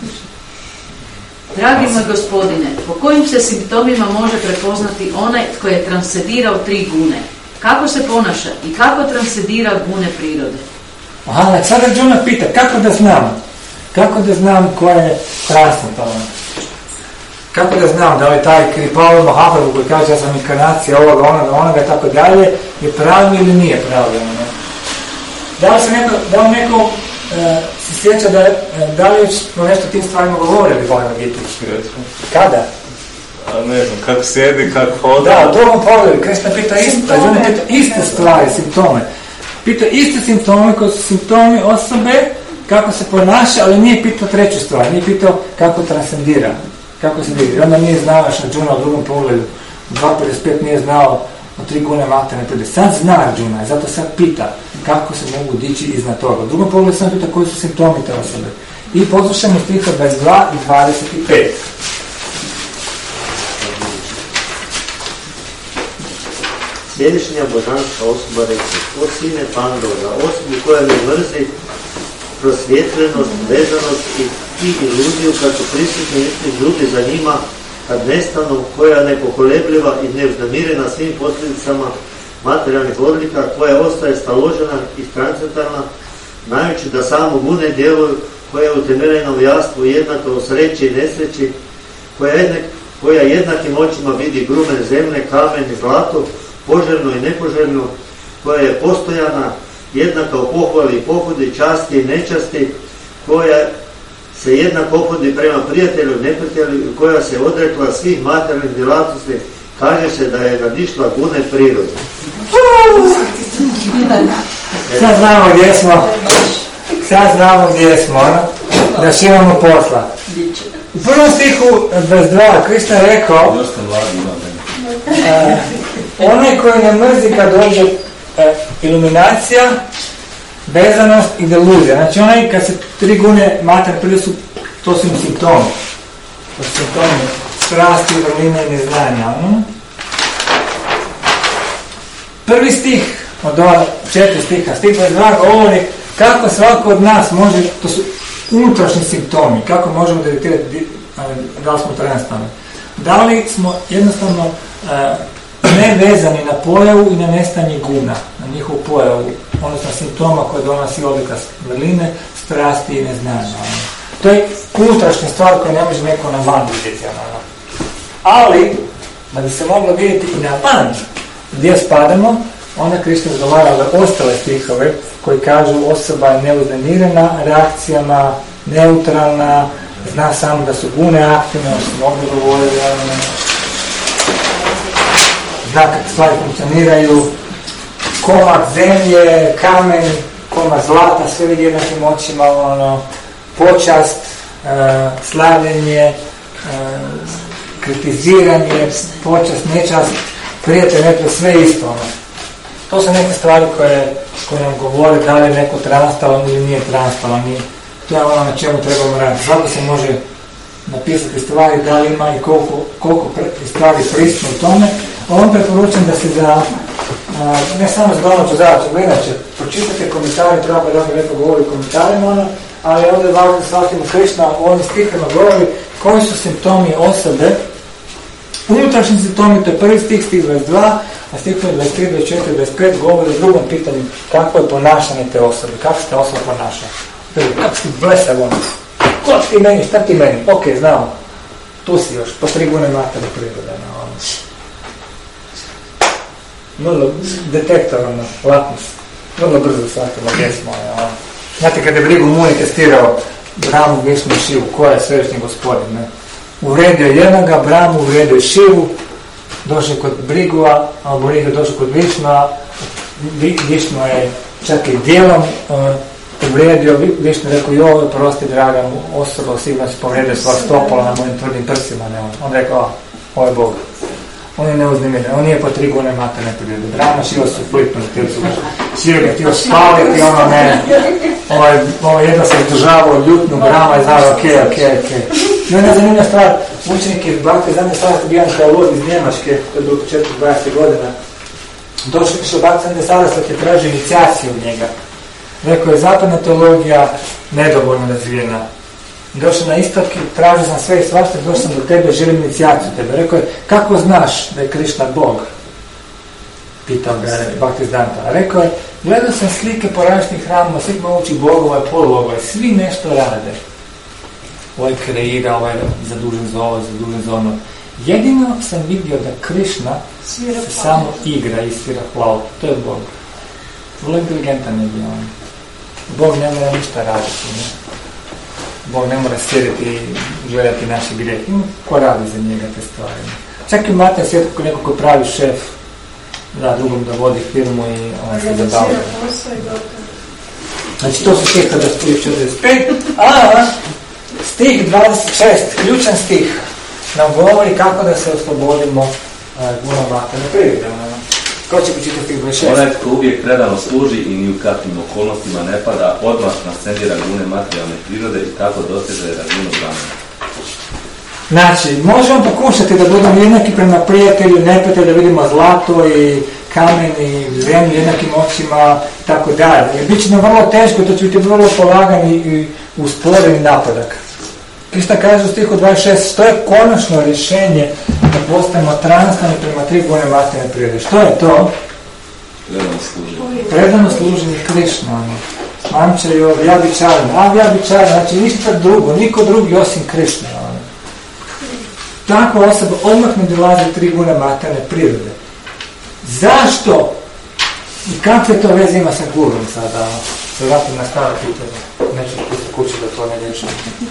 dragi moj gospodine, po kojim se simptomima može prepoznati onaj tko je transcendirao tri gune? Kako se ponaša i kako transcendira gune prirode? Aha, sad Arjuna pita, kako da znam? Kako da znam ko je transcendentalno? Kako da znam da li taj Kripal Mahaprabhu koji kaže ja sam inkarnacija ovoga, onoga, onoga i tako dalje je pravi ili nije pravi? Ne? Da li se neko, da li neko e, se sjeća da, da li već smo nešto tim stvarima govorili Bojna Gita? Kada? A ne znam, kako sjedi, kako hoda. Da, u drugom pogledu, Krishna pita isto, Arjuna pita iste stvari, simptome. Pita iste simptome koji su simptomi osobe, kako se ponaša, ali nije pitao treću stvar, nije pitao kako transcendira, kako se vidi. Onda nije znao Arjuna u drugom pogledu, u dva pedeset pet nije znao o tri gune materne prirode. Sad zna Arjuna i zato sad pita kako se mogu dići iznad toga. U drugom pogledu sam pita koji su simptomi te osobe. I poslušamo stiha dvadeset dva i dvadeset pet. Sljedešnja božanska osoba reče: o sine Pandora, osobu koja ne mrzi prosvjetljenost, vezanost i, i iluziju kad su prisutni isti ljudi za njima, kad nestanu, koja je nepokolebljiva i neuznamirena svim posljedicama materijalnih odlika, koja ostaje staložena i transcendentalna, znajući da samo gune djeluju, koja je utemeljena u jastvu jednaka u sreći i nesreći, koja, jednak, koja jednakim očima vidi grumen zemlje, kamen i zlato, poželjno i nepoželjno, koja je postojana, jednaka u pohvali i pohodi, časti i nečasti, koja se jednako ophodi prema prijatelju i neprijatelju, koja se odrekla svih materijalnih djelatnosti, kaže se da je nadišla gune prirode. Sad znamo gdje smo, sad znamo gdje smo, da će imamo posla. U prvom stihu dvadeset dva Krishna je rekao, onaj koji ne mrzi kad dođe e, iluminacija, vezanost i deluzija. Znači onaj kad se tri gune materne prirode su, to su im simptomi. To su simptomi strasti, vrline i neznanja. No? Prvi stih od ova četiri stiha, stih dvadeset dva govori kako svako od nas može, to su unutrašnji simptomi, kako možemo detektirati da li smo transcendentalni. Da li smo jednostavno e, ne vezani na pojavu i na nestanje guna, na njihovu pojavu, odnosno simptoma koje donosi odlika vrline, strasti i neznanja. To je unutrašnja stvar koja ne može neko na van vidjeti. Ali, da bi se moglo vidjeti i na van gdje spadamo, onda Krishna odgovara ove ostale stihove koji kažu osoba je neuznemirena reakcijama, neutralna, zna samo da su gune aktivne, što ovdje govorili, zna kako stvari funkcioniraju, komad zemlje, kamen, komad zlata, sve vidi jednakim očima, ono, počast, e, slavljenje, e, kritiziranje, počast, nečast, prijatelj, neko, sve isto. Ono. To su neke stvari koje, koje nam govore da li je neko transtalan ili nije transtalan. I to je ono na čemu trebamo raditi. Zato se može napisati stvari da li ima i koliko, koliko stvari prisutno u tome. Ovom preporučam da se za, a, ne samo za domaću zadaću, gledaće, pročitate komentare, treba da ovdje neko govori komentarima, ono, ali ovdje je važno da shvatimo Krishna u ovim stihama govori koji su simptomi osobe. Unutrašnji simptomi, to je prvi stih, stih dvadeset dva, a stih dvadeset tri, dvadeset četiri, dvadeset pet govori o drugom pitanju kako je ponašanje te osobe, kako se te osoba ponaša. Kako si blesav ono, ko ti meni, šta ti meni, ok, znamo, tu si još, po tri gune materne prirode, no, ono. Vrlo detektor, ono, latmus, vrlo brzo shvatimo gdje smo, ono. Znate, kada je Brigu Muni testirao Brahmu, Višnu i Šivu, ko je svevišnji gospodin, ne? Uvredio jednoga, Brahmu uvredio Šivu, došao kod Brigua, a Brigu došao kod Višnua, Višnu je čak i dijelom uh, uvredio, Višnu rekao, joj, prosti draga osoba, sigurno si povredio svoja stopala na mojim tvrdim prsima, ne on. On rekao, ovo je Bog. On je neuznemiren, on nije po tri gune materne prirode. Brahma, Šiva su flipnuli, htio su Šiva ga htio spaliti, ono ne, ovaj, ovaj jedno se izdržavao, ljutnu, Brahma je znao, ok, ok, ok. I onda je zanimljiva stvar, učenik iz Bhakti Zande Sarasvati Bijan Kalod iz Njemačke, to je bilo početku dvadesetih godina, došao Bhakti Zande Sarasvati je tražio inicijaciju od njega. Rekao je, zapadna teologija nedovoljno razvijena. Došao na istok i tražio sam sve i svašta, došao sam do tebe, želim inicijaciju tebe. Rekao je, kako znaš da je Krišna Bog? Pitao ga je Bhaktisiddhanta. Rekao je, gledao sam slike po različitih hramama, svih mogućih bogova i polubogova, svi nešto rade. Ovaj kreira, ovaj zadužen za ovo, zadužen za ono. Jedino sam vidio da Krišna se samo igra i svira flautu. To je Bog. Vrlo inteligentan je bio on. Bog ne mora ništa raditi. Ne? Bog ne mora sjediti i gledati naše grijehe. Ko radi za njega te stvari? Čak i u Matej svijetu ko neko ko pravi šef, da drugom da vodi firmu i on se zabavlja. Znači to su stih kada stih četrdeset pet, a stih dvadeset šest, ključan stih, nam govori kako da se oslobodimo guna materijalne prirode. Ko će počitati stih dvadeset šest? Onaj tko uvijek predano služi i ni u kakvim okolnostima ne pada, odmah nascendira gune materijalne prirode i tako dostiže razinu znanja. Znači, možemo pokušati da budemo jednaki prema prijatelju, neprijatelju, da vidimo zlato i kamen i zemlju jednakim očima i tako dalje. Jer bit će nam vrlo teško, to će biti vrlo polagani i usporeni napadak. Krista kaže u stihu dvadeset šest, što je konačno rješenje da postanemo transparentni prema tri gune materijalne prirode? Što je to? Predano služenje. Predano služenje Krišna. Mamčajo, vjabičarno. A vjabičarno, znači ništa drugo, niko drugi osim Krišna. Takva osoba odmah ne dolazi tri gune materijalne prirode. Zašto? I kakve to veze ima sa gurom sada? Se vratim na staro pitanje. Neću pustiti kući da to ne riješim.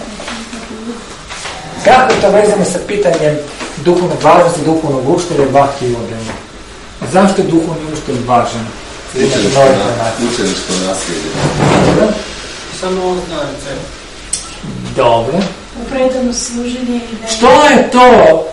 Kako to veze ima sa pitanjem duhovnog važnosti, duhovnog uštelja, bahti i odrema? Zašto je duhovni uštelj važan? Učeništvo nasljeđe. Samo on zna recept. Dobro. U predano služenje i da... Što je to?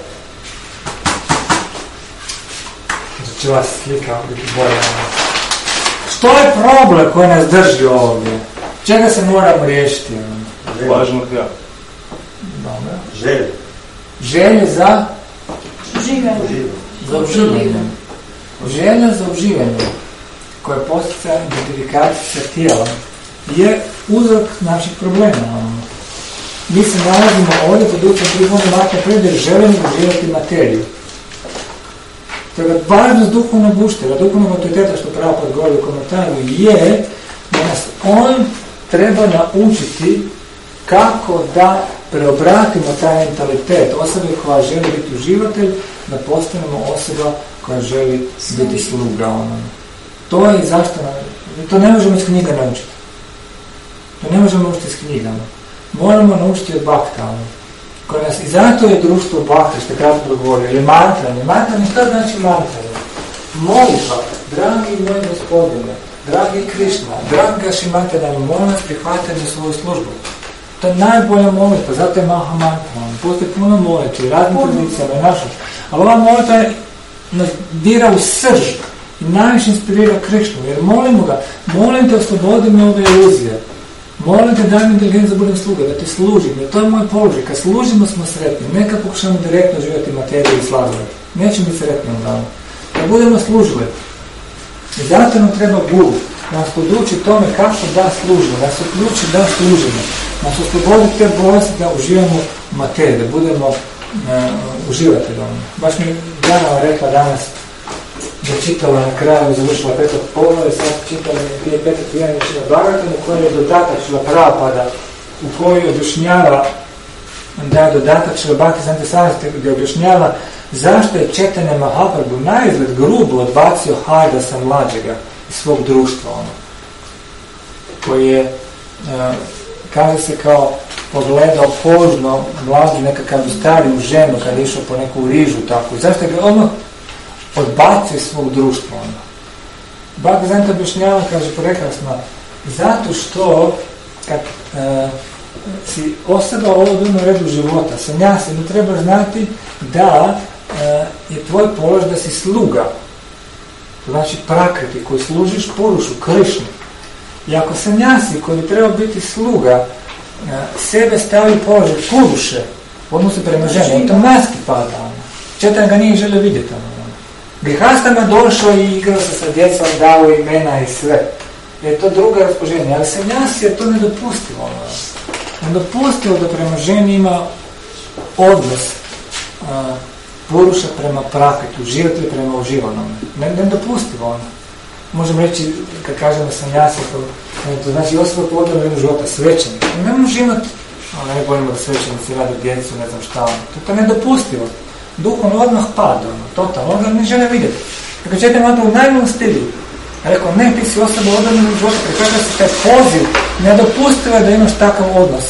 Znači vas slika biti bolje. Što je problem koji nas drži ovdje? Čega se moramo riješiti? Važno ja. Dobro. Želje. Želje za? Uživanje. Za uživanje. Želja za uživanje, koja je postica identifikacija sa tijelom, je uzrok naših problema. Mi se nalazimo ovdje pod utjecajem tri gune materijalne prirode jer želimo uživati materiju. Toga važnost duhovnog uštelja, duhovnog autoriteta, što pravo podgovori u komentaru, je da nas on treba naučiti kako da preobratimo taj mentalitet osobe koja želi biti uživatelj, da postanemo osoba koja želi biti sluga onom. To je zašto nam, to ne možemo iz knjiga naučiti. To ne možemo naučiti iz knjigama. Moramo naučiti od Bhakta. I zato je društvo Bhakta, što je kratko govorio, ili mantranje. Mantranje, što znači mantranje? Molitva, dragi moj gospodine, dragi Krišna, dragi Šimatanami, molim vas prihvatiti za svoju službu. To je najbolja molitva, zato je Maha mantra. Postoji puno molitvi, raznim tradicijama i naših. Ali ova molitva nas dira u srž i najviše inspirira Krišnu, jer molimo ga, molim te oslobodi me ove iluzije. Molim te daj mi inteligenciju da budem sluga, da ti služim, jer to je moj položaj. Kad služimo smo sretni, neka pokušamo direktno živjeti materiju i sladove. Nećemo biti sretni u danu. Da budemo služili. I zato nam treba guru. Nas poduči tome kako da služimo, da se uključi da služimo. Nas oslobodi te bolesti da uživamo u materiju, da budemo uh, uživatelji. Baš mi Jana rekla danas, da čitala na kraju, završila petog poglavlja, sad čitala prije petog prijanja Šila Bhagavatam, u kojoj je dodatak Šila Prabhupada, u kojoj objašnjava, da je dodatak Šila Bhakti Sarasvati, gdje objašnjava zašto je Chaitanya Mahaprabhu naizgled grubo odbacio Haridasa mlađega iz svog društva, ono, koji je, uh, kaže se kao, pogledao požno mlađu nekakav stariju ženu kada je išao po neku rižu, tako, zašto je ga odmah odbacio iz svog društva. Bhakti objašnjava, kaže prekrasno, zato što kad uh, si osoba u ovom redu života, sanjasi, ne treba znati da uh, je tvoj položaj da si sluga. To znači prakriti koji služiš Purušu, Krišnu. I ako sanjasi koji treba biti sluga uh, sebe stavi u položaj Puruše, u odnosu prema ženi, automatski pada. Chaitanya ga nije želio vidjeti. Grihastama došao i igrao se sa djecom, dao imena i sve. je to druga raspoloženje, ali sanjasi je to nedopustivo. Ono. Nedopustivo da prema ženi ima odnos a, poruša prema praketu, život prema uživanom. Ne, nedopustivo ono. Možemo reći, kad kažemo sanjasi, to, to znači osoba po određenom života, svećenik. Ne može imati, ono, ne bojimo da svećenici rade djecu, ne znam šta, ono. To je nedopustivo. Duhom odmah pada, ono, totalno, on ga ne žele vidjeti. Dakle, četiri mata u najboljem stilu. Rekao, ne, ti si osoba u određenom života, prekaža se taj poziv, nedopustivo je da imaš takav odnos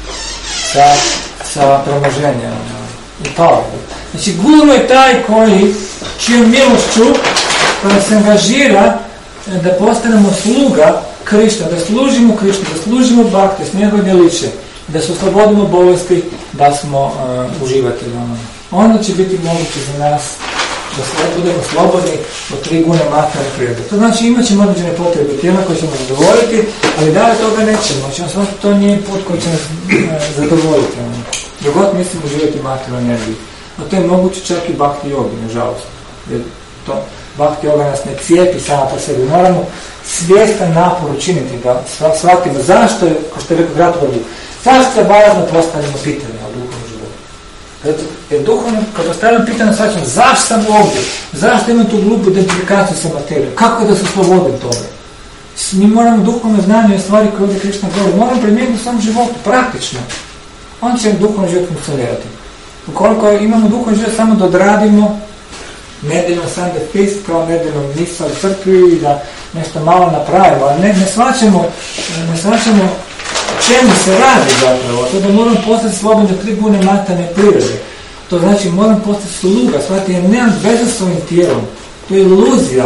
sa, sa premoženjem. Ono, i pao. Znači, guru je taj koji, čijom milošću, koja se angažira da postanemo sluga Krišna, da služimo Krišnu, da služimo Bhakti, s njegove djeliće, da se oslobodimo bolesti, da smo uh, uživatelji. Onda će biti moguće za nas da budemo slobodni od tri gune materijalne prirode. To znači imat ćemo određene potrebe tijela koje ćemo zadovoljiti, ali dalje toga nećemo. Znači, on to nije put koji će nas uh, zadovoljiti. Dok god mislimo uživati materijalnu energiju. A to je moguće čak i Bhakti jogi, nažalost. Jer to Bhakti yoga nas ne cijepi sama po sebi. Moramo svjestan napor učiniti da shvatimo zašto je, kao što je rekao Gratovodu, zašto je važno postavljamo pitanje o duhovnom životu. Zato, jer duhovno, kad postavljamo pitanje, shvaćamo zašto sam ovdje, zašto imam tu glupu identifikaciju sa materijom, kako je da se slobodim toga. Mi moramo duhovno znanje i stvari koje ovdje Krišna govori, moramo primijeniti u svom životu, praktično. On će duhovno život funkcionirati. Ukoliko imamo duhovno život samo da odradimo nedeljom Sunday feast, kao nedeljom misa u crkvi i da nešto malo napravimo, ali ne, ne shvaćamo ne shvaćamo čemu se radi zapravo. To da moram postati slobodno tri gune materijalne prirode. To znači moram postati sluga, shvatiti, jer nemam veze s svojim tijelom. To je iluzija.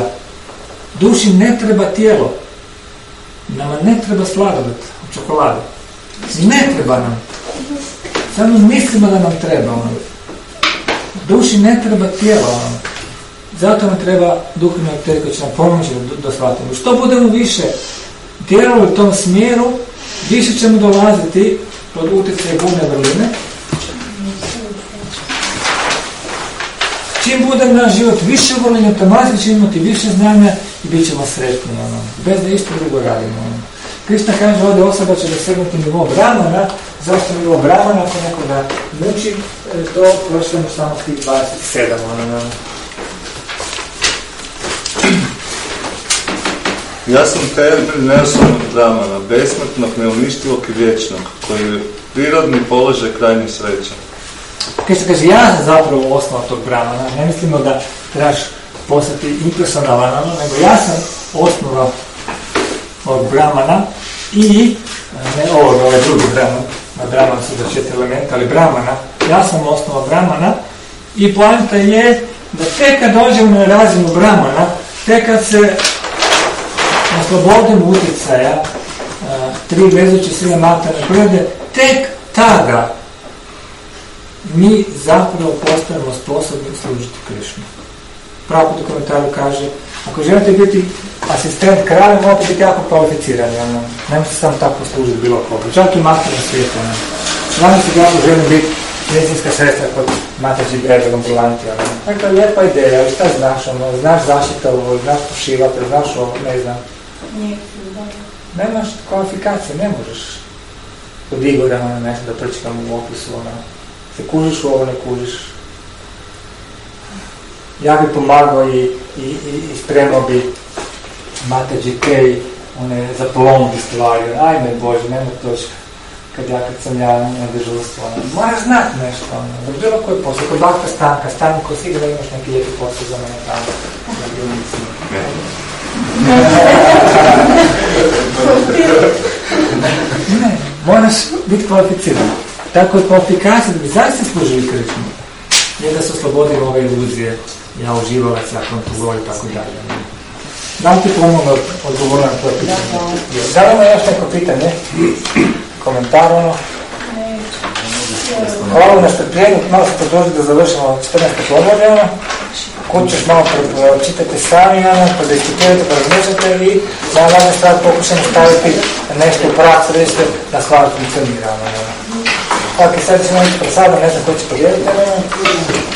Duši ne treba tijelo. Nama ne treba sladoled od čokolade. Ne treba nam. Samo mislimo da nam treba. Ono. Duši ne treba tijelo. Ono. Zato nam treba duhovni autoritet koji će nam pomoći da, da shvatimo. Što budemo više djelovali u tom smjeru, više ćemo dolaziti pod utjecaj gune vrline. Čim bude naš život više vrline, automatski ćemo imati više znanja i bit ćemo sretni. Ono. Bez da isto drugo radimo. Ono. Krišna kaže ovdje osoba će dosegnuti nivo brahmana. Zašto nivo brahmana? Ako nekoga muči, to prošljamo samo tih dvadeset sedam. Ono, ono. Ja sam tempelj neosobnog brahmana, besmrtnog, neuništivog i vječnog, koji je prirodni položaj krajnje sreće. Krišna kaže, ja sam zapravo osnova tog brahmana, ne mislimo da trebaš postati impersonalan, nego ja sam osnova od brahmana i, ne ovog, ovaj drugi brahman, na brahman su za četiri elementa, ali brahmana, ja sam osnova brahmana i poanta je da tek kad dođemo na razinu brahmana, tek kad se oslobodimo utjecaja tri vezuće sile materijalne prirode, tek tada mi zapravo postajemo sposobni služiti Krišnu. Pravo u komentaru kaže, ako želite biti asistent kralja, morate biti jako kvalificirani, ono. Ne možete samo tako služiti bilo koga, čak i materijalno svijetu. Znam se kako želim biti medicinska sestra kod Mataji Brega ambulanti. Dakle, lijepa ideja, ali šta znaš, ono, znaš zaštitavu, znaš pošivati, znaš ovo, ne znam. Nemaš kvalifikacije, ne možeš od Igora na nešto da prčkam u opisu, ono. Se kužiš u ovo, ne kužiš. Ja bi pomagao i, i, i spremao bi Mataji Kej, one za plombi stvari. Ajme Bože, nema točka. Kad ja, kad sam ja na dežurstvu, ono. Moraš znati nešto, ono. Da bilo koji posao, kod Bakta Stanka, Stanko, sigurno imaš neki lijepi posao za mene tamo. Ne, moraš biti kvalificiran. Tako je kvalifikacija da bi zaista služili Krišnu. Je da se oslobodimo ove iluzije. Ja uživalac, ja kontrolor i tako dalje. Dam ti pomogno odgovorim na to pitanje. Da li ima još neko pitanje? Komentar ono? Hvala na strpljenju, malo se podružiti da završimo četrnaesto poglavlje ono. Kud ćeš malo čitati sami, ono, pa da diskutirate, pa razmišljate i na važnoj stvari pokušamo staviti nešto u praksu, vidite da stvar funkcionira. Ono. Ok, sad ćemo ići pred sada, ne znam ko će podijeliti. Ono.